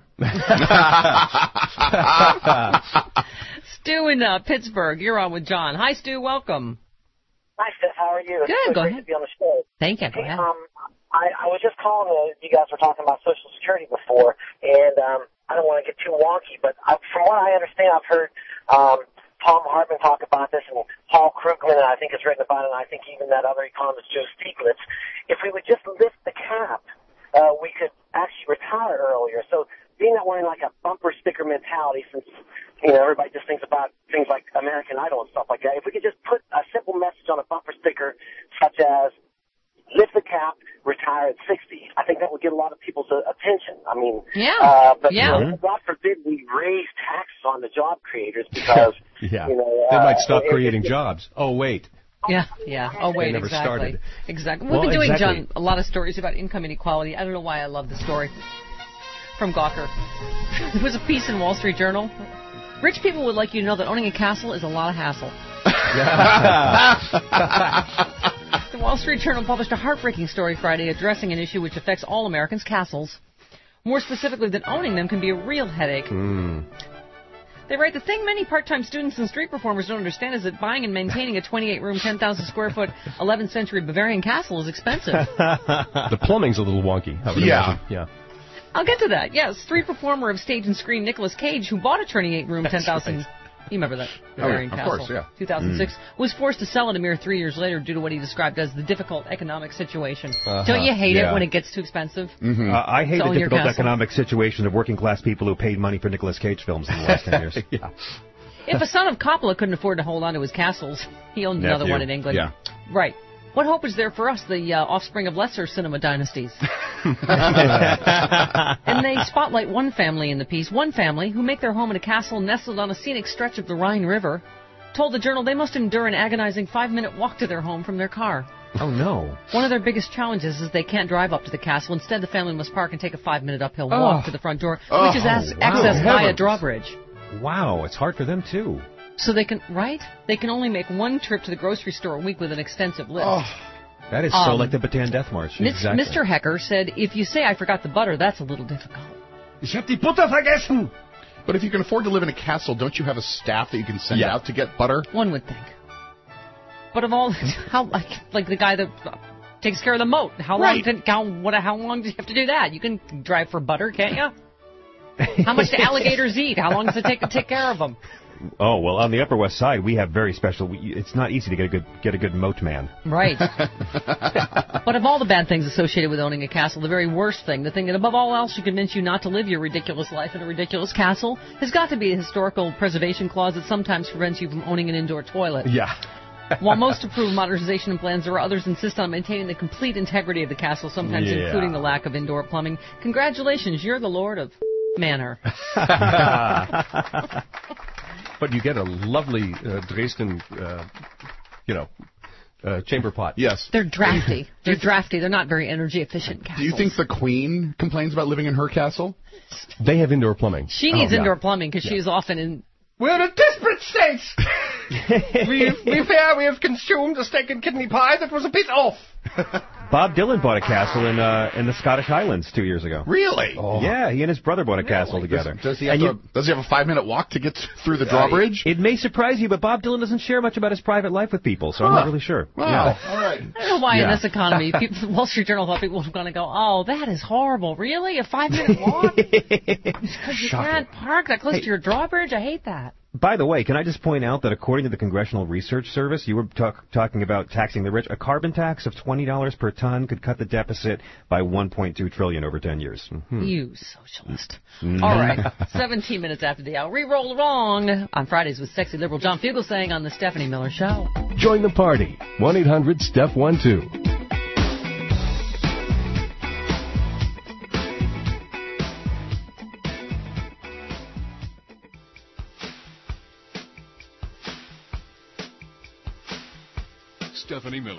Stu in Pittsburgh, you're on with John. Hi, Stu. Welcome. Hi, Steph. How are you? Good. Go ahead. To be on the show. Thank you. Go ahead. I was just calling. You guys were talking about Social Security before, and I don't want to get too wonky, but from what I understand, I've heard Tom Hartman talk about this, and Paul Krugman, I think, has written about it, and I think even that other economist, Joe Stiglitz. If we would just lift the cap, we could actually retire earlier. So being that we're in like a bumper sticker mentality, since everybody just thinks about things like American Idol and stuff like that, if we could just put a simple message on a bumper sticker such as lift the cap, retire at 60. I think that would get a lot of people's attention. I mean, God forbid we raise taxes on the job creators because, they might stop creating jobs. Oh, wait. Yeah. Oh, wait, never started. Exactly. We've been doing, John, a lot of stories about income inequality. I don't know why I love the story from Gawker. There was a piece in Wall Street Journal. Rich people would like you to know that owning a castle is a lot of hassle. The Wall Street Journal published a heartbreaking story Friday addressing an issue which affects all Americans, castles. More specifically, that owning them can be a real headache. They write, the thing many part-time students and street performers don't understand is that buying and maintaining a 28-room, 10,000-square-foot, 11th century Bavarian castle is expensive. The plumbing's a little wonky, I would imagine. Yeah. I'll get to that. Yes, street performer of stage and screen Nicolas Cage, who bought a 28-room, 10,000... Right. You remember that Bavarian castle? Of course, yeah. 2006. Was forced to sell it a mere 3 years later due to what he described as the difficult economic situation. Don't you hate it when it gets too expensive? Mm-hmm. I hate the difficult economic situation of working-class people who paid money for Nicolas Cage films in the last 10 years. If a son of Coppola couldn't afford to hold on to his castles, he owned another one in England. Yeah. Right. What hope is there for us, the offspring of lesser cinema dynasties? And they spotlight one family in the piece, one family who make their home in a castle nestled on a scenic stretch of the Rhine River, told the Journal they must endure an agonizing 5-minute walk to their home from their car. Oh, no. One of their biggest challenges is they can't drive up to the castle. Instead, the family must park and take a 5-minute uphill walk to the front door, which is accessed via a drawbridge. Wow, it's hard for them, too. So they can only make one trip to the grocery store a week with an extensive list. Oh, that is so like the Bataan Death March. Exactly. Mr. Hecker said, if you say I forgot the butter, that's a little difficult. Ich hab die Butter vergessen! But if you can afford to live in a castle, don't you have a staff that you can send out to get butter? One would think. But of all, like the guy that takes care of the moat, how long do you have to do that? You can drive for butter, can't you? How much do alligators eat? How long does it take to take care of them? Oh, well, on the Upper West Side, we have very special... It's not easy to get a good moat man. Right. But of all the bad things associated with owning a castle, the very worst thing, the thing that above all else should convince you not to live your ridiculous life in a ridiculous castle, has got to be a historical preservation clause that sometimes prevents you from owning an indoor toilet. Yeah. While most approve modernization plans, there are others insist on maintaining the complete integrity of the castle, sometimes including the lack of indoor plumbing. Congratulations, you're the Lord of Manor. But you get a lovely Dresden, chamber pot. Yes. They're drafty. They're drafty. They're not very energy efficient castles. Do you think the Queen complains about living in her castle? They have indoor plumbing. She needs indoor plumbing because she's often in... We're a desperate state. we have consumed a steak and kidney pie that was a bit off. Bob Dylan bought a castle in the Scottish Highlands 2 years ago. Really? Oh. Yeah, he and his brother bought a castle together. Does he have a 5-minute walk to get through the drawbridge? It may surprise you, but Bob Dylan doesn't share much about his private life with people, so I'm not really sure. Wow. Yeah. All right. I don't know why in this economy, the Wall Street Journal thought people were going to go, oh, that is horrible. Really? A 5-minute walk? Because you can't park that close to your drawbridge? I hate that. By the way, can I just point out that according to the Congressional Research Service, you were talking about taxing the rich. A carbon tax of $20 per ton could cut the deficit by $1.2 trillion over 10 years. Mm-hmm. You socialist. All right, 17 minutes after the hour. Re-roll along on Fridays with sexy liberal John Fugelsang on the Stephanie Miller Show. Join the party. 1-800-STEPH12. Stephanie Miller.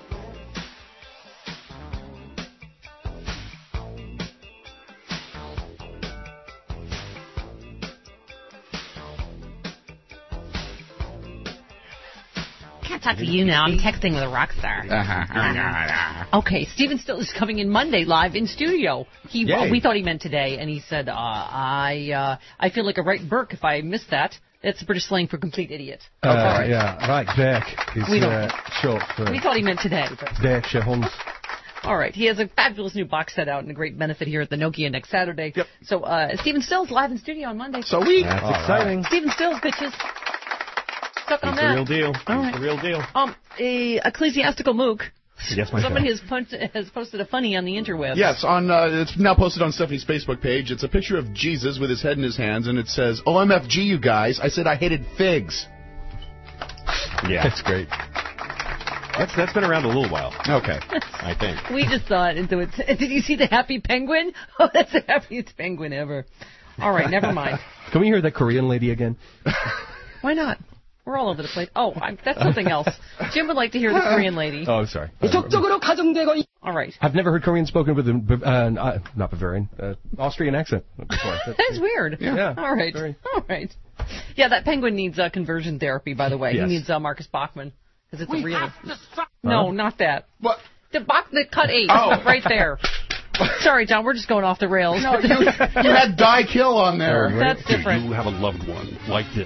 Can't talk to you now. I'm texting with a rock star. Okay, Stephen Still is coming in Monday live in studio. We thought he meant today, and he said, I feel like a right Burke if I missed that. It's British slang for complete idiot. Yeah, right back is short for... We thought he meant today. But... All right. He has a fabulous new box set out and a great benefit here at the Nokia next Saturday. Yep. So Stephen Stills live in studio on Monday. So That's exciting. Stephen Stills, bitches. Stuck on that. The real deal. All right. The real deal. A ecclesiastical mook. Yes, my Somebody has posted a funny on the interwebs. Yes, it's now posted on Stephanie's Facebook page. It's a picture of Jesus with his head in his hands, and it says, OMFG, you guys. I said I hated figs. Yeah. That's great. That's been around a little while. Okay. I think. We just thought into it. Did you see the happy penguin? Oh, that's the happiest penguin ever. All right, never mind. Can we hear that Korean lady again? Why not? We're all over the place. Oh, that's something else. Jim would like to hear the Korean lady. Oh, sorry. All right. I've never heard Korean spoken with not Bavarian, Austrian accent before. That's weird. Yeah. All right. All right. Yeah, that penguin needs conversion therapy, by the way. Yes. He needs Marcus Bachman. Because it's a real... No, not that. What? The cut 8. Oh. Right there. Sorry, John, we're just going off the rails. No, you had Die Kill on there. That's different. Do you have a loved one like this?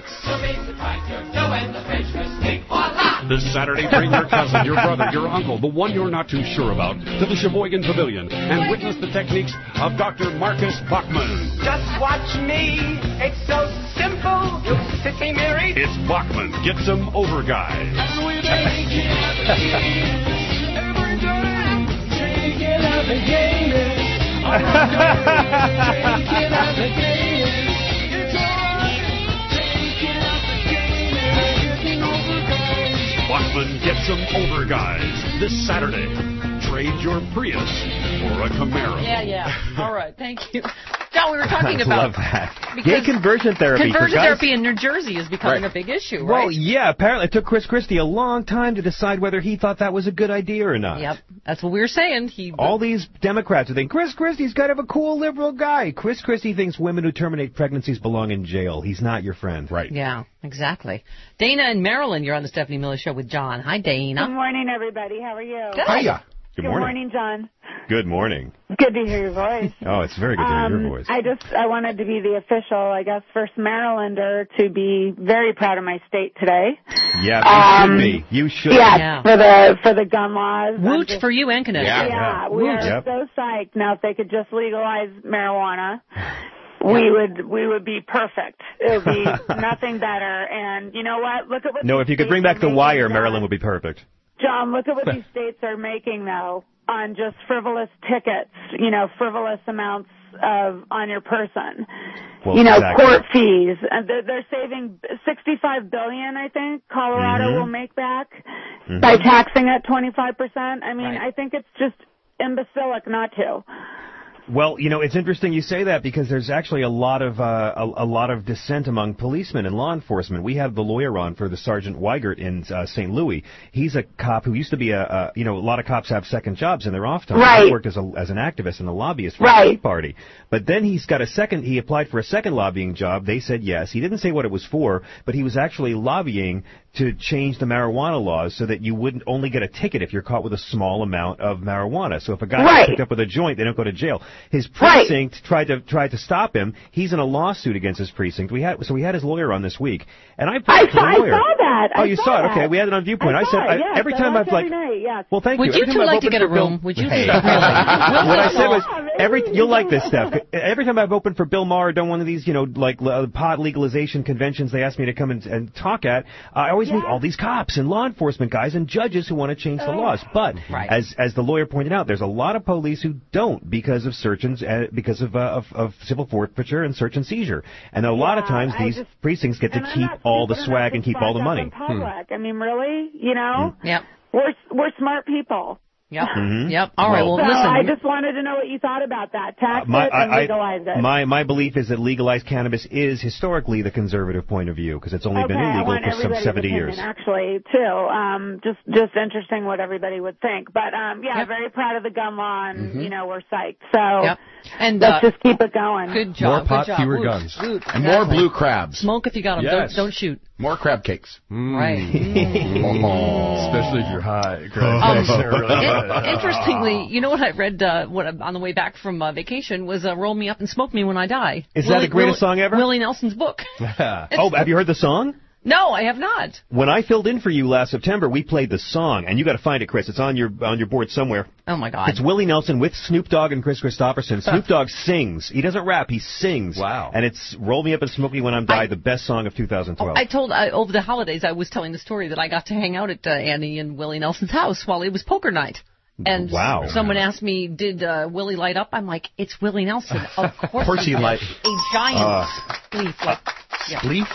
This Saturday, bring your cousin, your brother, your uncle, the one you're not too sure about, to the Sheboygan Pavilion and witness the techniques of Dr. Marcus Bachman. Just watch me. It's so simple. You sitting married. It's Bachman. Get some over, guys. Bachman, get some over, guys. This Saturday, trade your Prius for a Camaro. Yeah. All right, thank you. John, we were talking about... love that. Gay conversion therapy. Conversion therapy in New Jersey is becoming a big issue, right? Well, yeah, apparently it took Chris Christie a long time to decide whether he thought that was a good idea or not. Yep, that's what we were saying. All these Democrats who think Chris Christie's kind of a cool liberal guy. Chris Christie thinks women who terminate pregnancies belong in jail. He's not your friend. Right. Yeah, exactly. Dana in Maryland, you're on the Stephanie Miller Show with John. Hi, Dana. Good morning, everybody. How are you? Good. Hiya. Good morning. morning, John. Good morning. Good to hear your voice. Oh, it's very good to hear your voice. I wanted to be the official, I guess, first Marylander to be very proud of my state today. Yeah, you should be. You should. Yeah, for the gun laws. Woot for you and Connecticut. Yeah, we are so psyched now if they could just legalize marijuana. we would be perfect. It would be nothing better. And you know what? Look at what. No, if you could bring back The Wire, Maryland would be perfect. John, look at what these states are making though on just frivolous tickets. You know, frivolous amounts on your person. Well, court fees. And they're saving $65 billion, I think. Colorado will make back by taxing at 25%. I mean, I think it's just imbecilic not to. Well, it's interesting you say that because there's actually a lot of dissent among policemen and law enforcement. We had the lawyer on for the Sergeant Weigert in St. Louis. He's a cop who used to be a lot of cops have second jobs in their off time. Right. He worked as an activist and a lobbyist for the Tea Party. But then he applied for a second lobbying job. They said yes. He didn't say what it was for, but he was actually lobbying to change the marijuana laws so that you wouldn't only get a ticket if you're caught with a small amount of marijuana. So if a guy gets picked up with a joint, they don't go to jail. His precinct tried to stop him. He's in a lawsuit against his precinct. We had his lawyer on this week, and I saw that. Oh, you saw it? Okay, we had it on Viewpoint. I said every time I've well, thank you. Would you two like to get a room? Would you? Hey. What I said was you'll like this stuff. Every time I've opened for Bill Maher or done one of these, pot legalization conventions, they ask me to come and talk at. I always meet all these cops and law enforcement guys and judges who want to change the laws. But as the lawyer pointed out, there's a lot of police who don't because of because of civil forfeiture and search and seizure. And a lot of times these precincts get to keep all the swag and keep all the money. I mean, really? Yep. We're smart people. Yep. Yep. All right. Well, listen. I just wanted to know what you thought about that. Tax it and legalize it. My belief is that legalized cannabis is historically the conservative point of view because it's only been illegal for some 70 years. Actually, too. Just interesting what everybody would think. But very proud of the gun law, and we're psyched. So and let's just keep it going. Good job. More pot, good job. fewer guns, and more blue crabs. Smoke if you got them. Yes. Don't shoot. More crab cakes. Right. Especially if you're high. Crab cakes. Interestingly, you know what I read on the way back from vacation was Roll Me Up and Smoke Me When I Die. Is that the greatest song ever? Willie Nelson's book. Have you heard the song? No, I have not. When I filled in for you last September, we played the song, and you got to find it, Chris. It's on your board somewhere. Oh my God! It's Willie Nelson with Snoop Dogg and Chris Christopherson. Snoop Dogg sings. He doesn't rap. He sings. Wow! And it's "Roll Me Up and Smoke Me When I'm Die," the best song of 2012. I told over the holidays I was telling the story that I got to hang out at Annie and Willie Nelson's house while it was poker night. And someone asked me, did Willie light up? I'm like, it's Willie Nelson. Of course he light. A giant spleef. Spleef?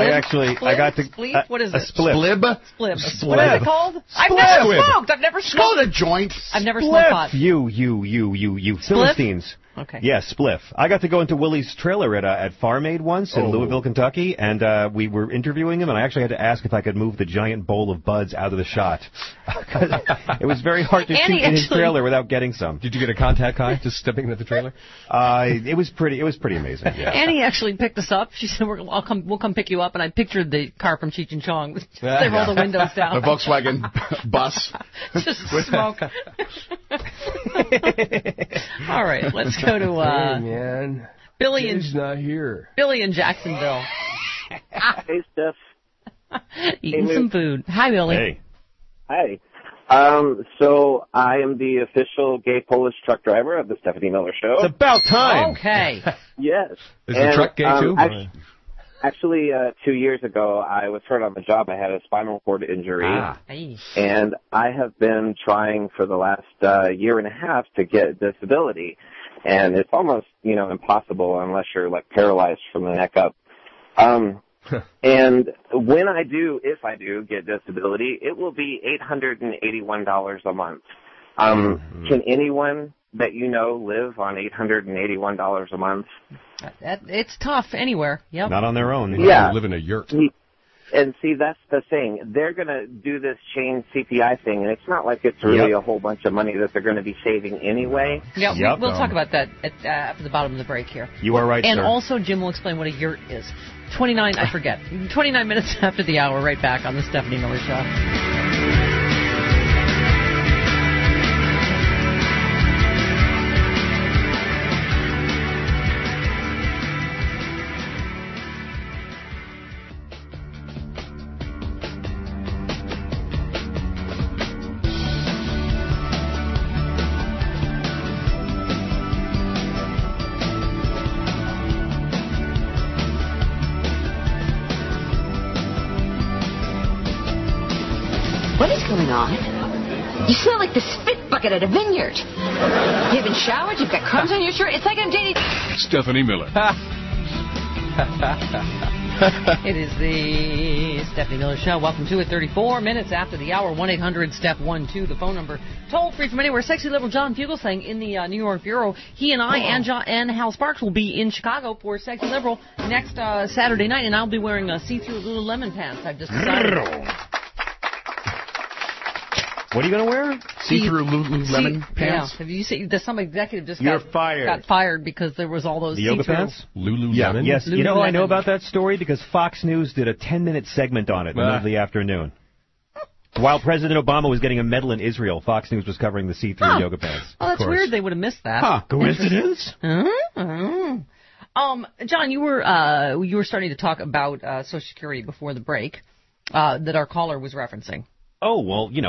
I got to... Spleef? What is it? A splib. Splib. What is it called? I've never smoked. I've never smoked. Call it a joint. I've never smoked pot. You Philistines. Okay. Yeah, spliff. I got to go into Willie's trailer at Farm Aid once in Louisville, Kentucky, and we were interviewing him, and I actually had to ask if I could move the giant bowl of buds out of the shot. It was very hard to shoot in his trailer without getting some. Did you get a contact high just stepping into the trailer? It was pretty amazing. Yeah. Annie actually picked us up. She said, we'll come pick you up, and I pictured the car from Cheech and Chong. They roll the windows down. The Volkswagen bus. Just smoke. All right, let's go to hey, man. Billy He's not here. Billy in Jacksonville. Hey, Steph. Eating some food. Hi, Billy. Hey. Hi. So I am the official gay Polish truck driver of the Stephanie Miller Show. It's about time. Okay. Yes. Is the truck gay too? Actually, 2 years ago, I was hurt on the job. I had a spinal cord injury, and I have been trying for the last year and a half to get disability, and it's almost, impossible unless you're paralyzed from the neck up. And when I do, if I do get disability, it will be $881 a month. Can anyone that live on $881 a month? It's tough anywhere. Yep. Not on their own. Yeah. Live in a yurt. And see, that's the thing. They're going to do this chain CPI thing, and it's not like it's really a whole bunch of money that they're going to be saving anyway. Yeah, we'll talk about that after the bottom of the break here. You are right, and sir. Also, Jim will explain what a yurt is. 29 minutes after the hour, right back on the Stephanie Miller Show. on? You smell like the spit bucket at a vineyard. You haven't showered, you've got crumbs on your shirt. It's like I'm dating... Stephanie Miller. It is the Stephanie Miller Show. Welcome to it. 34 minutes after the hour. 1-800-STEP-12, the phone number. Toll free from anywhere. Sexy liberal John Fugelsang in the New York Bureau. He and I and Hal Sparks will be in Chicago for Sexy Liberal next Saturday night, and I'll be wearing see-through Lululemon pants. I've just decided. What are you going to wear? See-through Lululemon pants? Yeah. Have you seen some executive just got fired because there was all those the yoga pants? Lululemon? Yeah. Yes. Lululemon. You know I know about that story? Because Fox News did a 10-minute segment on it in the middle of the afternoon. While President Obama was getting a medal in Israel, Fox News was covering the see-through yoga pants. Oh, that's weird. They would have missed that. Huh. Coincidence? John, you were starting to talk about Social Security before the break that our caller was referencing. Oh, well, I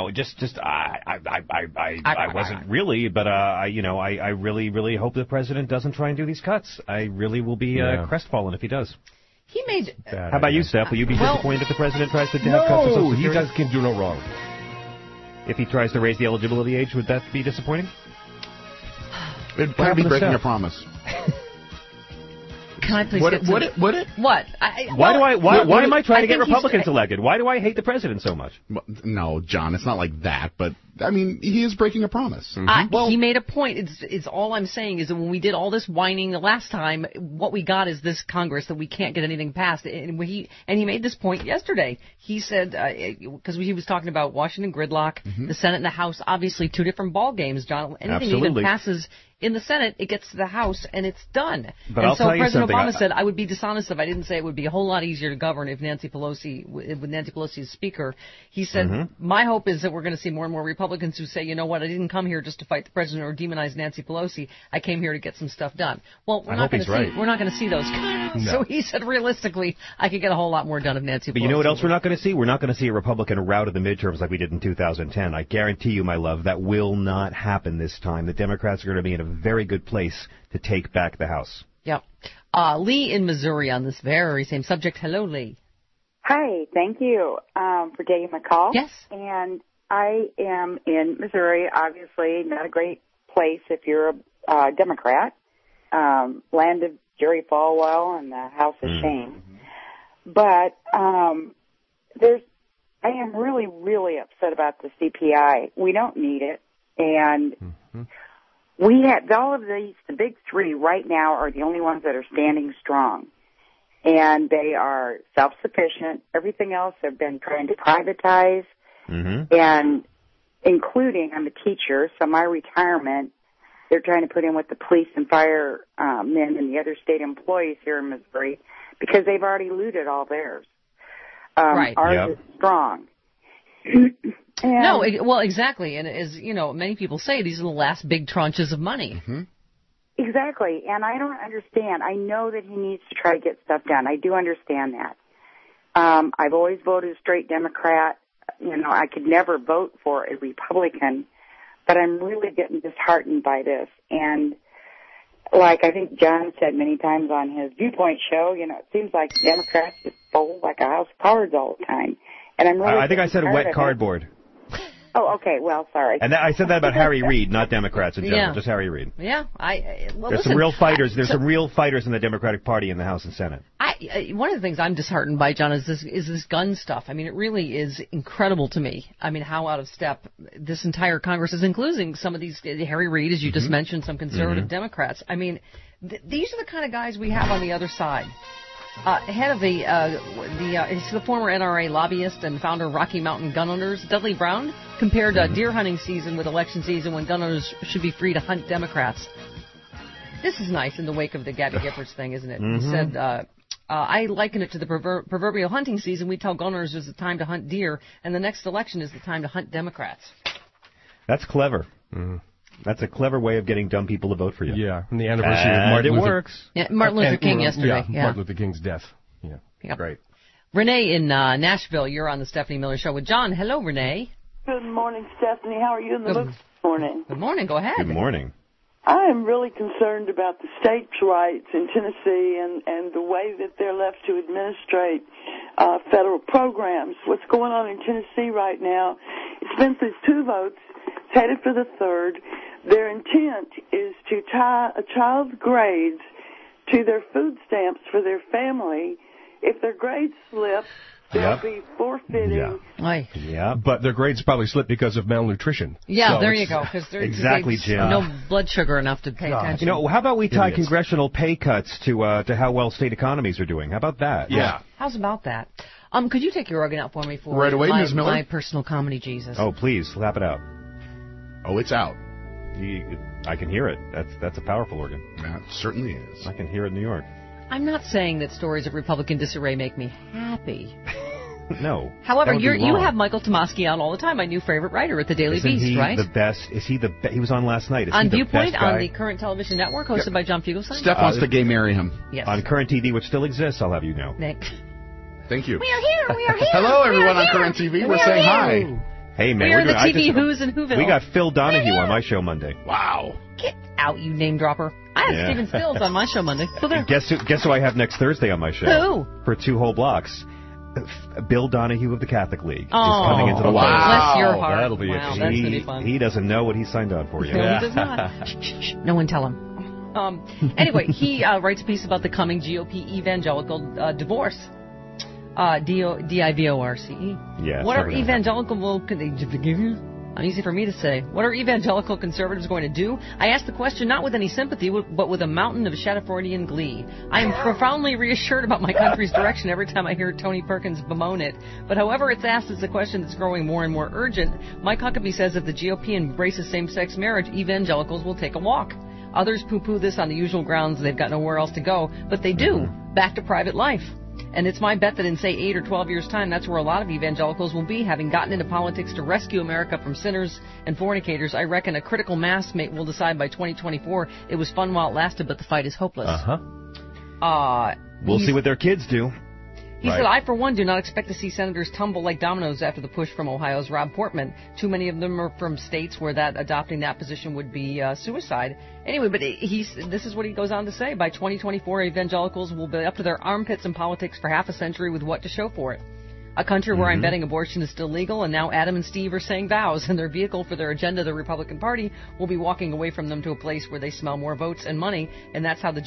wasn't really, but I really hope the president doesn't try and do these cuts. I really will be crestfallen if he does. He made... How about you, Steph? Will you be disappointed if the president tries to have cuts of Social Security? He can do no wrong. If he tries to raise the eligibility age, would that be disappointing? It'd kind of be breaking a promise. Can I please get some... Would it? What? Why am I trying to get Republicans elected? Why do I hate the president so much? No, John, it's not like that, but, I mean, he is breaking a promise. Mm-hmm. He made a point. It's all I'm saying is that when we did all this whining the last time, what we got is this Congress that we can't get anything passed. And he made this point yesterday. He said, because he was talking about Washington gridlock, the Senate and the House, obviously two different ball games, John. Anything that even passes in the Senate, it gets to the House, and it's done. But I'll tell you President something. Obama said, I would be dishonest if I didn't say it would be a whole lot easier to govern if Nancy Pelosi as Speaker. He said, my hope is that we're going to see more and more Republicans who say, you know what, I didn't come here just to fight the president or demonize Nancy Pelosi. I came here to get some stuff done. Well, we're not going to see those. No. So he said, realistically, I could get a whole lot more done if Nancy Pelosi. But you know what else we're not going to see? We're not going to see a Republican rout of the midterms like we did in 2010. I guarantee you, my love, that will not happen this time. The Democrats are going to be in a very good place to take back the House. Yep. Lee in Missouri on this very same subject. Hello, Lee. Hi, thank you for taking my call. Yes. And I am in Missouri, obviously not a great place if you're a Democrat. Land of Jerry Falwell and the House of Shame. But I am really, really upset about the CPI. We don't need it. And we have all of these, the big three right now are the only ones that are standing strong. And they are self-sufficient. Everything else they've been trying to privatize. And including, I'm a teacher, so my retirement, they're trying to put in with the police and firemen and the other state employees here in Missouri because they've already looted all theirs. Ours is strong. Well, exactly. And as, many people say, these are the last big tranches of money. Exactly. And I don't understand. I know that he needs to try to get stuff done. I do understand that. I've always voted a straight Democrat. I could never vote for a Republican, but I'm really getting disheartened by this. And like I think John said many times on his Viewpoint show, it seems like Democrats just fold like a house of cards all the time. And I'm really I think I said wet cardboard. Oh, okay. Well, sorry. And I said that about Harry Reid, not Democrats in general, just Harry Reid. Yeah. There's some real fighters. There's some real fighters in the Democratic Party in the House and Senate. One of the things I'm disheartened by, John, is this gun stuff. I mean, it really is incredible to me. I mean, how out of step this entire Congress is, including some of these, Harry Reid, as you just mentioned, some conservative Democrats. I mean, these are the kind of guys we have on the other side. Head of he's the former NRA lobbyist and founder of Rocky Mountain Gun Owners, Dudley Brown, compared deer hunting season with election season when gun owners should be free to hunt Democrats. This is nice in the wake of the Gabby Giffords thing, isn't it? He said, I liken it to the proverbial hunting season. We tell gun owners it's the time to hunt deer, and the next election is the time to hunt Democrats. That's clever. That's a clever way of getting dumb people to vote for you. Yeah, and the anniversary of Martin Luther. Works. Yeah, Martin Luther King yesterday. Yeah, Martin Luther King's death. Yeah, yep. Great. Renee in Nashville, you're on the Stephanie Miller Show with John. Hello, Renee. Good morning, Stephanie. How are you in the books this morning? Good morning. Go ahead. Good morning. I am really concerned about the states' rights in Tennessee and the way that they're left to administrate federal programs. What's going on in Tennessee right now It's been through 2 votes. It's headed for the 3rd. Their intent is to tie a child's grades to their food stamps for their family. If their grades slip, they'll be forfeiting. Yeah, but their grades probably slip because of malnutrition. Yeah, so there you go. Because exactly, Jim. No blood sugar enough to pay attention. You know, how about we tie congressional pay cuts to how well state economies are doing? How about that? Yeah. How's about that? Could you take your organ out for me for right away, Ms. Miller? My personal comedy, Jesus? Oh, please, slap it out. Oh, it's out. I can hear it. That's a powerful organ. That certainly is. I can hear it in New York. I'm not saying that stories of Republican disarray make me happy. No. However, you have Michael Tomasky on all the time, my new favorite writer at the Daily Beast, right? The best? Is he the best? He was on last night. Is on he the Viewpoint best guy? On the Current Television Network, hosted by John Fugelsang. Steph wants to gay marry him. Yes. On Current TV, which still exists, I'll have you know. Nick. Thank you. We are here. We are here. Hello, everyone on Current TV. We're saying hi. Hey, man. We are the TV Who's and Whoville. We got Phil Donahue on my show Monday. Wow. Get out, you name dropper. I have Stephen Stills on my show Monday. So there. Guess who I have next Thursday on my show? Who? For 2 whole blocks. Bill Donahue of the Catholic League is coming into the wow. Bless your heart. That'll be that's going to be fun. He doesn't know what he signed on for yet. No, he does not. Shh, no one tell him. Anyway, he writes a piece about the coming GOP evangelical divorce. D-I-V-O-R-C-E. Yeah. What are evangelical... Can they forgive you? Easy for me to say. What are evangelical conservatives going to do? I ask the question not with any sympathy, but with a mountain of Schadenfreudian glee. I am profoundly reassured about my country's direction every time I hear Tony Perkins bemoan it. But however it's asked, it's a question that's growing more and more urgent. Mike Huckabee says if the GOP embraces same-sex marriage, evangelicals will take a walk. Others poo-poo this on the usual grounds they've got nowhere else to go, but they do. Back to private life. And it's my bet that in, say, 8 or 12 years' time, that's where a lot of evangelicals will be, having gotten into politics to rescue America from sinners and fornicators. I reckon a critical mass will decide by 2024 it was fun while it lasted, but the fight is hopeless. We'll see what their kids do. He said, I, for one, do not expect to see senators tumble like dominoes after the push from Ohio's Rob Portman. Too many of them are from states where adopting that position would be suicide. Anyway, but this is what he goes on to say. By 2024, evangelicals will be up to their armpits in politics for half a century with what to show for it. A country where I'm betting abortion is still legal, and now Adam and Steve are saying vows, and their vehicle for their agenda, the Republican Party, will be walking away from them to a place where they smell more votes and money, and that's how the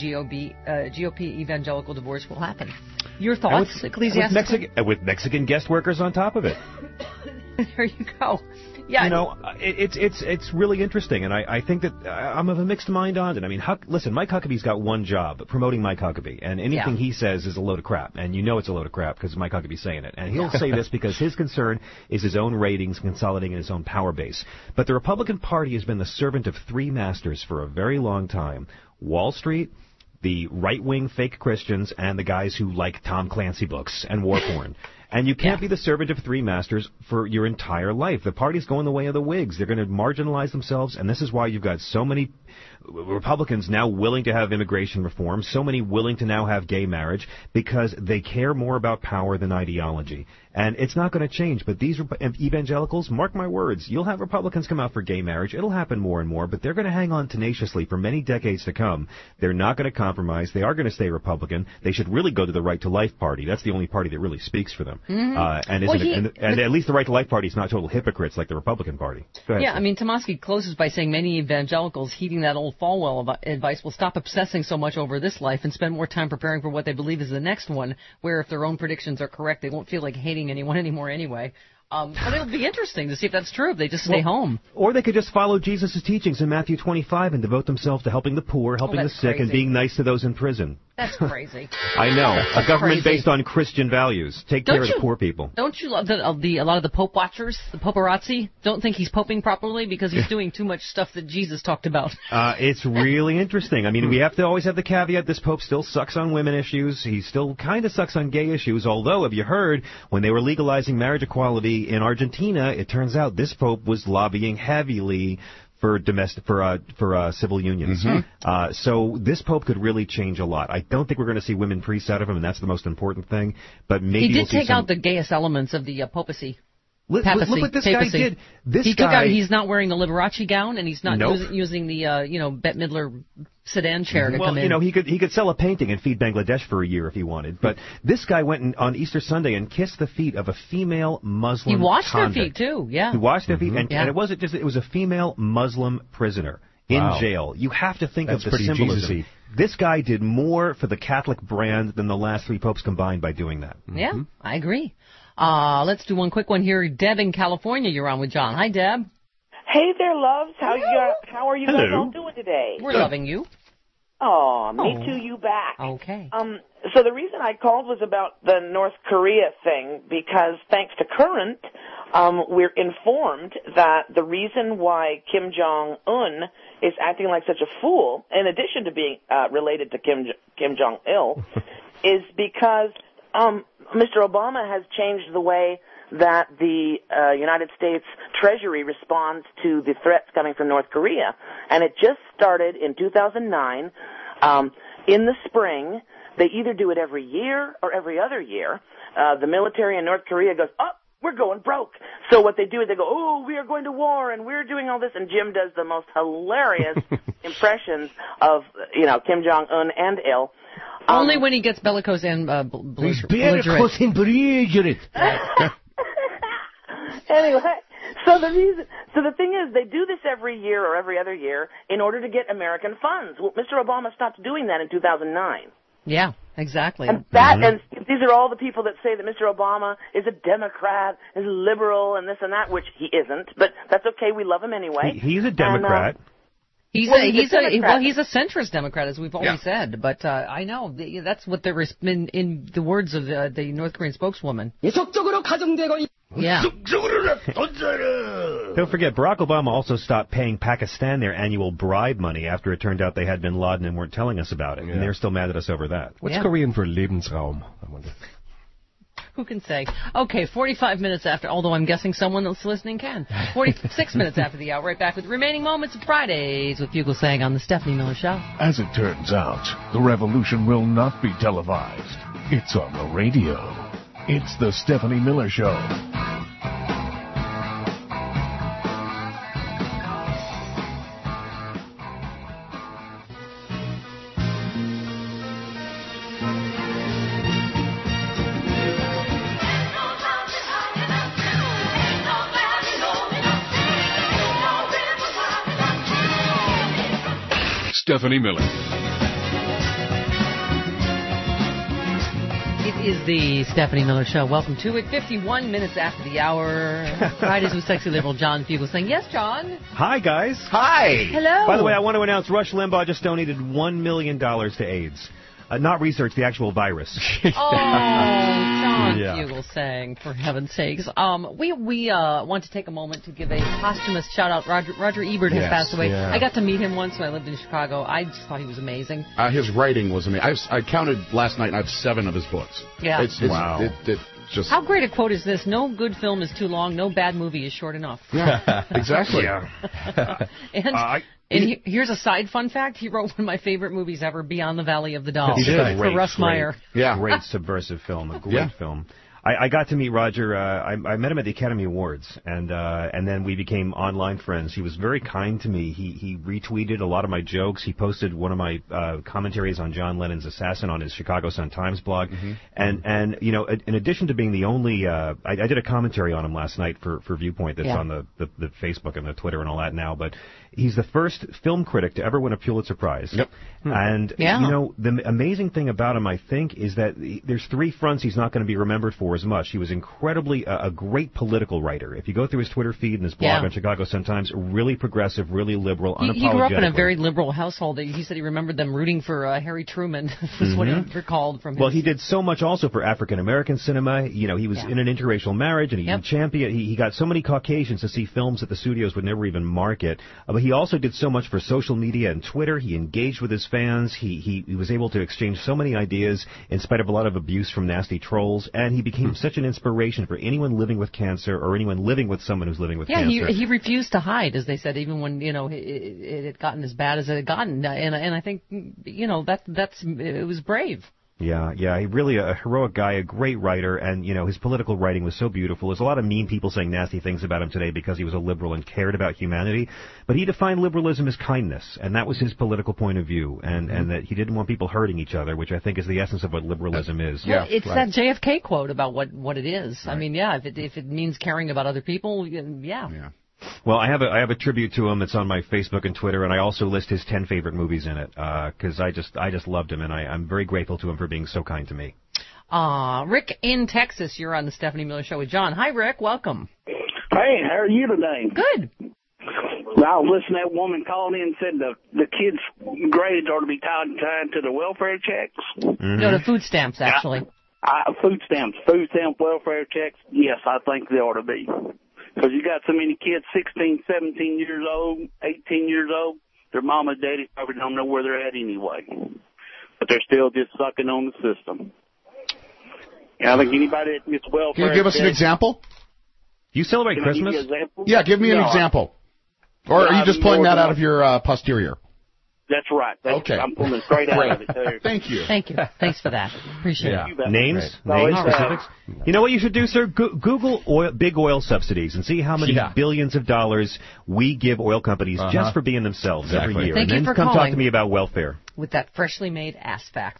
GOP evangelical divorce will happen. Your thoughts, Ecclesiastic? With Mexican guest workers on top of it. There you go. Yeah, you know, it's really interesting, and I think that I'm of a mixed mind on it. I mean, listen, Mike Huckabee's got one job, promoting Mike Huckabee, and anything he says is a load of crap, and you know it's a load of crap because Mike Huckabee's saying it, and he'll say this because his concern is his own ratings consolidating his own power base. But the Republican Party has been the servant of 3 masters for a very long time: Wall Street, the right-wing fake Christians, and the guys who like Tom Clancy books and war porn. And you can't be the servant of 3 masters for your entire life. The party's going the way of the Whigs. They're going to marginalize themselves, and this is why you've got so many Republicans now willing to have immigration reform, so many willing to now have gay marriage, because they care more about power than ideology. And it's not going to change, but these evangelicals, mark my words, you'll have Republicans come out for gay marriage. It'll happen more and more, but they're going to hang on tenaciously for many decades to come. They're not going to compromise. They are going to stay Republican. They should really go to the Right to Life Party. That's the only party that really speaks for them. And at least the Right to Life Party is not total hypocrites like the Republican Party. Go ahead, I mean, Tomasky closes by saying many evangelicals, heeding that old Falwell advice, will stop obsessing so much over this life and spend more time preparing for what they believe is the next one, where if their own predictions are correct, they won't feel like hating anyone anymore anyway. But it'll be interesting to see if that's true, if they just stay home. Or they could just follow Jesus' teachings in Matthew 25 and devote themselves to helping the poor, helping the sick, and being nice to those in prison. That's crazy. I know. A government based on Christian values. Take care of the poor people. Don't you love that a lot of the Pope watchers, the paparazzi, don't think he's poping properly because he's doing too much stuff that Jesus talked about? It's really interesting. I mean, we have to always have the caveat, this Pope still sucks on women issues. He still kind of sucks on gay issues, although, have you heard, when they were legalizing marriage equality in Argentina, it turns out this Pope was lobbying heavily for civil unions. So this Pope could really change a lot. I don't think we're going to see women priests out of him, and that's the most important thing. But maybe he did take out the gayest elements of the papacy. Look what this guy did. He took out. He's not wearing the Liberace gown, and he's not using the Bette Midler sedan chair to come in. You know, he could sell a painting and feed Bangladesh for a year if he wanted. But this guy went on Easter Sunday and kissed the feet of a female Muslim He washed convict. their feet, too, yeah. He washed their feet, and it wasn't just, it was a female Muslim prisoner in jail. You have to think of the symbolism. Jesus-y. This guy did more for the Catholic brand than the last 3 popes combined by doing that. Yeah, I agree. Let's do one quick one here. Deb in California, you're on with John. Hi, Deb. Hey there, loves. How are you guys all doing today? We're loving you. Oh, me too, you back. Okay. So the reason I called was about the North Korea thing, because thanks to Current, we're informed that the reason why Kim Jong-un is acting like such a fool, in addition to being related to Kim Jong-il, is because Mr. Obama has changed the way that the United States Treasury responds to the threats coming from North Korea. And it just started in 2009. In the spring, they either do it every year or every other year. The military in North Korea goes, oh, we're going broke. So what they do is they go, oh, we are going to war and we're doing all this. And Jim does the most hilarious impressions of, Kim Jong-un and Il. Only when he gets bellicose and belligerent. Anyway, so the thing is, they do this every year or every other year in order to get American funds. Well, Mr. Obama stopped doing that in 2009. Yeah, exactly. And and these are all the people that say that Mr. Obama is a Democrat, is liberal, and this and that, which he isn't. But that's okay. We love him anyway. He's a Democrat. He's a centrist Democrat, as we've always said. But I know that's what there is in the words of the North Korean spokeswoman. Yeah. Don't forget, Barack Obama also stopped paying Pakistan their annual bribe money after it turned out they had bin Laden and weren't telling us about it. And they're still mad at us over that. What's Korean for Lebensraum? I wonder. Who can say? Okay, 45 minutes after, although I'm guessing someone that's listening can. 46 minutes after the hour, right back with remaining moments of Fridays with Bugle Sang on the Stephanie Miller Show. As it turns out, the revolution will not be televised. It's on the radio. It's the Stephanie Miller Show. Stephanie Miller. It is the Stephanie Miller Show. Welcome to it. 51 minutes after the hour. Fridays with Sexy Liberal John Bugle saying, yes, John. Hi, guys. Hi. Hello. By the way, I want to announce Rush Limbaugh just donated $1 million to AIDS. Not research, the actual virus. Oh, John Bugle saying, for heaven's sakes. We want to take a moment to give a posthumous shout-out. Roger Ebert has passed away. Yeah. I got to meet him once when I lived in Chicago. I just thought he was amazing. His writing was amazing. I counted last night, and I have 7 of his books. Yeah. Wow. Just how great a quote is this? No good film is too long. No bad movie is short enough. Yeah, exactly. Yeah. And here's a side fun fact. He wrote one of my favorite movies ever, Beyond the Valley of the Dolls. He did. For Russ Meyer. Yeah. Great subversive film. A great film. I got to meet Roger. I met him at the Academy Awards, and then we became online friends. He was very kind to me. He retweeted a lot of my jokes. He posted one of my commentaries on John Lennon's Assassin on his Chicago Sun-Times blog. Mm-hmm. And in addition to being the only, I did a commentary on him last night for Viewpoint that's on the Facebook and the Twitter and all that now. But he's the first film critic to ever win a Pulitzer Prize. Yep. And the amazing thing about him, I think, is that there's 3 fronts he's not going to be remembered for as much. He was incredibly a great political writer. If you go through his Twitter feed and his blog on Chicago Sun-Times, really progressive, really liberal, unapologetic. He grew up in a very liberal household. He said he remembered them rooting for Harry Truman. This is what he recalled from him. Well, he did so much also for African-American cinema. He was in an interracial marriage, and he championed. He got so many Caucasians to see films that the studios would never even market. But he also did so much for social media and Twitter. He engaged with his fans. He was able to exchange so many ideas in spite of a lot of abuse from nasty trolls, and he became such an inspiration for anyone living with cancer or anyone living with someone who's living with cancer. Yeah, he refused to hide, as they said, even when it had gotten as bad as it had gotten, and I think it was brave. Yeah, he really a heroic guy, a great writer, and, his political writing was so beautiful. There's a lot of mean people saying nasty things about him today because he was a liberal and cared about humanity, but he defined liberalism as kindness, and that was his political point of view, and that he didn't want people hurting each other, which I think is the essence of what liberalism is. Well, it's that JFK quote about what it is. Right. I mean, if it means caring about other people, yeah. Well, I have a tribute to him that's on my Facebook and Twitter, and I also list his 10 favorite movies in it because I just loved him, and I'm very grateful to him for being so kind to me. Rick in Texas, you're on the Stephanie Miller Show with John. Hi, Rick. Welcome. Hey, how are you today? Good. I was listening to that woman calling in and said the kids' grades ought to be tied to the welfare checks. Mm-hmm. No, to food stamps, actually. Food stamp welfare checks. Yes, I think they ought to be. Because you got so many kids, 16, 17 years old, 18 years old, their mama and daddy probably don't know where they're at anyway. But they're still just sucking on the system. And I think anybody that gets welfare... Can you give us an example? You celebrate Christmas? Yeah, give me an example. Or are you just pulling that out of your posterior? That's right. Okay. I'm pulling straight out of it, too. Thank you. Thank you. Thanks for that. Appreciate it. Names? Specifics? You know what you should do, sir? Google big oil subsidies and see how many billions of dollars we give oil companies just for being themselves every year. Thank you for come calling talk to me about welfare. With that freshly made ass fact.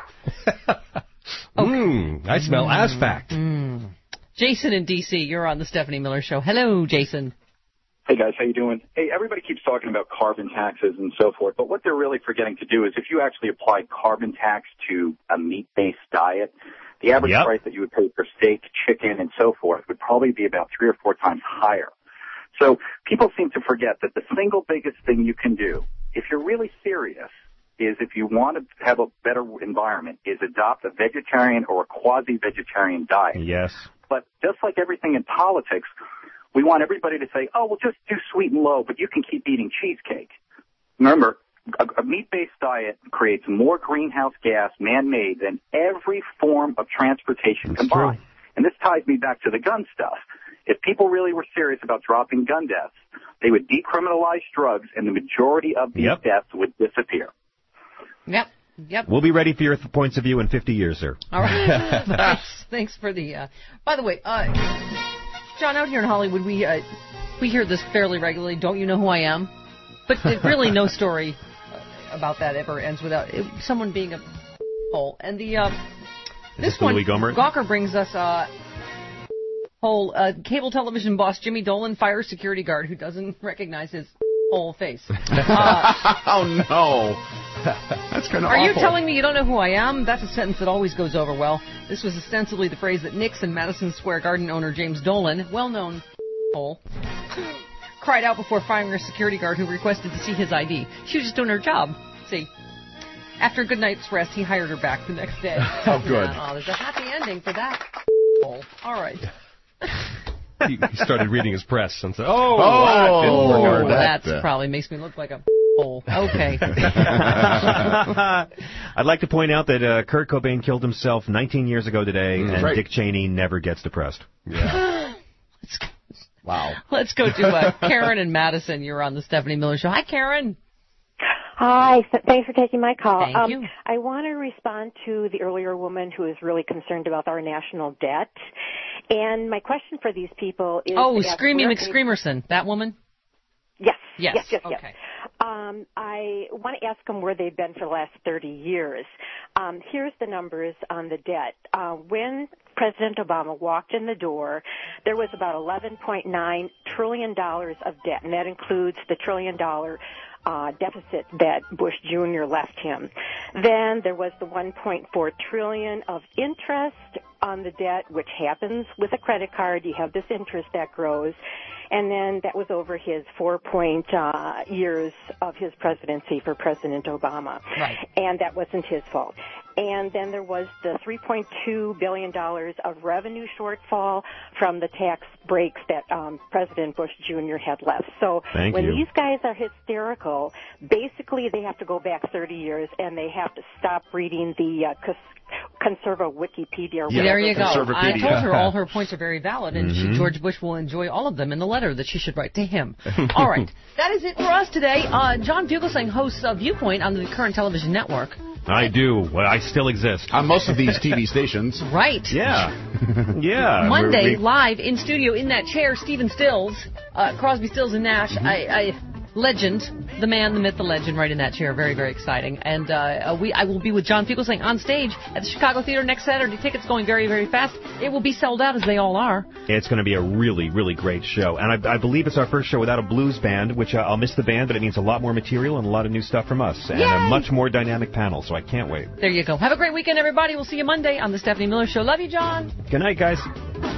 I smell ass fact. Jason in D.C., you're on the Stephanie Miller Show. Hello, Jason. Hey, guys, how you doing? Hey, everybody keeps talking about carbon taxes and so forth, but what they're really forgetting to do is if you actually applied carbon tax to a meat-based diet, the average price that you would pay for steak, chicken, and so forth would probably be about 3 or 4 times higher. So people seem to forget that the single biggest thing you can do, if you're really serious, is if you want to have a better environment, is adopt a vegetarian or a quasi-vegetarian diet. Yes. But just like everything in politics, we want everybody to say, oh, well, just do sweet and low, but you can keep eating cheesecake. Remember, a meat-based diet creates more greenhouse gas, man-made, than every form of transportation combined. And this ties me back to the gun stuff. If people really were serious about dropping gun deaths, they would decriminalize drugs, and the majority of these deaths would disappear. Yep. We'll be ready for your points of view in 50 years, sir. All right. Thanks for the... By the way... John, out here in Hollywood, we hear this fairly regularly. Don't you know who I am? But really, no story about that ever ends without someone being a hole. And this one, Gawker brings us whole cable television boss Jimmy Dolan fires security guard who doesn't recognize his whole face. Oh no, that's kind of awful. Are you telling me you don't know who I am? That's a sentence that always goes over well. This was ostensibly the phrase that Nixon Madison Square Garden owner James Dolan, well-known hole, cried out before firing a security guard who requested to see his ID. She was just doing her job. See, after a good night's rest, he hired her back the next day. Oh, good. There's a happy ending for that hole. All right. He started reading his press and said, that probably makes me look like a hole. Okay. I'd like to point out that Kurt Cobain killed himself 19 years ago today, and Dick Cheney never gets depressed. Yeah. Wow. Let's go to Karen and Madison. You're on the Stephanie Miller Show. Hi, Karen. Hi. Thanks for taking my call. Thank you. I want to respond to the earlier woman who is really concerned about our national debt. And my question for these people is... Oh, Screamy McScreamerson, that woman? Yes. Okay. I want to ask them where they've been for the last 30 years. Here's the numbers on the debt. When President Obama walked in the door, there was about $11.9 trillion of debt, and that includes the $1 trillion deficit that Bush Jr. left him. Then there was the $1.4 trillion of interest on the debt, which happens with a credit card. You have this interest that grows. And then that was over his 4 years of his presidency for President Obama. Right. And that wasn't his fault. And then there was the $3.2 billion of revenue shortfall from the tax breaks that President Bush Jr. had left. So these guys are hysterical, basically they have to go back 30 years and they have to stop reading the conservative Wikipedia. There you go. I told her all her points are very valid, and George Bush will enjoy all of them in the letter that she should write to him. All right. That is it for us today. John Fugelsang hosts Viewpoint on the Current Television Network. I do. Well, I still exist. On most of these TV stations. Right. Yeah. Yeah. Monday, live in studio in that chair, Stephen Stills, Crosby, Stills, and Nash. Legend, the man, the myth, the legend, right in that chair. Very, very exciting. And I will be with John Fugelsang on stage at the Chicago Theater next Saturday. Tickets going very, very fast. It will be sold out, as they all are. It's going to be a really, really great show. And I believe it's our first show without a blues band, which I'll miss the band, but it means a lot more material and a lot of new stuff from us. And a much more dynamic panel, so I can't wait. There you go. Have a great weekend, everybody. We'll see you Monday on The Stephanie Miller Show. Love you, John. Good night, guys.